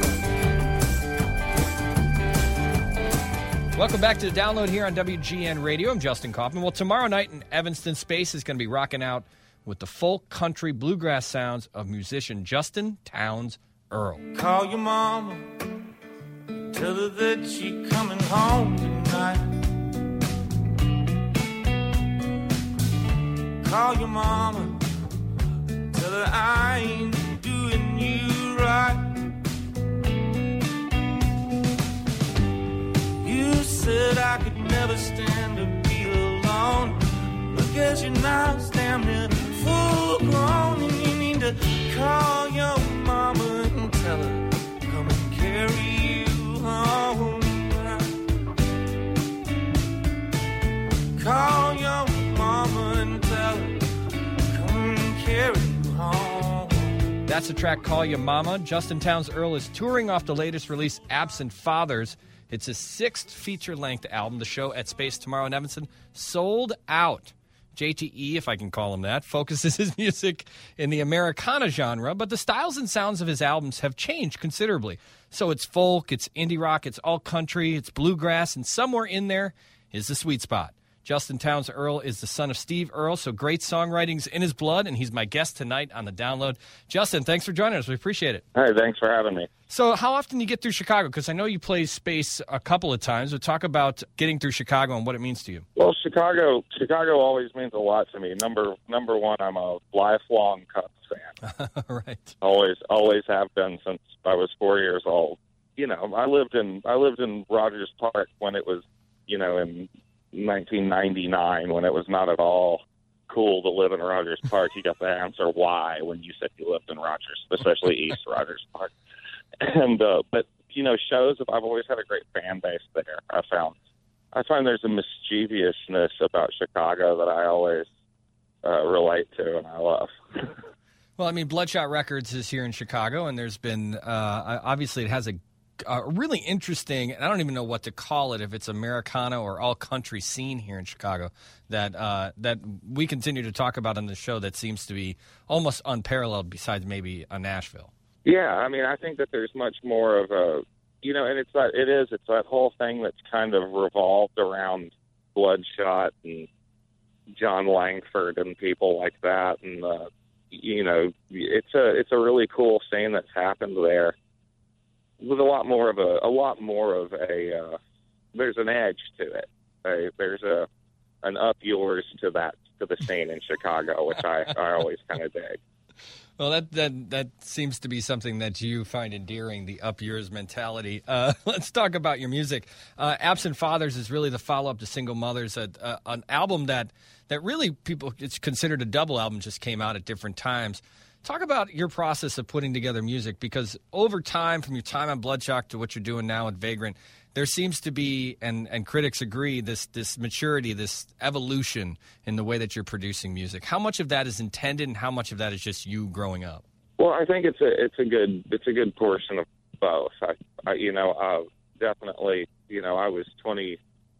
Welcome back to the Download here on WGN Radio. I'm Justin Kaufman. Well, tomorrow night in Evanston, Space is going to be rocking out with the folk, country, bluegrass sounds of musician Justin Towns Earl. Call your mama, tell her that she coming home tonight. Call your mama, tell her I ain't doing you right. You said I could never stand to be alone. Look at you now, damn near full grown. And you need to call your mama and tell her, come and carry you home. Call your mama and tell her, come and carry you home. That's the track, Call Your Mama. Justin Towns Earl is touring off the latest release, Absent Fathers. It's his 6th feature-length album. The show at Space tomorrow in Evanston sold out. JTE, if I can call him that, focuses his music in the Americana genre, but the styles and sounds of his albums have changed considerably. So it's folk, it's indie rock, it's all country, it's bluegrass, and somewhere in there is the sweet spot. Justin Towns Earl is the son of Steve Earle, so great songwriting's in his blood, and he's my guest tonight on the Download. Justin, thanks for joining us. We appreciate it. Hey, thanks for having me. So how often do you get through Chicago? Because I know you play Space a couple of times, but talk about getting through Chicago and what it means to you. Well, Chicago always means a lot to me. Number one, I'm a lifelong Cubs fan. Right. Always have been since I was 4 years old. You know, I lived in Rogers Park when it was, in 1999, when it was not at all cool to live in Rogers Park. You got the answer why when you said you lived in Rogers, especially East Rogers Park. And but shows, I've always had a great fan base there. I find there's a mischievousness about Chicago that I always relate to and I love. Well, I mean, Bloodshot Records is here in Chicago, and there's been obviously it has a really interesting, and I don't even know what to call it, if it's Americana or all country scene here in Chicago that we continue to talk about on the show that seems to be almost unparalleled besides maybe a Nashville. Yeah, I mean, I think that there's much more of a, and it's that whole thing that's kind of revolved around Bloodshot and John Langford and people like that, and it's a really cool scene that's happened there. With a lot more of a there's an edge to it. There's an up yours to the scene in Chicago, which I always kind of dig. Well, that seems to be something that you find endearing, the up yours mentality. Let's talk about your music. Absent Fathers is really the follow-up to Single Mothers, an album that really it's considered a double album, just came out at different times. Talk about your process of putting together music, because over time, from your time on Bloodshot to what you're doing now at Vagrant, there seems to be, and critics agree, this maturity, this evolution in the way that you're producing music. How much of that is intended, and how much of that is just you growing up? Well, I think it's a good portion of both. I definitely, I was 24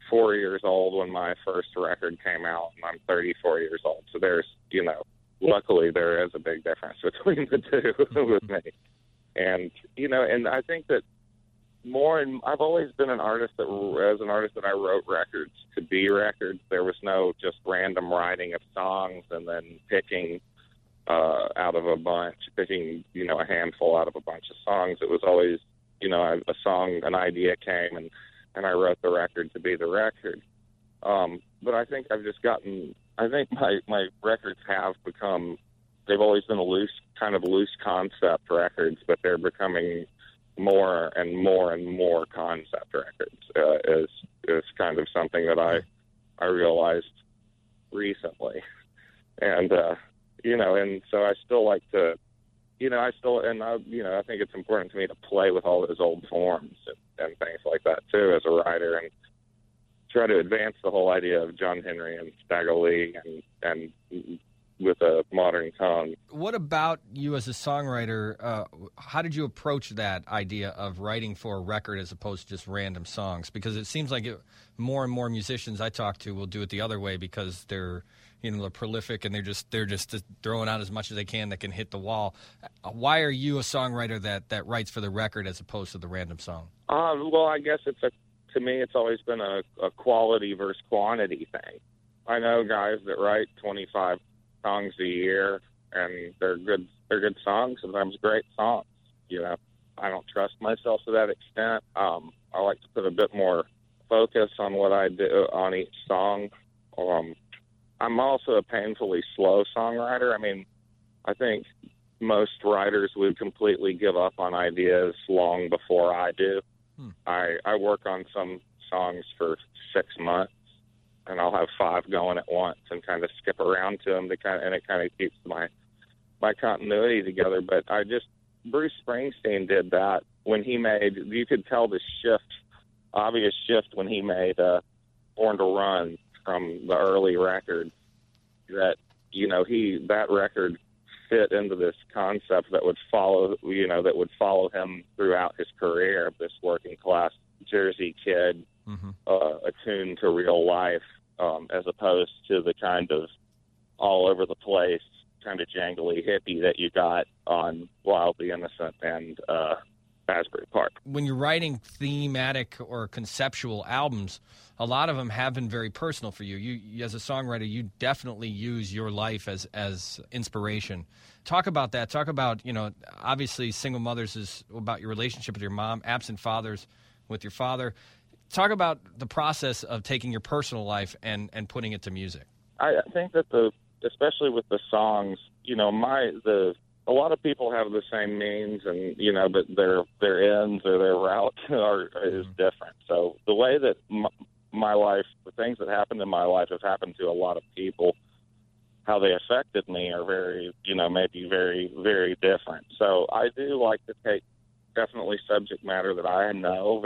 4 years old when my first record came out, and I'm 34 years old. So there's, luckily there is a big difference between the two with me. And, and I think that I've always been an artist that I wrote records to be records. There was no just random writing of songs and then picking out of a bunch, a handful out of a bunch of songs. It was always, a song, an idea came, and I wrote the record to be the record. But I think my records have become, they've always been loose concept records, but they're becoming more and more and more concept records, is kind of something that I realized recently. And, and so I still like to, I think it's important to me to play with all those old forms and things like that too as a writer, and try to advance the whole idea of John Henry and Stagger Lee and with a modern tongue. What about you as a songwriter? How did you approach that idea of writing for a record as opposed to just random songs? Because it seems like more and more musicians I talk to will do it the other way because they're prolific and they're just throwing out as much as they can that can hit the wall. Why are you a songwriter that writes for the record as opposed to the random song? Well, I guess to me, it's always been a quality versus quantity thing. I know guys that write 25 songs a year, and they're good songs, sometimes great songs. I don't trust myself to that extent. I like to put a bit more focus on what I do on each song. I'm also a painfully slow songwriter. I mean, I think most writers would completely give up on ideas long before I do. I work on some songs for 6 months, and I'll have 5 going at once and kind of skip around to them and it kind of keeps my continuity together. But Bruce Springsteen did that when he you could tell the obvious shift when he made Born to Run from the early record, that, that record fit into this concept that would follow him throughout his career, this working class Jersey kid, attuned to real life, as opposed to the kind of all over the place, kind of jangly hippie that you got on Wildly Innocent and Asbury Park. When you're writing thematic or conceptual albums, a lot of them have been very personal for you. You as a songwriter, you definitely use your life as inspiration. Talk about that. Talk about, obviously Single Mothers is about your relationship with your mom, Absent Fathers with your father. Talk about the process of taking your personal life and putting it to music. I think that especially with the songs, a lot of people have the same means, and but their ends or their route is different. So the way that my life, the things that happened in my life, have happened to a lot of people. How they affected me are very, maybe very, very different. So I do like to take definitely subject matter that I know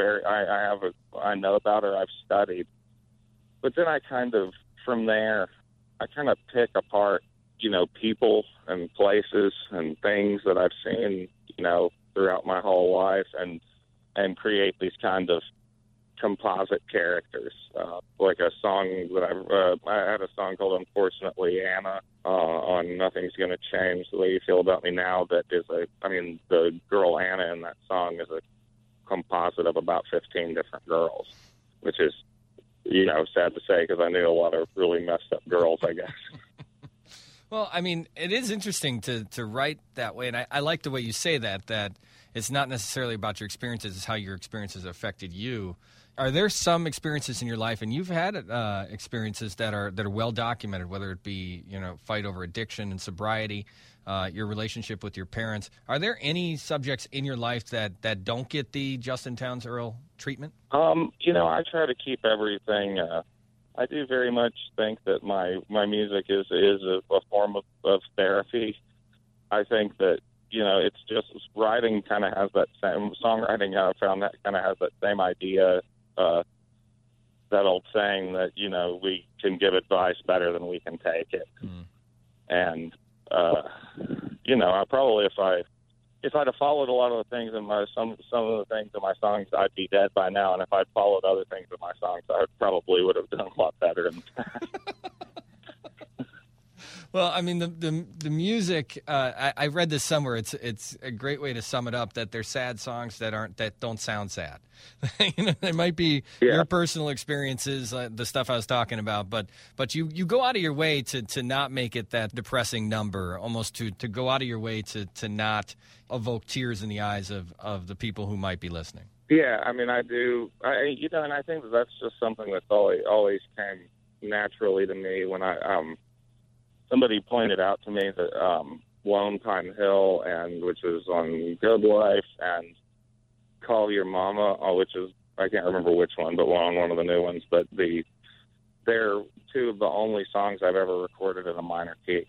I know about or I've studied, but then I kind of from there I kind of pick apart people and places and things that I've seen throughout my whole life and create these kind of composite characters, like a song that I had a song called Unfortunately Anna on Nothing's Gonna Change the Way You Feel About Me Now, that is the girl Anna in that song is a composite of about 15 different girls, which is sad to say because I knew a lot of really messed up girls, I guess. Well, it is interesting to write that way, and I like the way you say that it's not necessarily about your experiences, it's how your experiences affected you. Are there some experiences in your life, and you've had experiences that are well documented, whether it be fight over addiction and sobriety, your relationship with your parents? Are there any subjects in your life that don't get the Justin Townes Earle treatment? I try to keep everything. I do very much think that my music is a form of therapy. I think that it's just writing kind of has that same songwriting. I found that kind of has that same idea. That old saying that we can give advice better than we can take it, and I probably if if I'd have followed a lot of the things in some of the things in my songs, I'd be dead by now. And if I'd followed other things in my songs, I probably would have done a lot better in the past. Well, I mean, the music. I read this somewhere. It's a great way to sum it up. That they're sad songs that don't sound sad. They might be your personal experiences, the stuff I was talking about, but you go out of your way to not make it that depressing number. Almost to go out of your way to not evoke tears in the eyes of the people who might be listening. Yeah, I mean, I do. And I think that's just something that's always came naturally to me when somebody pointed out to me that Lone Pine Hill, which was on Good Life, and Call Your Mama, which is, I can't remember which one, but one of the new ones. But they're two of the only songs I've ever recorded in a minor key.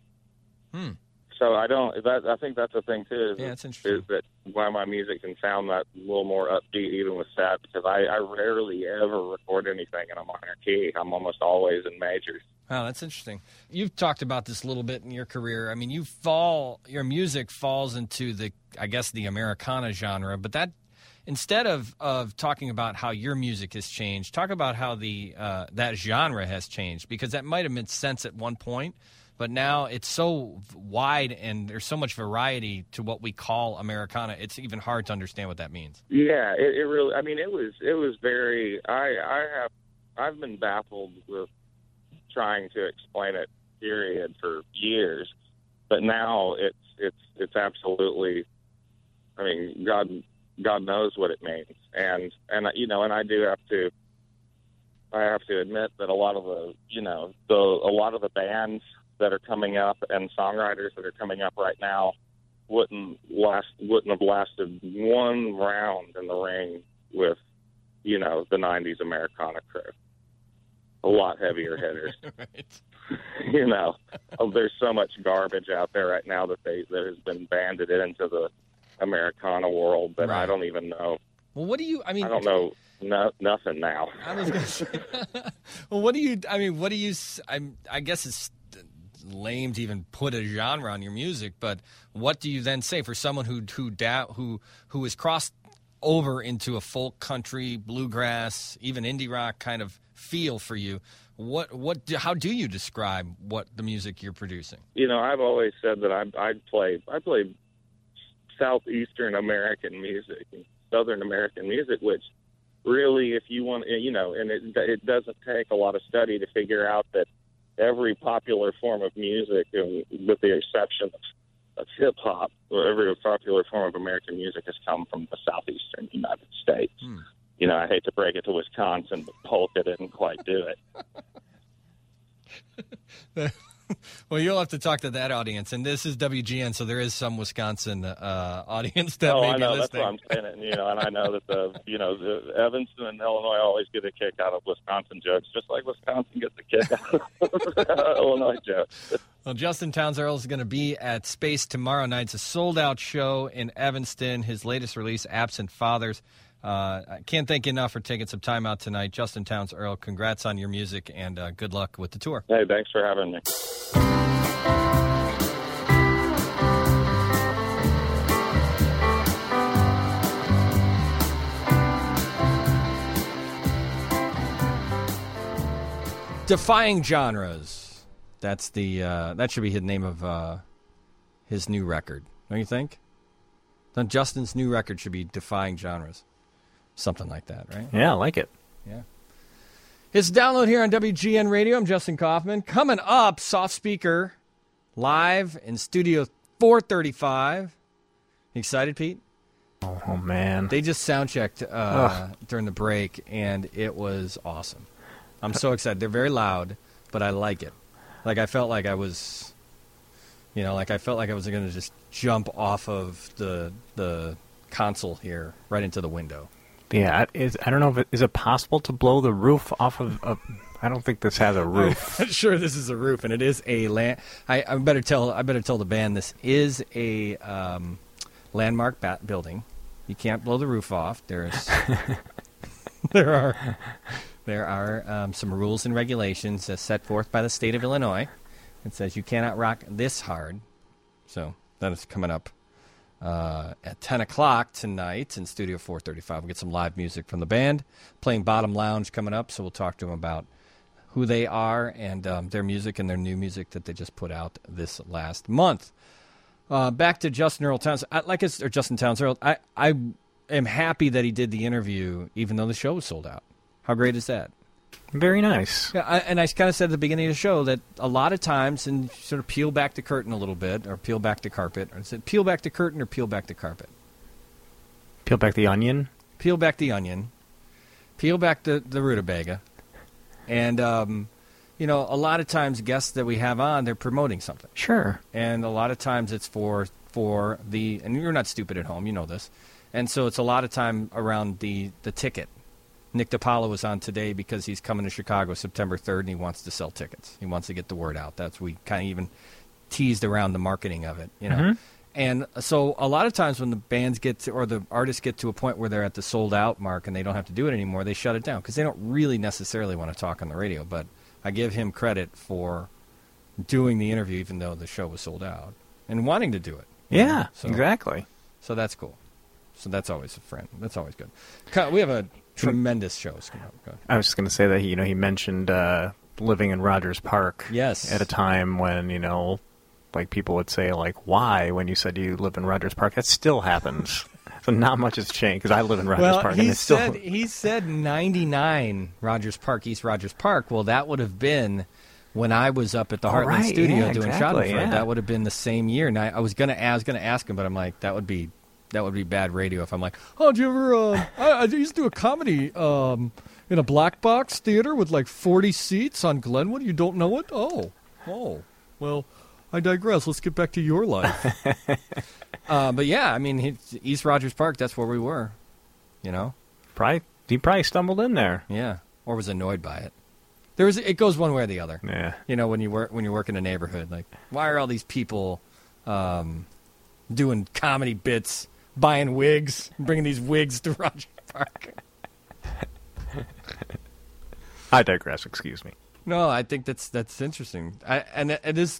So I think that's a thing too. That's interesting. Is that why my music can sound that little more upbeat even with sad, because I rarely ever record anything in a minor key. I'm almost always in majors. Oh, that's interesting. You've talked about this a little bit in your career. I mean, your music falls into the Americana genre, but that instead of talking about how your music has changed, talk about how that genre has changed, because that might have made sense at one point, but now it's so wide and there's so much variety to what we call Americana. It's even hard to understand what that means. Yeah, it really. I mean, it was very. I've been baffled with trying to explain it, period, for years, but now it's absolutely. I mean, God knows what it means, and I do have to. I have to admit that a lot of the bands that are coming up and songwriters that are coming up right now wouldn't have lasted one round in the ring with, the 90s Americana crew. A lot heavier hitters. Right. There's so much garbage out there right now that has been banded into the Americana world that I don't even know. Well, what do you? I mean, I don't know nothing now. I was going to say. Well, what do you? I mean, what do you? I guess it's lame to even put a genre on your music, but what do you then say for someone who has crossed over into a folk, country, bluegrass, even indie rock kind of feel for you? How do you describe what the music you're producing? I've always said that I play Southeastern American music, Southern American music, which really, if you want, and it doesn't take a lot of study to figure out that every popular form of music, with the exception of hip-hop, every popular form of American music has come from the southeastern United States. I hate to break it to Wisconsin, but polka didn't quite do it. Well, you'll have to talk to that audience, and this is WGN, so there is some Wisconsin audience that may be listening. I know, that's what I'm saying, and I know that the Evanston and Illinois always get a kick out of Wisconsin jokes, just like Wisconsin gets a kick out of Illinois jokes. Well, Justin Townes Earle is going to be at Space tomorrow night. It's a sold-out show in Evanston. His latest release, Absent Fathers. I can't thank you enough for taking some time out tonight. Justin Townes Earle, congrats on your music, and good luck with the tour. Hey, thanks for having me. Defying Genres. That's that should be the name of his new record, don't you think? Then Justin's new record should be Defying Genres. Something like that, right? Yeah, I like it. Yeah. It's download here on WGN Radio. I'm Justin Kaufman. Coming up, Soft Speaker live in Studio 435. Excited, Pete? Oh man. They just sound-checked during the break, and it was awesome. I'm so excited. They're very loud, but I like it. Like, I felt like I was, going to just jump off of the console here right into the window. Yeah, I don't know is it possible to blow the roof off of I don't think this has a roof. I'm sure this is a roof, and it is a land. I better tell the band this is a landmark building. You can't blow the roof off. There are some rules and regulations set forth by the state of Illinois. It says you cannot rock this hard. So that is coming up at 10 o'clock tonight in Studio 435. We'll get some live music from the band, playing Bottom Lounge coming up, so we'll talk to them about who they are and their music and their new music that they just put out this last month. Back to Justin Earl Towns. Justin Towns Earl. I am happy that he did the interview, even though the show was sold out. How great is that? Very nice. Yeah, and I kind of said at the beginning of the show that a lot of times, and sort of peel back the curtain a little bit, or peel back the carpet, or is it peel back the curtain or peel back the carpet? Peel back the onion. Peel back the onion. Peel back the rutabaga. And, a lot of times guests that we have on, they're promoting something. Sure. And a lot of times it's for the, and you're not stupid at home, you know this. And so it's a lot of time around the ticket. Nick DiPaolo was on today because he's coming to Chicago September 3rd, and he wants to sell tickets. He wants to get the word out. We kind of even teased around the marketing of it, Mm-hmm. And so a lot of times when the bands or the artists get to a point where they're at the sold-out mark and they don't have to do it anymore, they shut it down because they don't really necessarily want to talk on the radio. But I give him credit for doing the interview even though the show was sold out and wanting to do it. Yeah, exactly. So that's cool. So that's always a friend. That's always good. We have a tremendous shows coming up. I was just going to say that he mentioned living in Rogers Park. Yes. At a time when like people would say why when you said you live in Rogers Park. That still happens. So not much has changed because I live in Rogers Park. He said 99 Rogers Park, East Rogers Park. Well, that would have been when I was up at the Heartland studio doing Schadenfreude. Yeah. That would have been the same year. And I was gonna ask him, but I'm like, that would be bad radio if I'm like, oh, did you ever? I used to do a comedy in a black box theater with 40 seats on Glenwood. You don't know it? Oh, well, I digress. Let's get back to your life. But yeah, I mean, East Rogers Park. That's where we were. He probably stumbled in there. Yeah, or was annoyed by it. It goes one way or the other. Yeah. When you work in a neighborhood, why are all these people doing comedy bits? Buying wigs, bringing these wigs to Rogers Park. I digress. Excuse me. No, I think that's interesting. And it is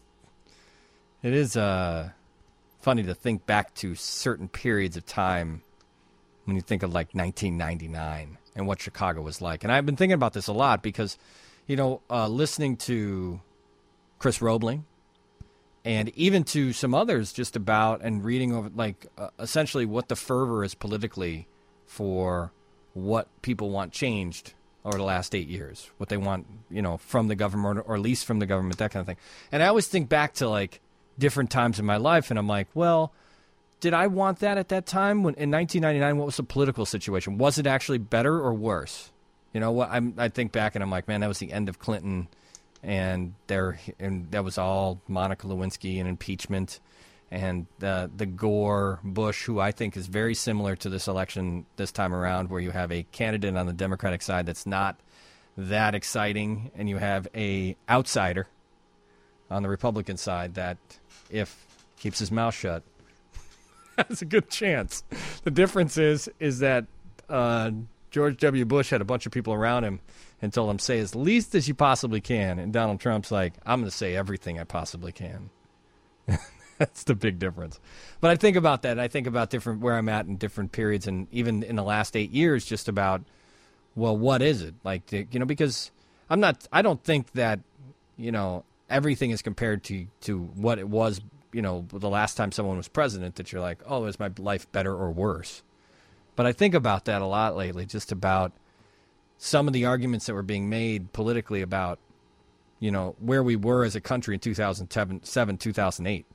funny to think back to certain periods of time when you think of 1999 and what Chicago was like. And I've been thinking about this a lot because, listening to Chris Roebling. And even to some others just about and reading over, essentially what the fervor is politically for what people want changed over the last 8 years, what they want, from the government or at least from the government, that kind of thing. And I always think back to, different times in my life, and I'm like, well, did I want that at that time? When in 1999, what was the political situation? Was it actually better or worse? I think back and I'm like, man, that was the end of Clinton. And that was all Monica Lewinsky and impeachment, and the Gore Bush, who I think is very similar to this election this time around, where you have a candidate on the Democratic side that's not that exciting, and you have a outsider on the Republican side that, if keeps his mouth shut, has a good chance. The difference is that George W. Bush had a bunch of people around him and told him, say as least as you possibly can. And Donald Trump's like, I'm going to say everything I possibly can. That's the big difference. But I think about that. I think about where I'm at in different periods, and even in the last 8 years, just about, well, what is it? Because I don't think that, everything is compared to what it was, the last time someone was president, that you're like, oh, is my life better or worse? But I think about that a lot lately, just about some of the arguments that were being made politically about, where we were as a country in 2007, 2008,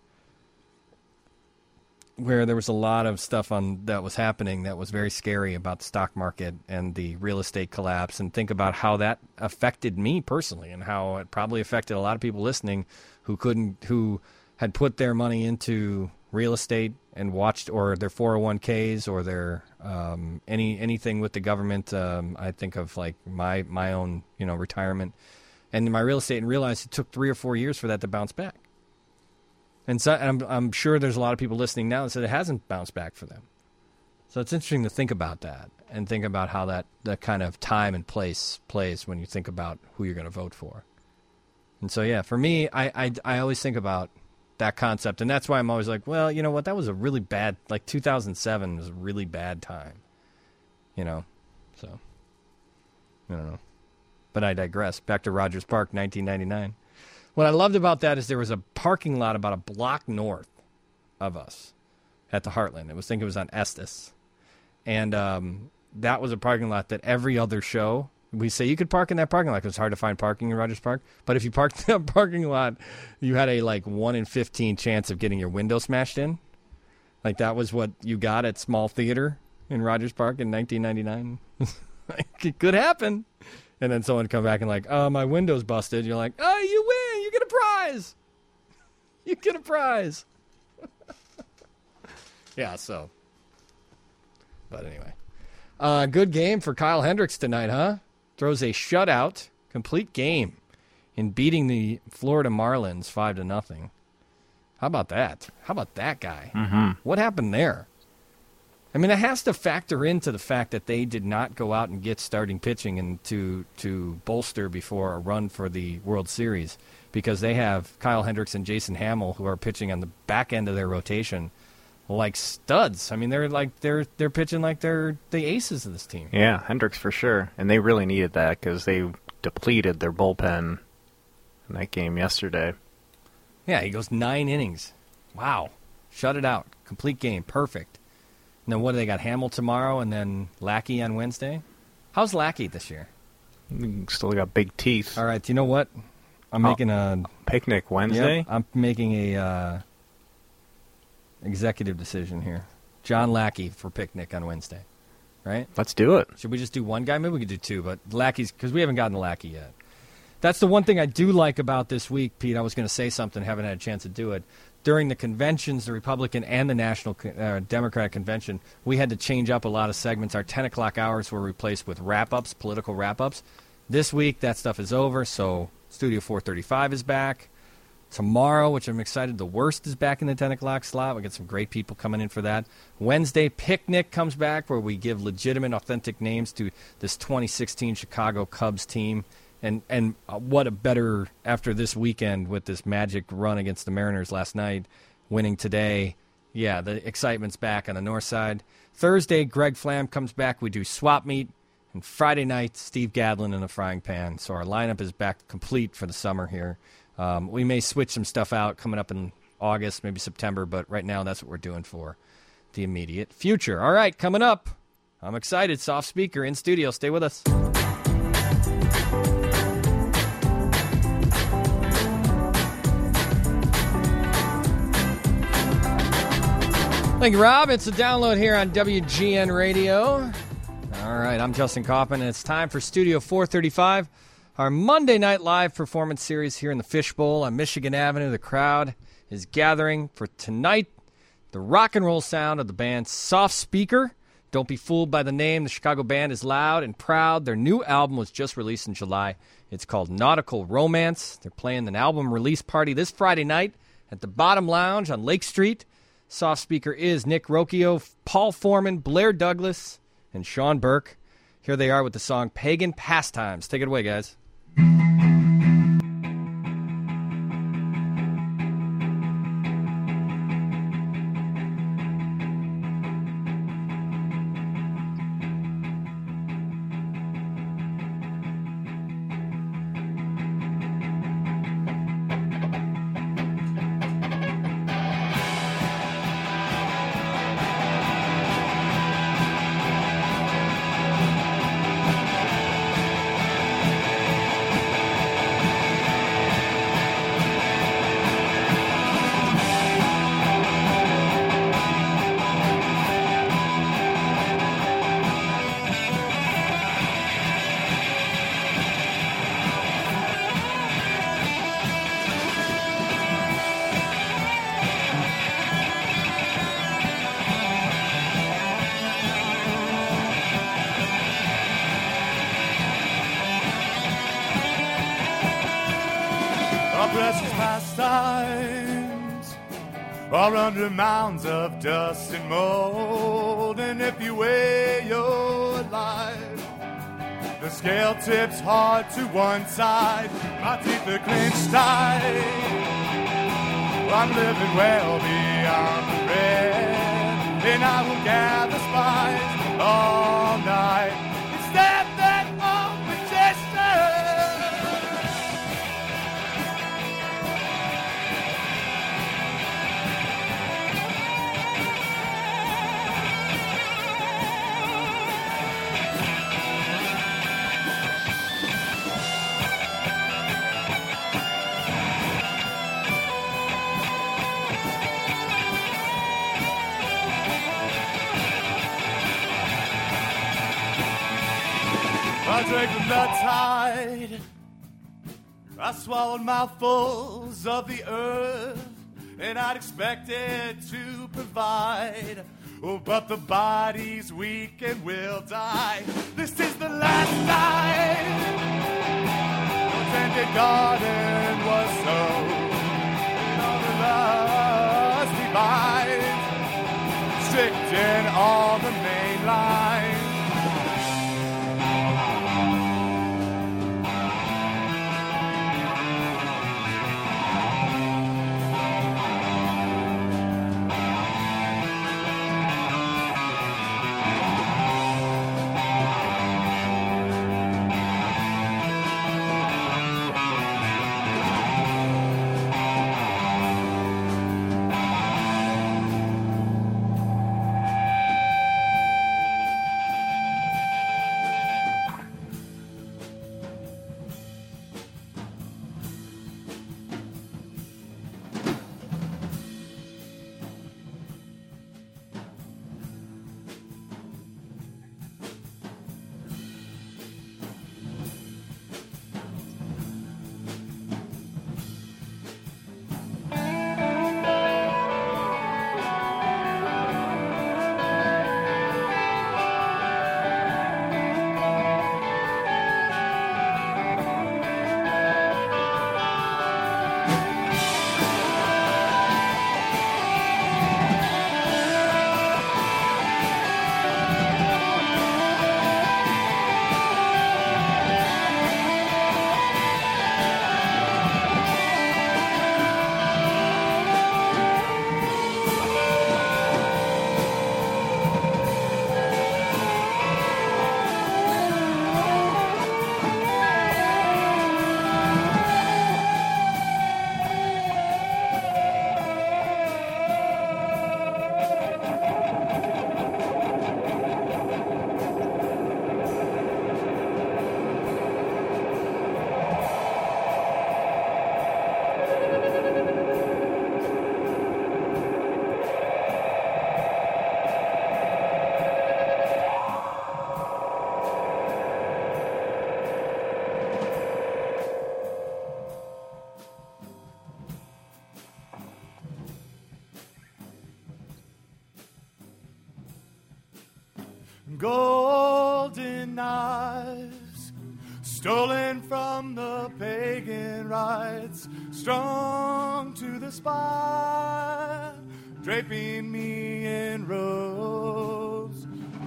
where there was a lot of stuff that was happening that was very scary about the stock market and the real estate collapse, and think about how that affected me personally and how it probably affected a lot of people listening who had put their money into real estate and watched, or their 401ks, or their anything with the government. I think of my own retirement and my real estate, and realized it took 3 or 4 years for that to bounce back. And so I'm sure there's a lot of people listening now that said it hasn't bounced back for them. So it's interesting to think about that and think about how that kind of time and place plays when you think about who you're going to vote for. And so, yeah, for me, I always think about, that concept. And that's why I'm always like, well, you know what? That was a really bad, 2007 was a really bad time. So, I don't know. But I digress. Back to Rogers Park, 1999. What I loved about that is there was a parking lot about a block north of us at the Heartland. I think it was on Estes. And that was a parking lot that every other show, we say you could park in that parking lot because it's hard to find parking in Rogers Park. But if you parked in that parking lot, you had a 1 in 15 chance of getting your window smashed in. That was what you got at Small Theater in Rogers Park in 1999. It could happen. And then someone come back and my window's busted. You're like, oh, you win. You get a prize. You get a prize. Yeah, so. But anyway. Good game for Kyle Hendricks tonight, huh? Throws a shutout, complete game in beating the Florida Marlins 5-0. How about that? How about that guy? Mm-hmm. What happened there? I mean, it has to factor into the fact that they did not go out and get starting pitching and to bolster before a run for the World Series, because they have Kyle Hendricks and Jason Hamill, who are pitching on the back end of their rotation like studs. I mean, they're pitching like they're the aces of this team. Yeah, Hendricks for sure, and they really needed that because they depleted their bullpen in that game yesterday. Yeah, he goes 9 innings. Wow, shut it out, complete game, perfect. And then what do they got? Hamill tomorrow, and then Lackey on Wednesday. How's Lackey this year? Still got big teeth. All right, you know what? I'm making a picnic Wednesday. Yep, I'm making a executive decision here. John Lackey for picnic on Wednesday, right? Let's do it. Should we just do one guy? Maybe we could do two, but Lackey's, because we haven't gotten to Lackey yet. That's the one thing I do like about this week, Pete. I was going to say something, haven't had a chance to do it. During the conventions, the Republican and the National Democratic Convention, we had to change up a lot of segments. Our 10 o'clock hours were replaced with wrap-ups, political wrap-ups. This week, that stuff is over, so Studio 435 is back. Tomorrow, which I'm excited, The Worst is back in the 10 o'clock slot. We get some great people coming in for that. Wednesday, Picnic comes back, where we give legitimate, authentic names to this 2016 Chicago Cubs team. And what a better, after this weekend with this magic run against the Mariners last night, winning today. Yeah, the excitement's back on the north side. Thursday, Greg Flam comes back. We do Swap Meet. And Friday night, Steve Gadlin in the frying pan. So our lineup is back complete for the summer here. We may switch some stuff out coming up in August, maybe September, but right now that's what we're doing for the immediate future. All right, coming up, I'm excited. Soft speaker in studio. Stay with us. Thank you, Rob. It's a download here on WGN Radio. All right, I'm Justin Kaufman, and it's time for Studio 435, our Monday Night Live performance series here in the Fishbowl on Michigan Avenue. The crowd is gathering for tonight. The rock and roll sound of the band Soft Speaker. Don't be fooled by the name. The Chicago band is loud and proud. Their new album was just released in July. It's called Nautical Romance. They're playing an album release party this Friday night at the Bottom Lounge on Lake Street. Soft Speaker is Nick Rocchio, Paul Foreman, Blair Douglas, and Sean Burke. Here they are with the song Pagan Pastimes. Take it away, guys. precious pastimes are under mounds of dust and mold. And if you weigh your life, the scale tips hard to one side. My teeth are clenched tight. I'm living well beyond the red, and I will gather spies all night. It's that old magician. I drank from the tide. I swallowed mouthfuls of the earth, and I'd expect it to provide. Oh, but the body's weak and will die. This is the last time. No tended garden was sown, and all the lusty vines strict in all the main lines. Golden knives stolen from the pagan rites, strung to the spine, draping me in robes,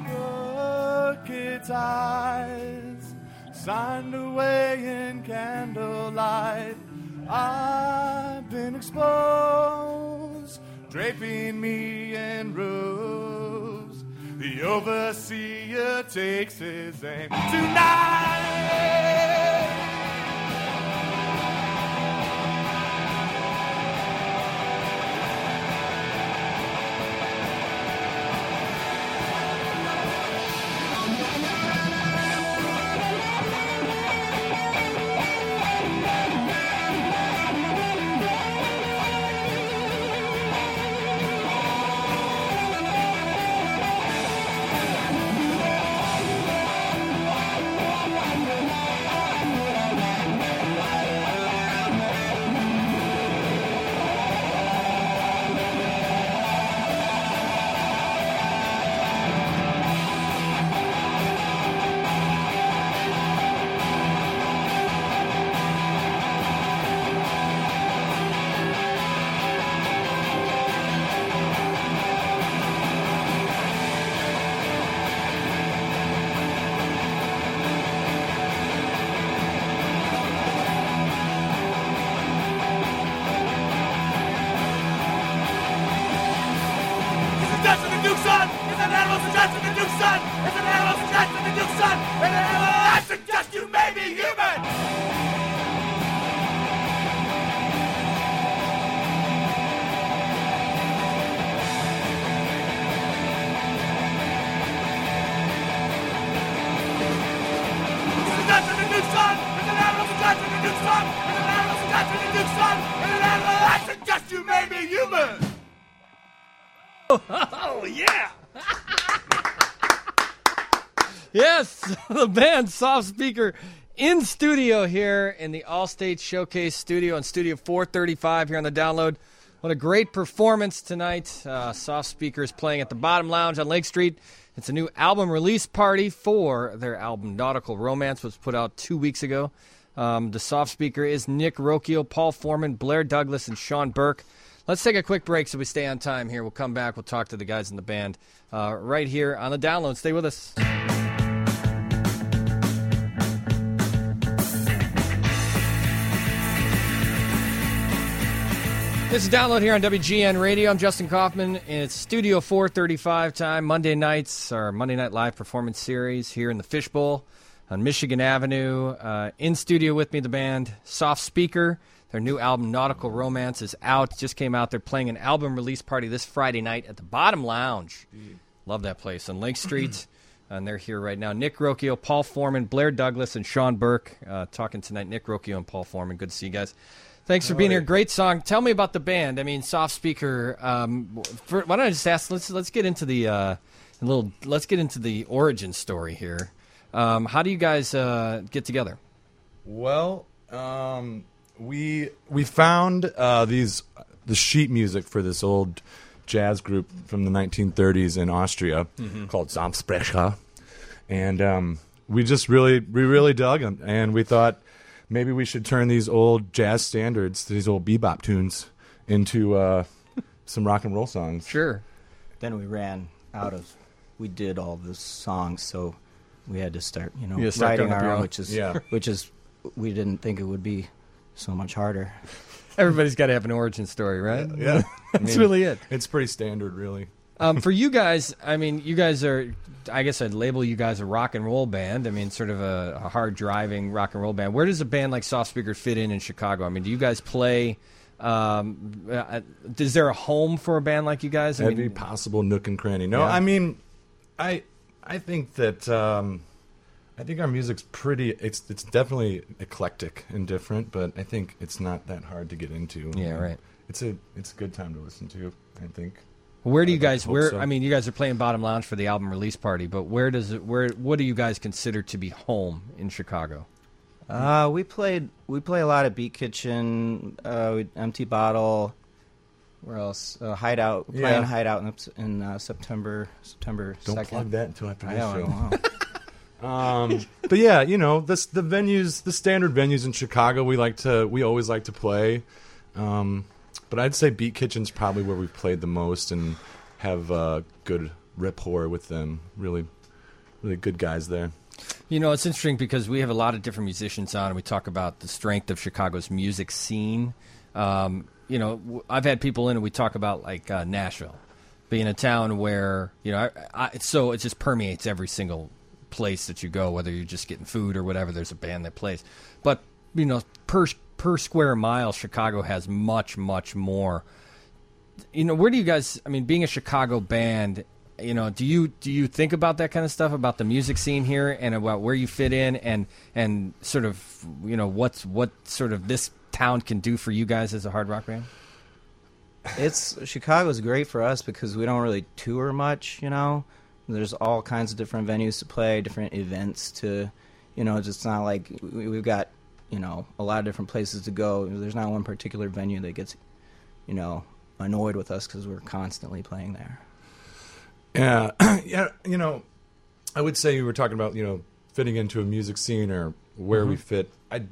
crooked eyes, signed away in candlelight. I've been exposed, draping me in robes. The overseer takes his aim tonight. addiction, and I suggest you may be human. Oh, yeah. Yes, the band Soft Speaker in studio here in the Allstate Showcase studio in Studio 435 here on the Download. What a great performance tonight. Soft Speaker is playing at the Bottom Lounge on Lake Street. It's a new album release party for their album Nautical Romance, was put out 2 weeks ago. The Soft Speaker is Nick Rocchio, Paul Foreman, Blair Douglas, and Sean Burke. Let's take a quick break so we stay on time here. We'll come back. We'll talk to the guys in the band right here on the Download. Stay with us. This is Download here on WGN Radio. I'm Justin Kaufman, and it's Studio 435 time. Monday nights, our Monday Night Live performance series here in the Fishbowl on Michigan Avenue. In studio with me, the band Soft Speaker. Their new album, Nautical Romance, is out. Just came out. They're playing an album release party this Friday night at the Bottom Lounge. Love that place on Lake Street. And they're here right now. Nick Rocchio, Paul Foreman, Blair Douglas, and Sean Burke talking tonight. Nick Rocchio and Paul Foreman. Good to see you guys. Thanks for being here. Great song. Tell me about the band. I mean, Soft Speaker. Why don't I just ask? Let's get into the let's get into the origin story here. How do you guys get together? Well, we found the sheet music for this old jazz group from the 1930s in Austria called Samtsprecher, and we really dug them, and we thought maybe we should turn these old jazz standards, these old bebop tunes, into some rock and roll songs. Sure. Then we did all the songs, so we had to start, writing our own, which is we didn't think it would be so much harder. Everybody's got to have an origin story, right? Yeah. That's really it. It's pretty standard, really. For you guys, I mean, you guys are, I guess I'd label you guys a rock and roll band. I mean, sort of a hard-driving rock and roll band. Where does a band like Soft Speaker fit in Chicago? I mean, do you guys play, is there a home for a band like you guys? Every possible nook and cranny. No, yeah. I mean, I think that, I think our music's it's definitely eclectic and different, but I think it's not that hard to get into. Yeah, right. It's a good time to listen to, I think. Where do you guys? I mean, you guys are playing Bottom Lounge for the album release party, but what do you guys consider to be home in Chicago? We play a lot of Beat Kitchen, Empty Bottle. Where else? Hideout. We're playing Hideout in September. Don't 2nd. plug that until after this show. But yeah, the venues, the standard venues in Chicago, we always like to play. But I'd say Beat Kitchen's probably where we've played the most and have good rapport with them. Really, really good guys there. It's interesting because we have a lot of different musicians on, and we talk about the strength of Chicago's music scene. I've had people in, and we talk about like Nashville being a town where so it just permeates every single place that you go, whether you're just getting food or whatever. There's a band that plays, but per square mile, Chicago has much, much more. Where do you guys? I mean, being a Chicago band, do you think about that kind of stuff, about the music scene here and about where you fit in and sort of what sort of this town can do for you guys as a hard rock band? Chicago's great for us because we don't really tour much. There's all kinds of different venues to play, different events to, it's not like we've got. A lot of different places to go. There's not one particular venue that gets, annoyed with us because we're constantly playing there. Yeah, I would say you were talking about, fitting into a music scene or where we fit.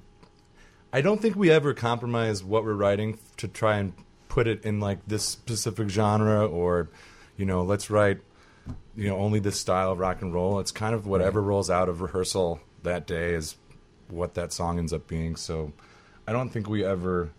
I don't think we ever compromise what we're writing to try and put it in like this specific genre or, let's write, only this style of rock and roll. It's kind of whatever rolls out of rehearsal that day is what that song ends up being. So I don't think we ever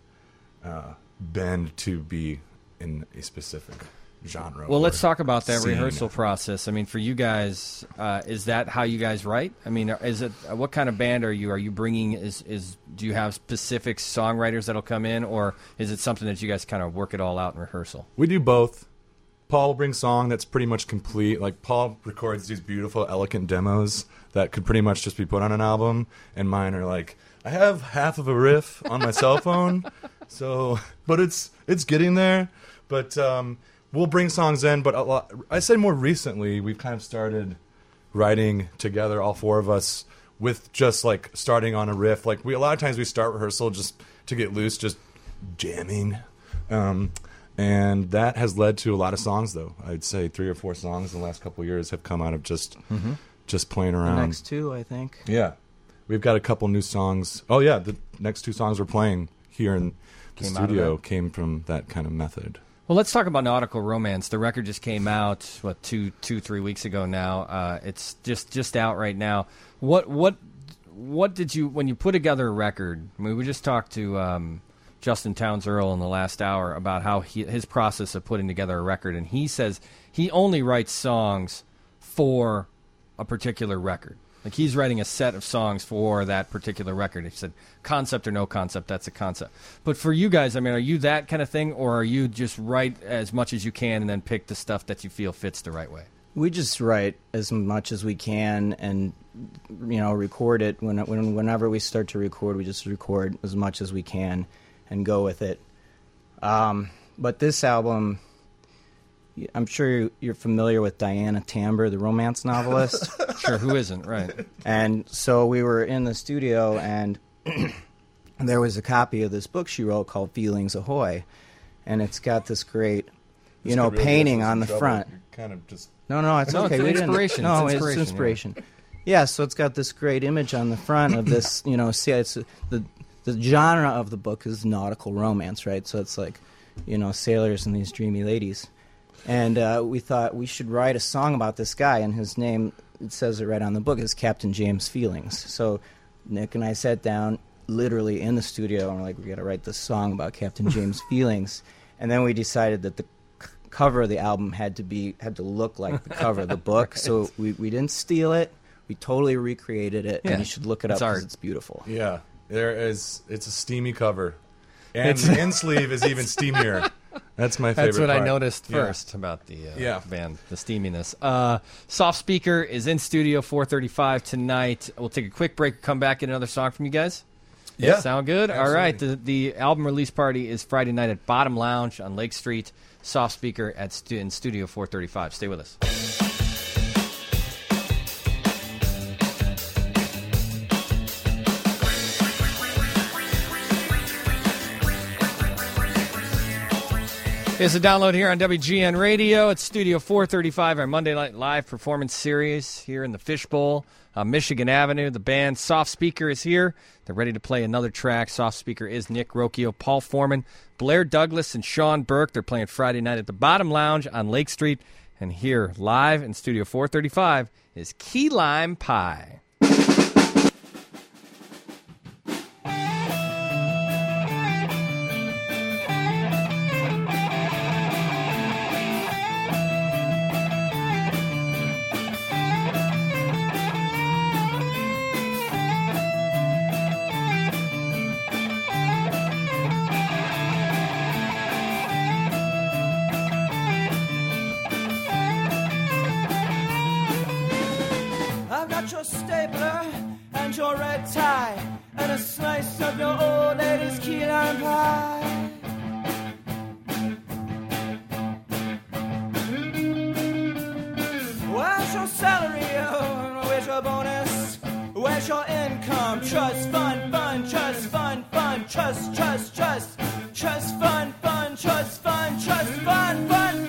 bend to be in a specific genre. Well, let's talk about that rehearsal process. I mean, for you guys, is that how you guys write? I mean, is it what kind of band are you? Are you bringing do you have specific songwriters that'll come in, or is it something that you guys kind of work it all out in rehearsal? We do both. Paul will bring song that's pretty much complete. Like Paul records these beautiful, elegant demos that could pretty much just be put on an album, and mine are like I have half of a riff on my cell phone, but it's getting there. But we'll bring songs in. But I say more recently, we've kind of started writing together, all four of us, with just like starting on a riff. Like a lot of times we start rehearsal just to get loose, just jamming. And that has led to a lot of songs, though. I'd say 3 or 4 songs in the last couple of years have come out of just playing around. The next 2, I think. Yeah. We've got a couple new songs. Oh, yeah, the next 2 songs we're playing here in the studio came from that kind of method. Well, let's talk about Nautical Romance. The record just came out, 2-3 weeks ago now. It's just out right now. What did you, when you put together a record, I mean, we just talked to Justin Townes Earl in the last hour about how his process of putting together a record, and he says he only writes songs for a particular record. Like he's writing a set of songs for that particular record. He said, concept or no concept, that's a concept. But for you guys, I mean, are you that kind of thing, or are you just write as much as you can and then pick the stuff that you feel fits the right way? We just write as much as we can and, record it. Whenever we start to record, we just record as much as we can and go with it. But this album, I'm sure you're familiar with Diana Tamber, the romance novelist. Sure, who isn't, right? And so we were in the studio, and there was a copy of this book she wrote called Feelings Ahoy, and it's got this great, painting on the front. Kind of just no, it's okay. It's inspiration. It's inspiration. Yeah, so it's got this great image on the front of this. It's the genre of the book is nautical romance, right? So it's like, sailors and these dreamy ladies. And we thought we should write a song about this guy, and his name, it says it right on the book, is Captain James Feelings. So Nick and I sat down literally in the studio, and we're like, we got to write this song about Captain James Feelings. And then we decided that the cover of the album had to look like the cover of the book. Right. So we didn't steal it. We totally recreated it, and you should look it up because it's beautiful. Yeah, it's a steamy cover. And the end sleeve is even steamier. That's my favorite That's what part. I noticed first about the band, the steaminess. Soft Speaker is in studio 4:35 tonight. We'll take a quick break, come back, get another song from you guys. Yeah. Sound good? Absolutely. All right. The album release party is Friday night at Bottom Lounge on Lake Street. Soft Speaker in studio 4:35. Stay with us. It's a download here on WGN Radio. It's Studio 435, our Monday Night Live performance series here in the Fishbowl, Michigan Avenue. The band Soft Speaker is here. They're ready to play another track. Soft Speaker is Nick Rocchio, Paul Foreman, Blair Douglas, and Sean Burke. They're playing Friday night at the Bottom Lounge on Lake Street. And here, live in Studio 435, is Key Lime Pie. Your stapler and your red tie and a slice of your old lady's key lime pie. Where's your salary? Oh, where's your bonus? Where's your income? Trust fund, trust fund, trust, trust, trust, trust fund, trust fund, trust fund, fund.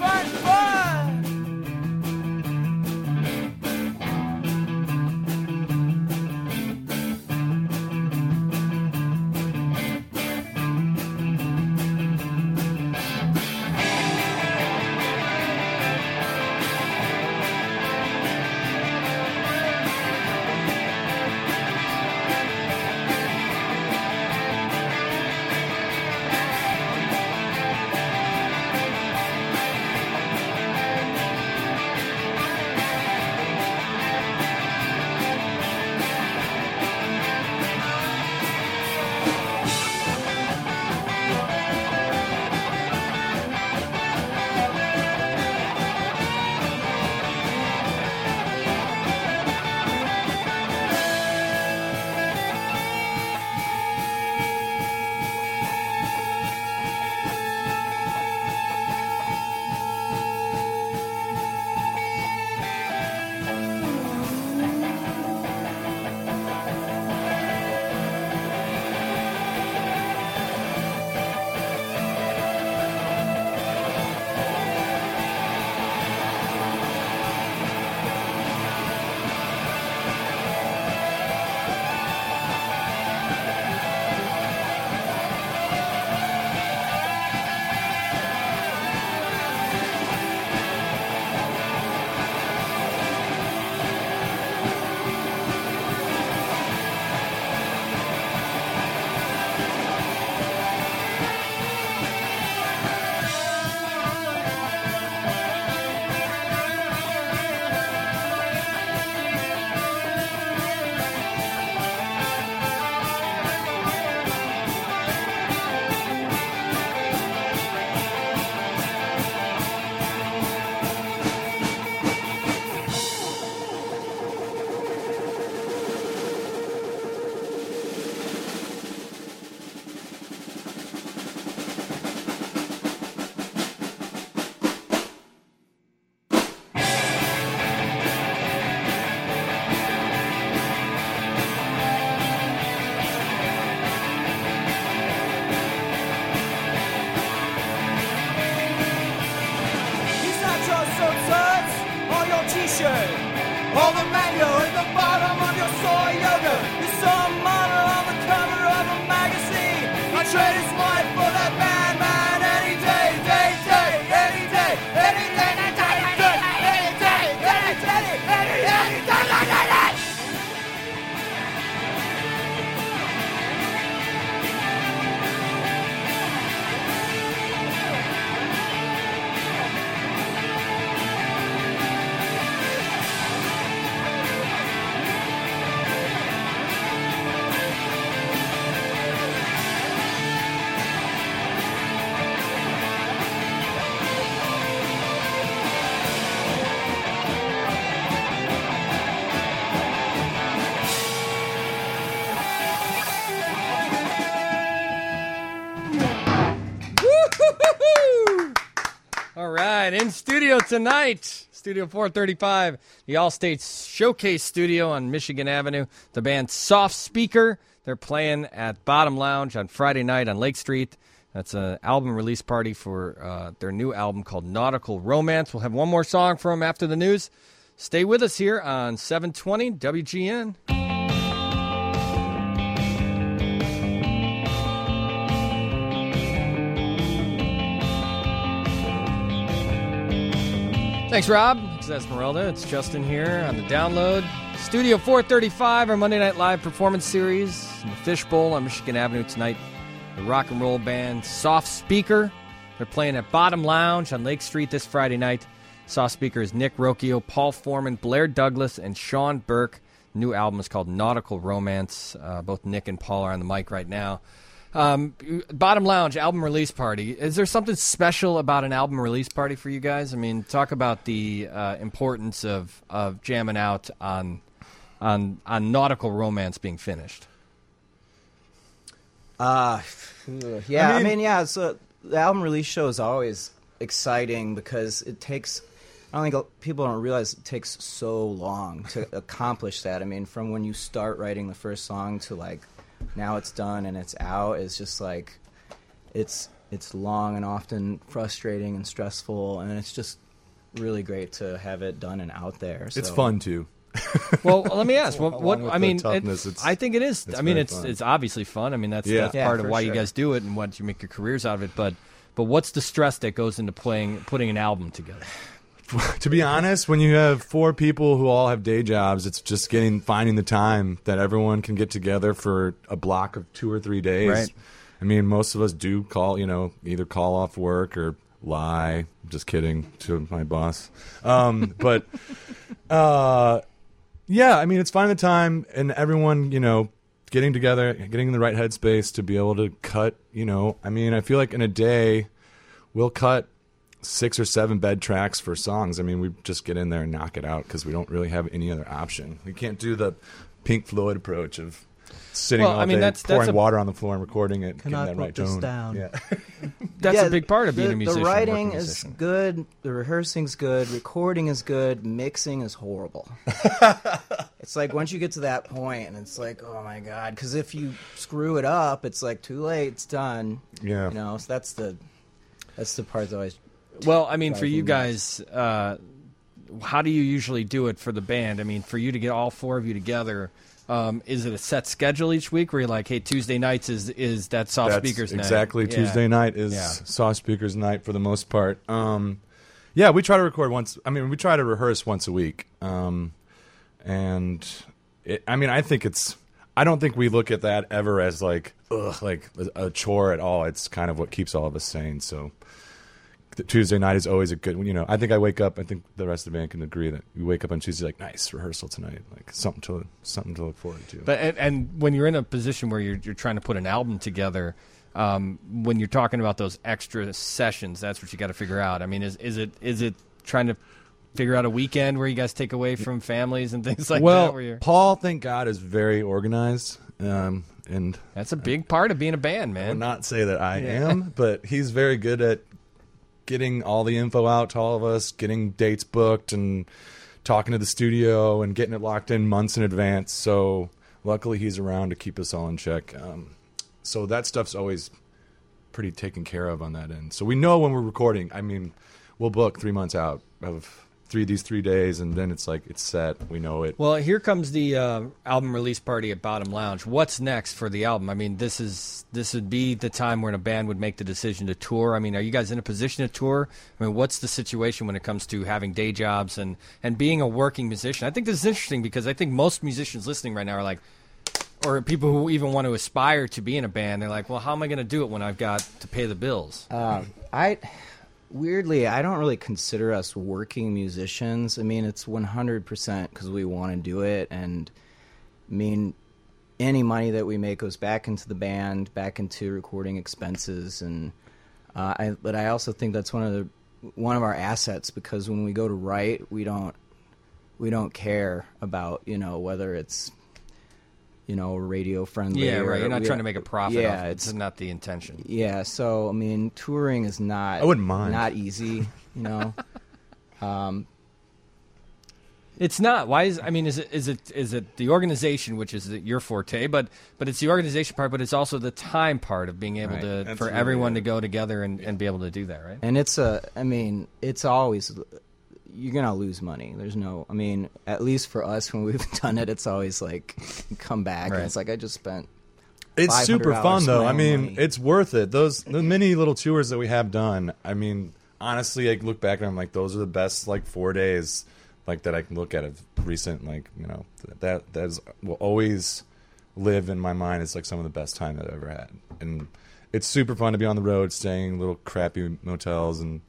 trade his wife for that man any day, any day, any day, any day, any day, any day, any day, any day. All right, in studio tonight, Studio 435, the All-State Showcase Studio on Michigan Avenue, the band Soft Speaker. They're playing at Bottom Lounge on Friday night on Lake Street. That's an album release party for their new album called Nautical Romance. We'll have one more song from them after the news. Stay with us here on 720 WGN. Thanks, Rob. It's Esmeralda. It's Justin here on the download. Studio 435, our Monday Night Live performance series in the Fishbowl on Michigan Avenue tonight. The rock and roll band Soft Speaker. They're playing at Bottom Lounge on Lake Street this Friday night. Soft Speaker is Nick Rocchio, Paul Foreman, Blair Douglas, and Sean Burke. New album is called Nautical Romance. Both Nick and Paul are on the mic right now. Bottom Lounge album release party. Is there something special about an album release party for you guys? I mean, talk about the importance of jamming out on Nautical Romance being finished. Yeah, I mean, so the album release show is always exciting because it takes. I don't think people don't realize it takes so long to accomplish that. I mean, from when you start writing the first song to like. Now it's done and it's out. It's just like it's long and often frustrating and stressful, and it's just really great to have it done and out there. So. It's fun too. Well, let me ask. What I mean, I think it is. I mean, it's obviously fun. I mean, that's part of why you guys do it and what you make your careers out of it. But what's the stress that goes into putting an album together? To be honest, when you have four people who all have day jobs, it's just finding the time that everyone can get together for a block of 2 or 3 days. Right. I mean, most of us do either call off work or lie. Just kidding to my boss. But yeah, I mean, it's finding the time and everyone, getting together, getting in the right headspace to be able to cut. I mean, I feel like in a day, we'll cut 6 or 7 bed tracks for songs. I mean, we just get in there and knock it out because we don't really have any other option. We can't do the Pink Floyd approach of sitting all day, pouring water on the floor and recording it, getting that right tone. Down. Yeah. That's a big part of being a musician. The writing is good, the rehearsing's good, recording is good, mixing is horrible. It's like once you get to that point, and it's like, oh my god, because if you screw it up, it's like too late, it's done. Yeah. So that's the part that always. Well, I mean, for you guys, how do you usually do it for the band? I mean, for you to get all 4 of you together, is it a set schedule each week where you're like, hey, Tuesday nights is that Soft Speakers night? Exactly. Yeah. Tuesday night is Soft Speakers night for the most part. Yeah, we try to record once. I mean, we try to rehearse once a week. I don't think we look at that ever as like a chore at all. It's kind of what keeps all of us sane. So Tuesday night is always a good, I think I wake up, I think the rest of the band can agree that we wake up on Tuesday like, nice rehearsal tonight, like something to look forward to. But and when you're in a position where you're trying to put an album together, when you're talking about those extra sessions, that's what you got to figure out. I mean, is it trying to figure out a weekend where you guys take away from families and things like that? Well, Paul, thank God, is very organized. And that's a big part of being a band, man. I would not say that I am, but he's very good at getting all the info out to all of us, getting dates booked and talking to the studio and getting it locked in months in advance. So luckily he's around to keep us all in check. So that stuff's always pretty taken care of on that end. So we know when we're recording. I mean, we'll book 3 months out of these 3 days, and then it's like it's set. We know it. Well, here comes the album release party at Bottom Lounge. What's next for the album? I mean, this would be the time when a band would make the decision to tour. I mean, are you guys in a position to tour? I mean, what's the situation when it comes to having day jobs and being a working musician? I think this is interesting because I think most musicians listening right now are like, or people who even want to aspire to be in a band, they're like, well, how am I going to do it when I've got to pay the bills? Weirdly, I don't really consider us working musicians. I mean, it's 100% because we want to do it. And, I mean, any money that we make goes back into the band, back into recording expenses. And but I also think that's one of our assets, because when we go to write, we don't care about, whether it's, radio friendly. Yeah, right. You're not trying to make a profit. Yeah, it's not the intention. Yeah, so I mean, touring is not. I wouldn't mind. Not easy, It's not. Why is? I mean, is it the organization, which is your forte, but it's the organization part, but it's also the time part of being able to for everyone to go together and be able to do that, right? And it's always. You're going to lose money. There's no, I mean, at least for us, when we've done it, it's always like, come back. And it's like, I just spent It's super fun, though. I mean, money. it's worth it. The many little tours that we have done, I mean, honestly, I look back and I'm like, those are the best, 4 days, that I can look at of recent, that will always live in my mind as, some of the best time that I've ever had. And it's super fun to be on the road, staying in little crappy motels and,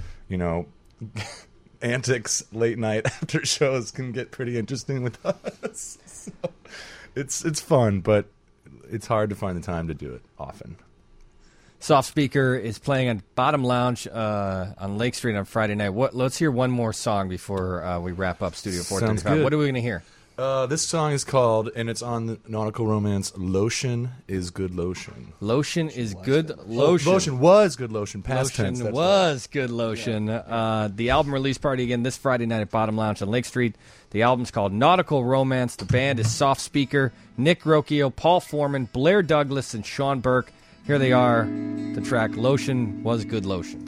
antics late night after shows can get pretty interesting with us. So it's fun, but it's hard to find the time to do it often. Soft Speaker is playing at Bottom Lounge on Lake Street on Friday night. Let's hear one more song before we wrap up Studio 435. What are we going to hear? This song is called, and it's on the Nautical Romance, Lotion is Good Lotion. Lotion is Good Lotion. Lotion was good lotion, past tense. Lotion was good lotion. Yeah. The album release party again this Friday night at Bottom Lounge on Lake Street. The album's called Nautical Romance. The band is Soft Speaker, Nick Rocchio, Paul Foreman, Blair Douglas, and Sean Burke. Here they are, the track Lotion was Good Lotion.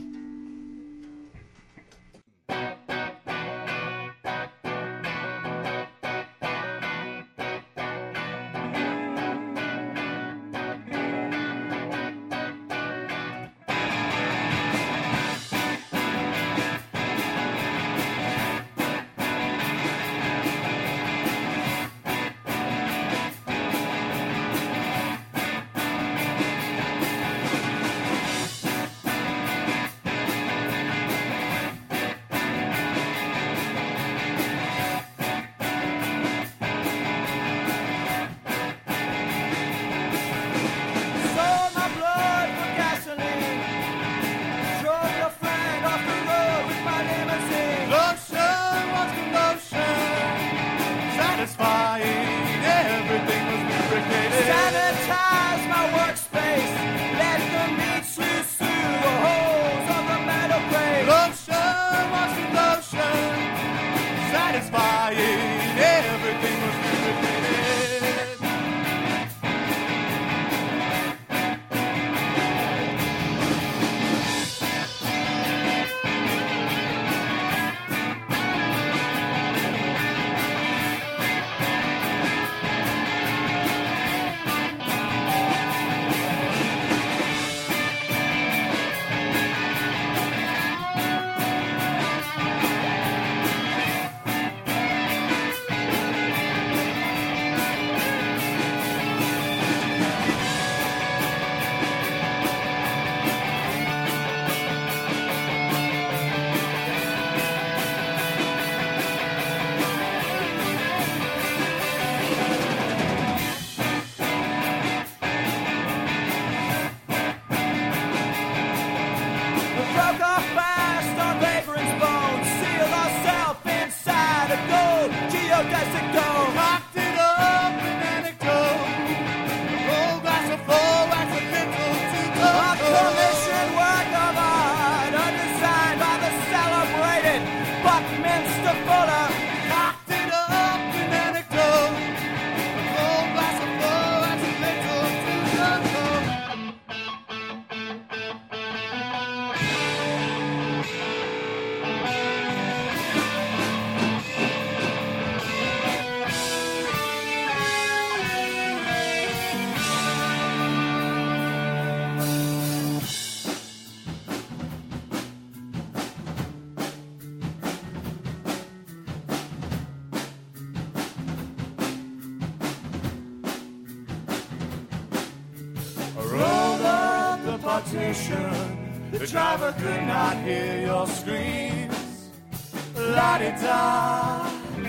partition. The driver could not hear your screams. La-di-da,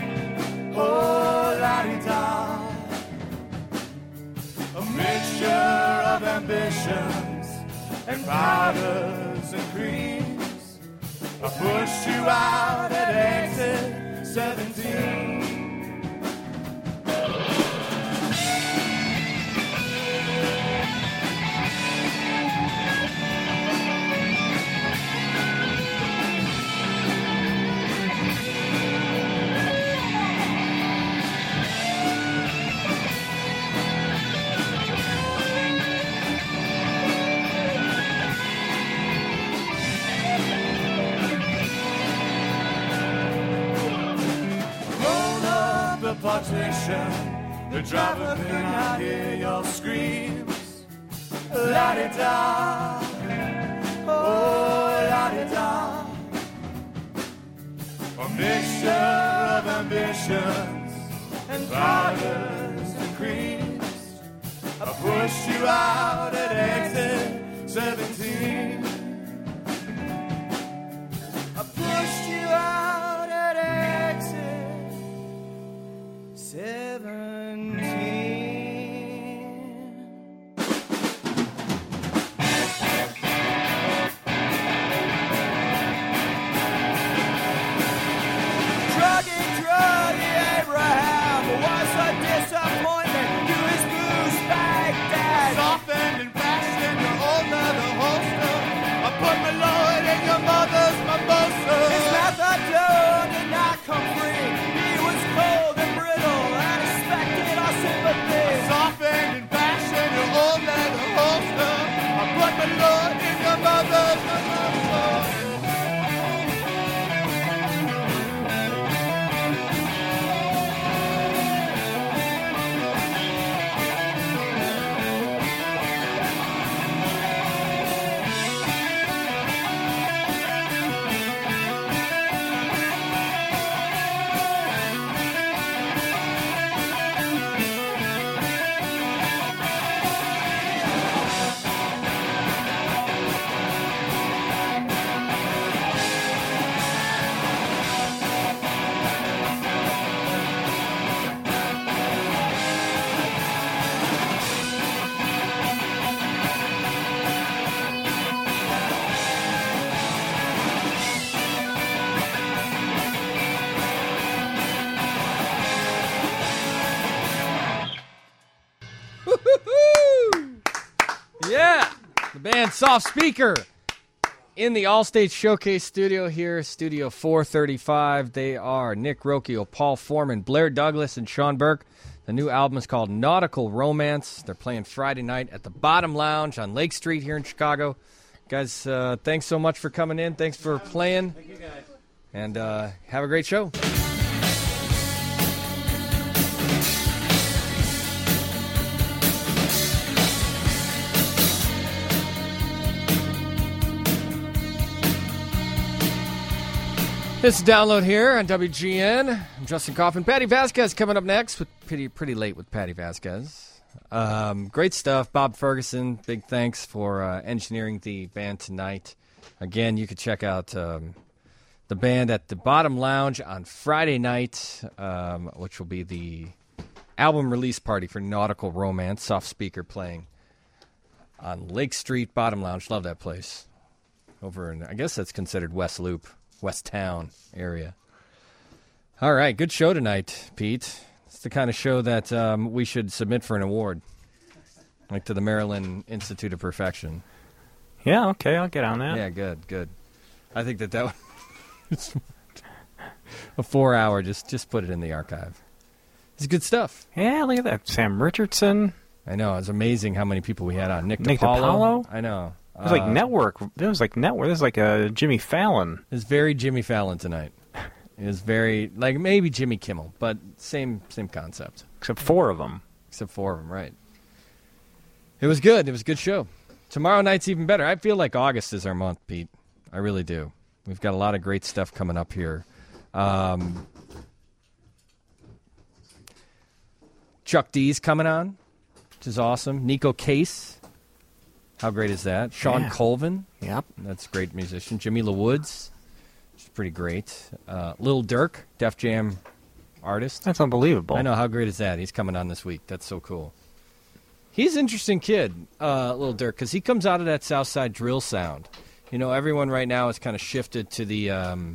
oh la-di-da. A mixture of ambitions and powders and creams. I pushed you out at exit 17. Partition. The driver could not hear your screams. La-di-da, oh la-di-da. A mixture of ambitions and powders and creams. I pushed you out at exit 17. I pushed you out at exit 17. Druggy Abraham was a disappointment to his booze bag dad. Softened and bashed in your old leather holster. I put my Lord in your mother's mimosa. His methadone did not come free. He was cold and brittle and expected our sympathy. Softened and bashed in your old leather holster. I put my Lord in your mother's mimosa. Yeah, the band Soft Speaker in the All-State Showcase studio here, Studio 435. They are Nick Rocchio, Paul Foreman, Blair Douglas, and Sean Burke. The new album is called Nautical Romance. They're playing Friday night at the Bottom Lounge on Lake Street here in Chicago. Guys, thanks so much for coming in. Thanks for playing. Thank you, guys. And have a great show. This is Download here on WGN. I'm Justin Kaufman. Patty Vasquez coming up next. With pretty late with Patty Vasquez. Great stuff. Bob Ferguson, big thanks for engineering the band tonight. Again, you can check out the band at the Bottom Lounge on Friday night, which will be the album release party for Nautical Romance. Soft Speaker playing on Lake Street, Bottom Lounge. Love that place. Over in, I guess that's considered West Loop. West Town area. All right, good show tonight, Pete. It's the kind of show that we should submit for an award, like to the Maryland Institute of Perfection. Yeah, okay, I'll get on that. Yeah, good. I think that was a 4-hour. Just put it in the archive. It's good stuff. Yeah, look at that. Sam Richardson. I know. It's amazing how many people we had on. Nick DiPaolo. I know. It was like network. It was like a Jimmy Fallon. It's very Jimmy Fallon tonight. It is very like maybe Jimmy Kimmel, but same concept. Except 4 of them. Right. It was good. It was a good show. Tomorrow night's even better. I feel like August is our month, Pete. I really do. We've got a lot of great stuff coming up here. Chuck D's coming on, which is awesome. Nico Case. How great is that? Sean Colvin. Yep. That's a great musician. Jamila Woods. She's pretty great. Lil Durk, Def Jam artist. That's unbelievable. I know. How great is that? He's coming on this week. That's so cool. He's an interesting kid, Lil Durk, because he comes out of that Southside drill sound. You know, everyone right now has kind of shifted to the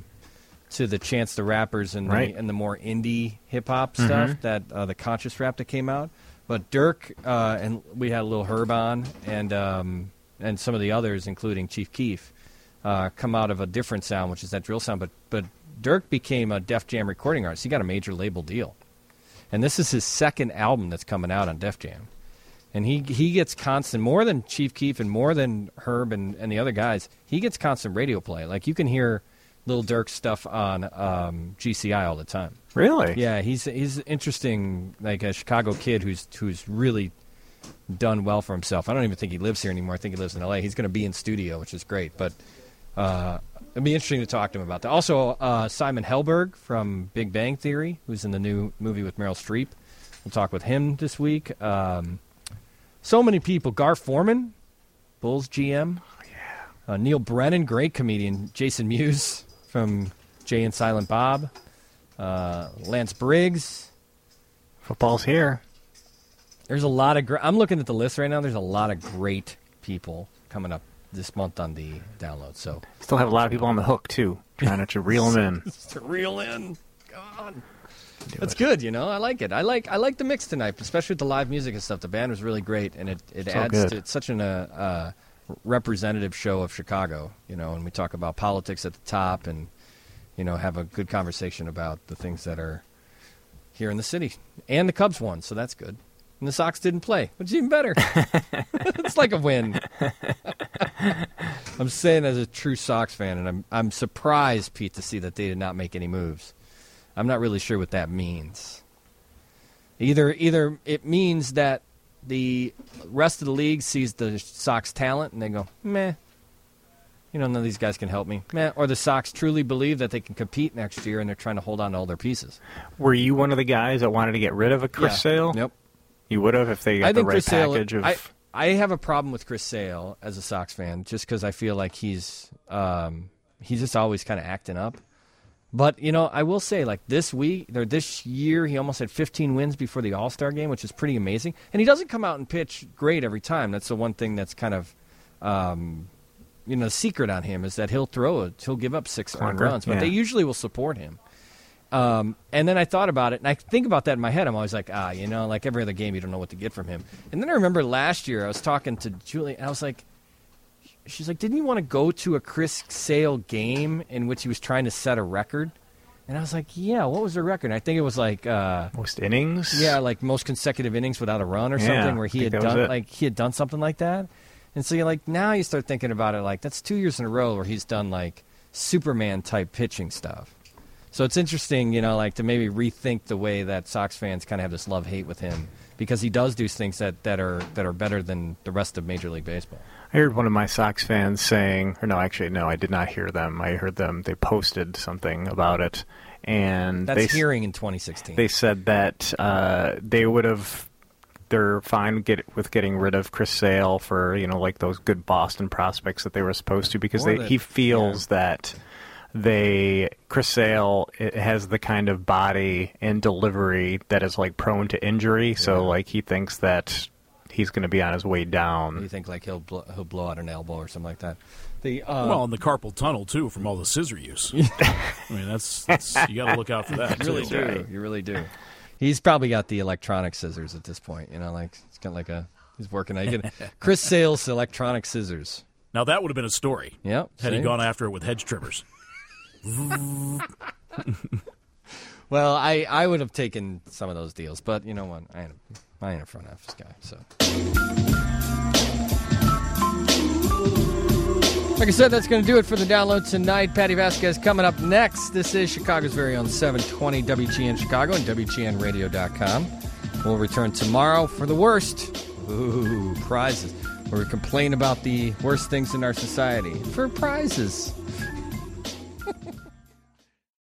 Chance the Rappers and the more indie hip hop stuff, that the conscious rap that came out. But Durk and we had Lil Herb on, and some of the others, including Chief Keef, come out of a different sound, which is that drill sound. But Durk became a Def Jam recording artist. He got a major label deal, and this is his second album that's coming out on Def Jam. And he gets constant, more than Chief Keef and more than Herb and the other guys, he gets constant radio play. Like, you can hear Lil Durk's stuff on GCI all the time. Really? Yeah, he's interesting, like a Chicago kid who's really done well for himself. I don't even think he lives here anymore. I think he lives in L.A. He's going to be in studio, which is great. But it'd be interesting to talk to him about that. Also, Simon Helberg from Big Bang Theory, who's in the new movie with Meryl Streep. We'll talk with him this week. So many people. Gar Foreman, Bulls GM. Oh, yeah. Neil Brennan, great comedian. Jason Mewes from Jay and Silent Bob. Lance Briggs. Football's here. There's a lot of I'm looking at the list right now. There's a lot of great people coming up this month on the download. So still have a lot of people on the hook, too, trying to reel them in. To reel in. God. That's good, you know. I like it. I like the mix tonight, especially with the live music and stuff. The band was really great, and it adds to it's such an representative show of Chicago, you know. And we talk about politics at the top, and you know, have a good conversation about the things that are here in the city. And the Cubs won, so that's good. And the Sox didn't play, which is even better. It's like a win. I'm saying as a true Sox fan, and I'm surprised, Pete, to see that they did not make any moves. I'm not really sure what that means. Either it means that the rest of the league sees the Sox talent and they go, meh, you know, none of these guys can help me. Meh. Or the Sox truly believe that they can compete next year and they're trying to hold on to all their pieces. Were you one of the guys that wanted to get rid of a Chris Sale? Nope. You would have if they got the right package of... I have a problem with Chris Sale as a Sox fan just because I feel like he's just always kind of acting up. But, you know, I will say, like, this year, he almost had 15 wins before the All-Star game, which is pretty amazing. And he doesn't come out and pitch great every time. That's the one thing that's kind of, you know, the secret on him is that he'll give up 6 earned runs. But they usually will support him. And then I thought about it, and I think about that in my head. I'm always like, you know, like every other game, you don't know what to get from him. And then I remember last year, I was talking to Julie, and I was like, she's like, didn't you want to go to a Chris Sale game in which he was trying to set a record? And I was like, yeah, what was the record? And I think it was like most innings. Yeah, like most consecutive innings without a run or something, where he had done something like that. And so you're like, now you start thinking about it, like that's 2 years in a row where he's done like Superman type pitching stuff. So it's interesting, you know, like to maybe rethink the way that Sox fans kind of have this love-hate with him because he does do things that are better than the rest of Major League Baseball. I heard one of my Sox fans saying, or no, I did not hear them. I heard them, they posted something about it. And that's hearing in 2016. They said that they're fine with getting rid of Chris Sale for, you know, like those good Boston prospects that they were supposed to because he feels that Chris Sale has the kind of body and delivery that is like prone to injury. So like he thinks that he's going to be on his way down. You think like he'll blow out an elbow or something like that? Well, in the carpal tunnel too, from all the scissor use. I mean, that's you got to look out for that. You really do. Right. You really do. He's probably got the electronic scissors at this point. You know, like it's got like he's working on Chris Sale's electronic scissors. Now that would have been a story. Yep. Had he gone after it with hedge trimmers. Well, I would have taken some of those deals, but you know what? I ain't a front office guy, so. Like I said, that's going to do it for the download tonight. Patty Vasquez coming up next. This is Chicago's very own 720 WGN Chicago and WGNradio.com. We'll return tomorrow for the worst. Ooh, prizes. Where we complain about the worst things in our society for prizes.